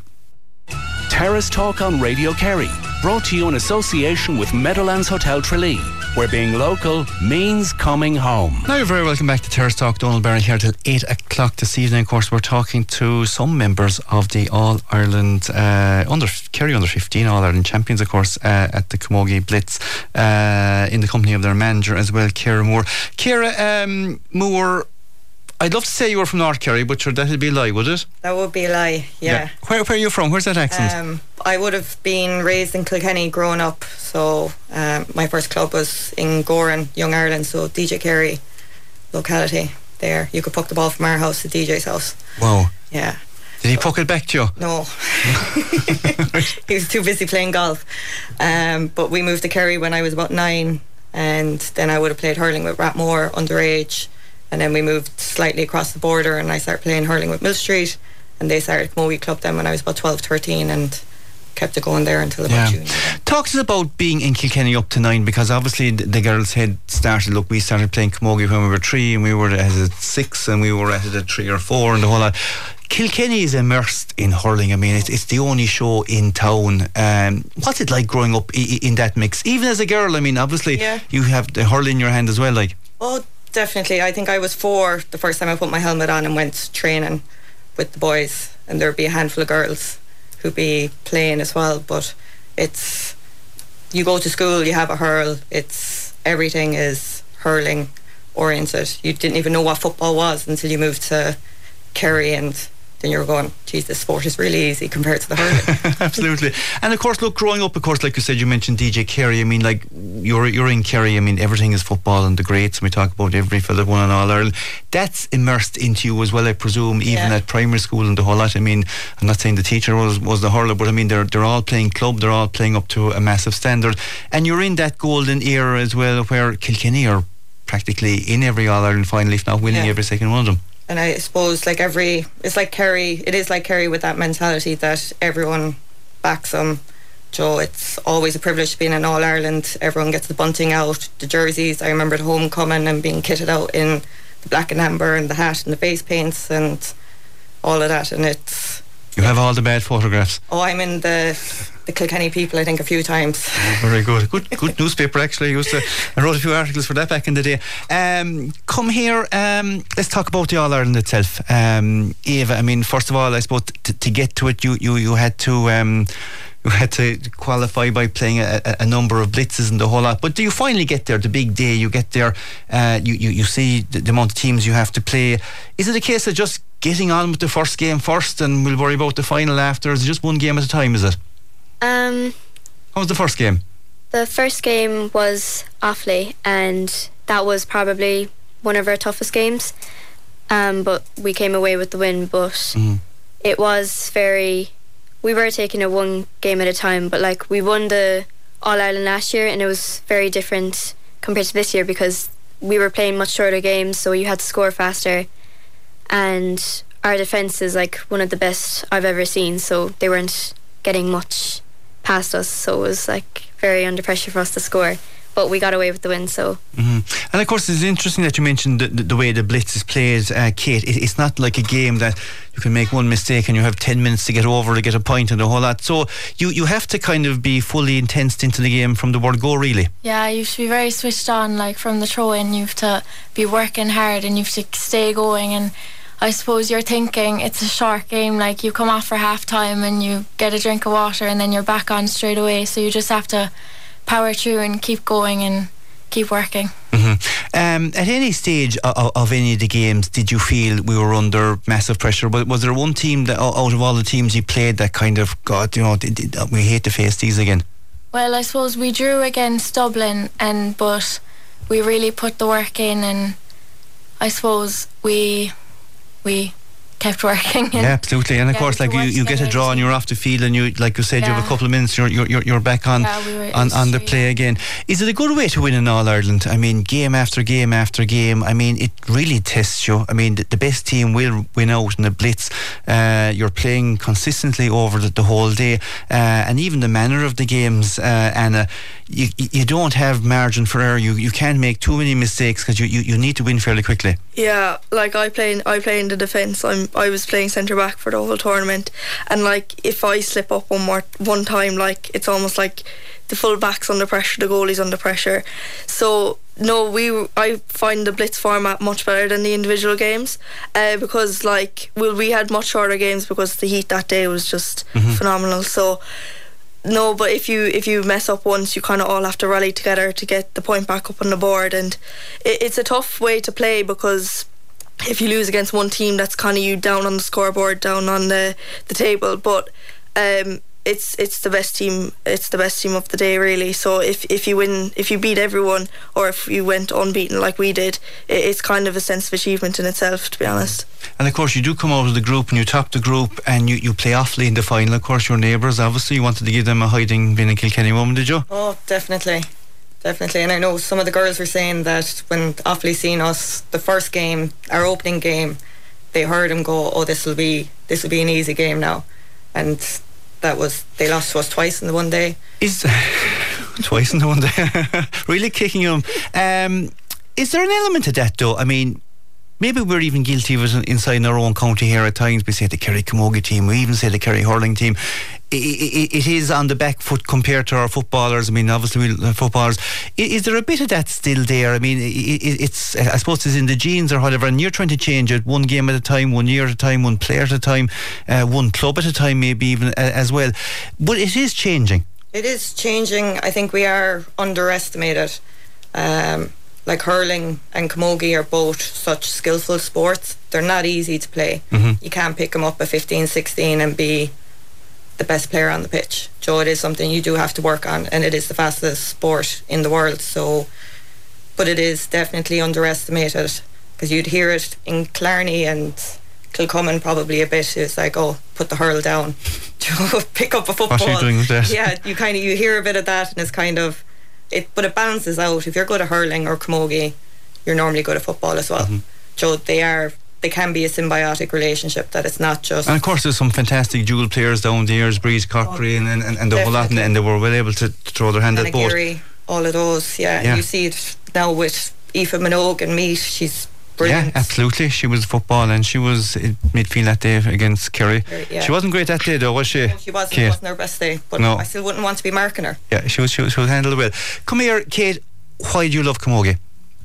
[SPEAKER 4] Terrace Talk on Radio Kerry, brought to you in association with Meadowlands Hotel Tralee, where being local means coming home.
[SPEAKER 1] Now you're very welcome back to Terrace Talk. Donald Barry here till eight o'clock this evening. Of course, we're talking to some members of the All-Ireland uh, under Kerry under fifteen All-Ireland champions, of course, uh, at the Camogie Blitz, uh, in the company of their manager as well, Ciara Moore. Ciara um, Moore, I'd love to say you were from North Kerry, but sure, that'd be a lie, would it?
[SPEAKER 7] That would be a lie, yeah. yeah.
[SPEAKER 1] Where, where are you from? Where's that accent?
[SPEAKER 7] Um, I would have been raised in Kilkenny growing up, so um, my first club was in Goran, Young Ireland, so D J Kerry locality there. You could puck the ball from our house to D J's house.
[SPEAKER 1] Wow.
[SPEAKER 7] Yeah.
[SPEAKER 1] Did he puck it back to you?
[SPEAKER 7] No. He was too busy playing golf. Um, but we moved to Kerry when I was about nine, and then I would have played hurling with Rathmore underage. And then we moved slightly across the border, and I started playing hurling with Mill Street. and they started Camogie Club then when I was about twelve, thirteen, and kept it going there until about
[SPEAKER 1] Yeah.
[SPEAKER 7] junior.
[SPEAKER 1] Talk to us about being in Kilkenny up to nine, because obviously the, the girls had started, look, we started playing camogie when we were three, and we were at a six, and we were at a three or four, and the whole lot. Kilkenny is immersed in hurling. I mean, it's, it's the only show in town. Um, what's it like growing up I- in that mix? Even as a girl, I mean, obviously
[SPEAKER 7] Yeah.
[SPEAKER 1] you have the hurling in your hand as well, like.
[SPEAKER 7] Oh, definitely. I think I was four the first time I put my helmet on and went training with the boys, and there'd be a handful of girls who'd be playing as well. But it's, you go to school, you have a hurl, it's, everything is hurling oriented. You didn't even know what football was until you moved to Kerry, and then you were going, geez, this sport is really easy compared to the hurling.
[SPEAKER 1] Absolutely. And of course, look, growing up, of course, like you said, you mentioned D J Kerry. I mean, like, you're you're in Kerry. I mean, everything is football and the greats, and we talk about every fella won in All Ireland. That's immersed into you as well, I presume, even
[SPEAKER 7] Yeah.
[SPEAKER 1] at primary school and the whole lot. I mean, I'm not saying the teacher was, was the hurler, but I mean, they're they're all playing club, they're all playing up to a massive standard. And you're in that golden era as well, where Kilkenny are practically in every All Ireland final, if not winning
[SPEAKER 7] Yeah.
[SPEAKER 1] every second one of them.
[SPEAKER 7] And I suppose like every, it's like Kerry, it is like Kerry with that mentality that everyone backs them. Joe, it's always a privilege to be in an All Ireland. Everyone gets the bunting out, the jerseys. I remember the homecoming and being kitted out in the black and amber and the hat and the face paints and all of that. And it's,
[SPEAKER 1] You have all the bad photographs.
[SPEAKER 7] oh, I'm in the the Kilkenny People, I think, a few times.
[SPEAKER 1] Very good. Good good newspaper, actually. I, used to, I wrote a few articles for that back in the day. Um, come here, um, let's talk about the All-Ireland itself. Um, Eva, I mean, first of all, I suppose t- to get to it, you, you, you had to... Um, you had to qualify by playing a, a, a number of blitzes and the whole lot. But do you finally get there, the big day, you get there, uh, you, you, you see the, the amount of teams you have to play. Is it a case of just getting on with the first game first and we'll worry about the final after? Is it just one game at a time, is it?
[SPEAKER 10] Um,
[SPEAKER 1] How was the first game?
[SPEAKER 10] the first game was Offaly, and that was probably one of our toughest games. Um, but we came away with the win. But
[SPEAKER 1] Mm.
[SPEAKER 10] it was very. We were taking it one game at a time, but like we won the All Ireland last year, and it was very different compared to this year because we were playing much shorter games, so you had to score faster, and our defence is like one of the best I've ever seen. So they weren't getting much past us, so it was like very under pressure for us to score. But we got away with the win, so.
[SPEAKER 1] Mm-hmm. And of course, it's interesting that you mentioned the, the, the way the blitz is played, uh, Kate. It, it's not like a game that you can make one mistake and you have ten minutes to get over to get a point and the whole lot. So you, you have to kind of be fully intensed into the game from the word go, really.
[SPEAKER 9] Yeah, you should be very switched on, like from the throw in. You have to be working hard and you have to stay going. And I suppose you're thinking it's a short game, like you come off for half time and you get a drink of water and then you're back on straight away. So you just have to power through and keep going and keep working.
[SPEAKER 1] Mm-hmm. Um, at any stage of, of any of the games, did you feel we were under massive pressure? Was, was there one team that out of all the teams you played that kind of, God, you know, did, did, we hate to face these again?
[SPEAKER 9] Well, I suppose we drew against Dublin, and but we really put the work in, and I suppose we we kept working.
[SPEAKER 1] Yeah, absolutely. And of
[SPEAKER 9] yeah,
[SPEAKER 1] course, like you, you get a draw and you're off the field, and you, like you said, you have a
[SPEAKER 9] Yeah.
[SPEAKER 1] couple of minutes, you're you're you're back on
[SPEAKER 9] Yeah, we were- it
[SPEAKER 1] on,
[SPEAKER 9] was
[SPEAKER 1] on the
[SPEAKER 9] true,
[SPEAKER 1] play
[SPEAKER 9] yeah.
[SPEAKER 1] again. Is it a good way to win in All Ireland? I mean, game after game after game. I mean, it really tests you. I mean, the, the best team will win out in the blitz. Uh, you're playing consistently over the, the whole day, uh, and even the manner of the games. Uh, Anna, you you don't have margin for error. You you can't make too many mistakes because you, you, you need to win fairly quickly.
[SPEAKER 8] Yeah, like I play in, I play in the defence. I'm I was playing centre back for the whole tournament, and like if I slip up one more one time, like it's almost like the full back's under pressure, the goalie's under pressure. So no, we I find the blitz format much better than the individual games, uh, because like well we had much shorter games because the heat that day was just
[SPEAKER 1] Mm-hmm.
[SPEAKER 8] phenomenal. So. No, but if you if you mess up once, you kind of all have to rally together to get the point back up on the board, and it, it's a tough way to play because if you lose against one team, that's kind of you down on the scoreboard, down on the the table. But um, it's it's the best team. It's the best team of the day, really. So if if you win, if you beat everyone, or if you went unbeaten like we did, it, it's kind of a sense of achievement in itself, to be honest.
[SPEAKER 1] And of course, you do come out of the group and you top the group, and you, you play Offaly in the final. Of course, your neighbours, obviously, you wanted to give them a hiding, being a Kilkenny woman, did you?
[SPEAKER 7] Oh, definitely. Definitely. And I know some of the girls were saying that when Offaly seen us, the first game, our opening game, they heard him go, oh, this will be this will be an easy game now, and that was they lost to us twice in the one day.
[SPEAKER 1] Is twice in the one day really kicking him? Um, is there an element to that though? I mean, maybe we're even guilty of it inside our own county here at times. We say the Kerry Camogie team, we even say the Kerry hurling team. It, it, it is on the back foot compared to our footballers. I mean, obviously we footballers. Is there a bit of that still there? I mean, it, it's I suppose it's in the genes or whatever, and you're trying to change it one game at a time, one year at a time, one player at a time, uh, one club at a time, maybe even uh, as well. But it is changing.
[SPEAKER 7] It is changing. I think we are underestimated. Um, like hurling and camogie are both such skillful sports. They're not easy to play. Mm-hmm. You can't pick them up at fifteen, sixteen and be the best player on the pitch. Joe, it is something you do have to work on, and it is the fastest sport in the world. So, but it is definitely underestimated, because you'd hear it in Clarny and Kilcummin probably a bit. It's like, oh, put the hurl down, Joe, pick up a football.
[SPEAKER 1] What are you doing with that?
[SPEAKER 7] Yeah, you kind of you hear a bit of that, and it's kind of it, but it balances out. If you're good at hurling or camogie, you're normally good at football as well. Mm-hmm. So they are. They can be a symbiotic relationship, that it's not just...
[SPEAKER 1] And of course there's some fantastic dual players down the years, Breeze, Cochray and, and, and the whole lot, and, and they were well able to, to throw their hand at both.
[SPEAKER 7] All of those, yeah. yeah. You see it now with Aoife Minogue and Meath, she's brilliant.
[SPEAKER 1] Yeah, absolutely. She was football and she was in midfield that day against Kerry. Yeah. She wasn't great that day though, was she?
[SPEAKER 7] No, she wasn't. Kate? It wasn't her best day, but no. I still wouldn't want to be marking her.
[SPEAKER 1] Yeah, she was, she was, she was handled well. Come here, Kate, why do you love camogie?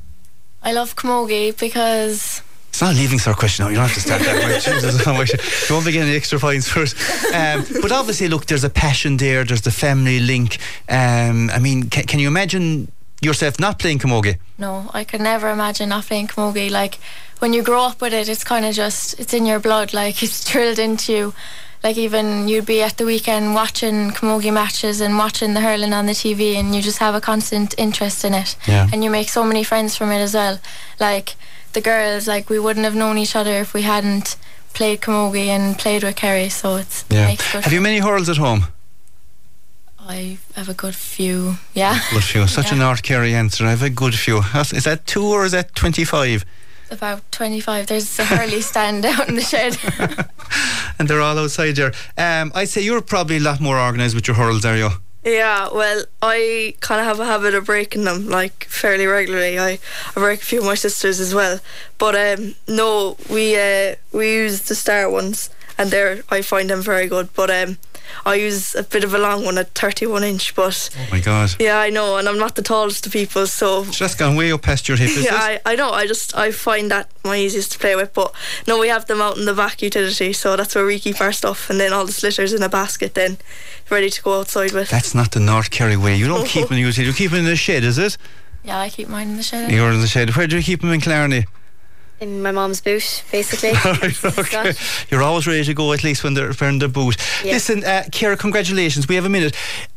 [SPEAKER 9] I love camogie because...
[SPEAKER 1] It's not a leaving cert question now, you don't have to start that way. Jesus, you won't be getting extra points for it. Um, but obviously, look, there's a passion there, there's the family link. Um, I mean, can, can you imagine yourself not playing camogie?
[SPEAKER 9] No, I could never imagine not playing camogie. Like, when you grow up with it, it's kind of just, it's in your blood, like, it's drilled into you. Like, even you'd be at the weekend watching camogie matches and watching the hurling on the T V, and you just have a constant interest in it.
[SPEAKER 1] Yeah.
[SPEAKER 9] And you make so many friends from it as well. Like, the girls, like, we wouldn't have known each other if we hadn't played camogie and played with Kerry, so it's
[SPEAKER 1] yeah.
[SPEAKER 9] it makes good
[SPEAKER 1] Have you many hurls at home?
[SPEAKER 9] I have a good few, yeah.
[SPEAKER 1] Good few. Such yeah. a North Kerry answer. I have a good few. Is that two or is that twenty-five?
[SPEAKER 9] About twenty-five. There's a hurley stand out in the shed.
[SPEAKER 1] And they're all outside there. Um, I'd say you're probably a lot more organised with your hurls, are you?
[SPEAKER 8] Yeah, well, I kind of have a habit of breaking them, like, fairly regularly. I, I break a few of my sisters as well. But um, no, we uh, we use the star ones, and they're, I find them very good. But um, I use a bit of a long one at thirty-one inch. But
[SPEAKER 1] oh my God!
[SPEAKER 8] Yeah, I know, and I'm not the tallest of people, so,
[SPEAKER 1] so that's gone way up past your hip. Is
[SPEAKER 8] yeah, I, I know. I just I find that my easiest to play with. But no, we have them out in the back utility, so that's where we keep our stuff, and then all the slitters in a basket, then ready to go outside with.
[SPEAKER 1] That's not the North Kerry way. You don't keep them in the utility. You keep them in the shed, is it?
[SPEAKER 9] Yeah, I keep mine in the shed.
[SPEAKER 1] You're in the shed. Where do you keep them in Clarny?
[SPEAKER 10] In my mum's boot, basically.
[SPEAKER 1] Right, okay. You're always ready to go, at least when they're in their boot.
[SPEAKER 10] Yeah.
[SPEAKER 1] Listen, uh, Ciara, congratulations. We have a minute.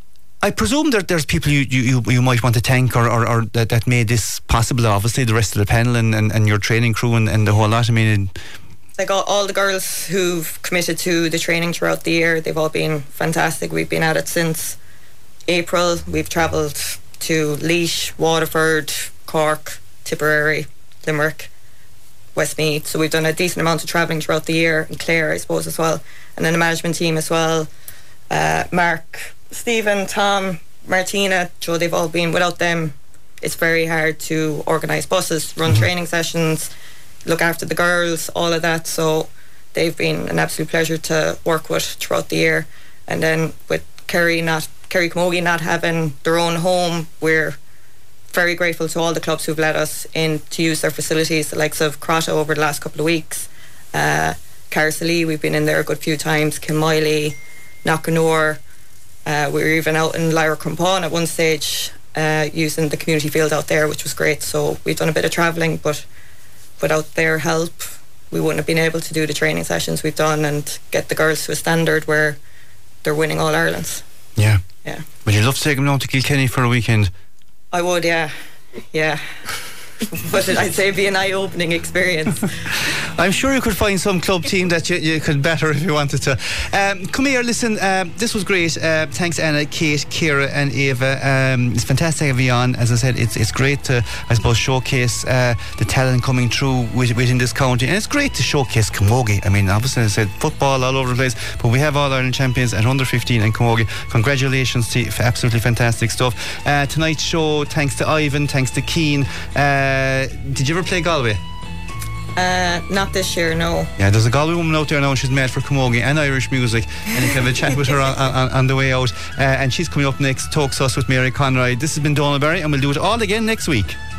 [SPEAKER 1] I presume that there's people you, you, you might want to thank or, or, or that, that made this possible. Obviously, the rest of the panel and, and, and your training crew and, and the whole lot. I mean,
[SPEAKER 7] like all, all the girls who've committed to the training throughout the year, they've all been fantastic. We've been at it since April. We've travelled to Laois, Waterford, Cork, Tipperary, Limerick, Westmeath. So we've done a decent amount of travelling throughout the year, and Claire, I suppose, as well. And then the management team as well. Uh, Mark, Stephen, Tom, Martina, Joe, they've all been. Without them, it's very hard to organise buses, run mm-hmm. training sessions, look after the girls, all of that. So they've been an absolute pleasure to work with throughout the year. And then with Kerry not Kerry Camogie not having their own home, we're very grateful to all the clubs who've let us in to use their facilities, the likes of Crotta over the last couple of weeks, uh, Carsalee, we've been in there a good few times, Kilmiley, Knockanore, uh, we were even out in Lyra Crumpon at one stage uh, using the community field out there, which was great. So we've done a bit of travelling, but without their help we wouldn't have been able to do the training sessions we've done and get the girls to a standard where they're winning All Irelands.
[SPEAKER 1] Yeah.
[SPEAKER 7] Yeah.
[SPEAKER 1] Would you love to take them down to Kilkenny for a weekend?
[SPEAKER 7] I would, yeah. Yeah. But I'd say it'd be an eye-opening experience.
[SPEAKER 1] I'm sure you could find some club team that you, you could better if you wanted to. Um, come here, listen, uh, this was great. Uh, thanks Anna, Kate, Ciara and Eva. Um, it's fantastic to have you on. As I said, it's it's great to, I suppose, showcase uh, the talent coming through with, within this county. And it's great to showcase Camogie. I mean, obviously I said football all over the place, but we have All Ireland champions at under fifteen in Camogie. Congratulations to you for absolutely fantastic stuff. Uh, tonight's show, thanks to Ivan, thanks to Keane. Uh, did you ever play Galway?
[SPEAKER 7] Uh, not this year, no.
[SPEAKER 1] Yeah, there's a Galway woman out there now, she's made for Camogie and Irish music, and you can have a chat with her on, on, on the way out. Uh, and she's coming up next, talks us with Mary Conroy. This has been Donald Barry, and we'll do it all again next week.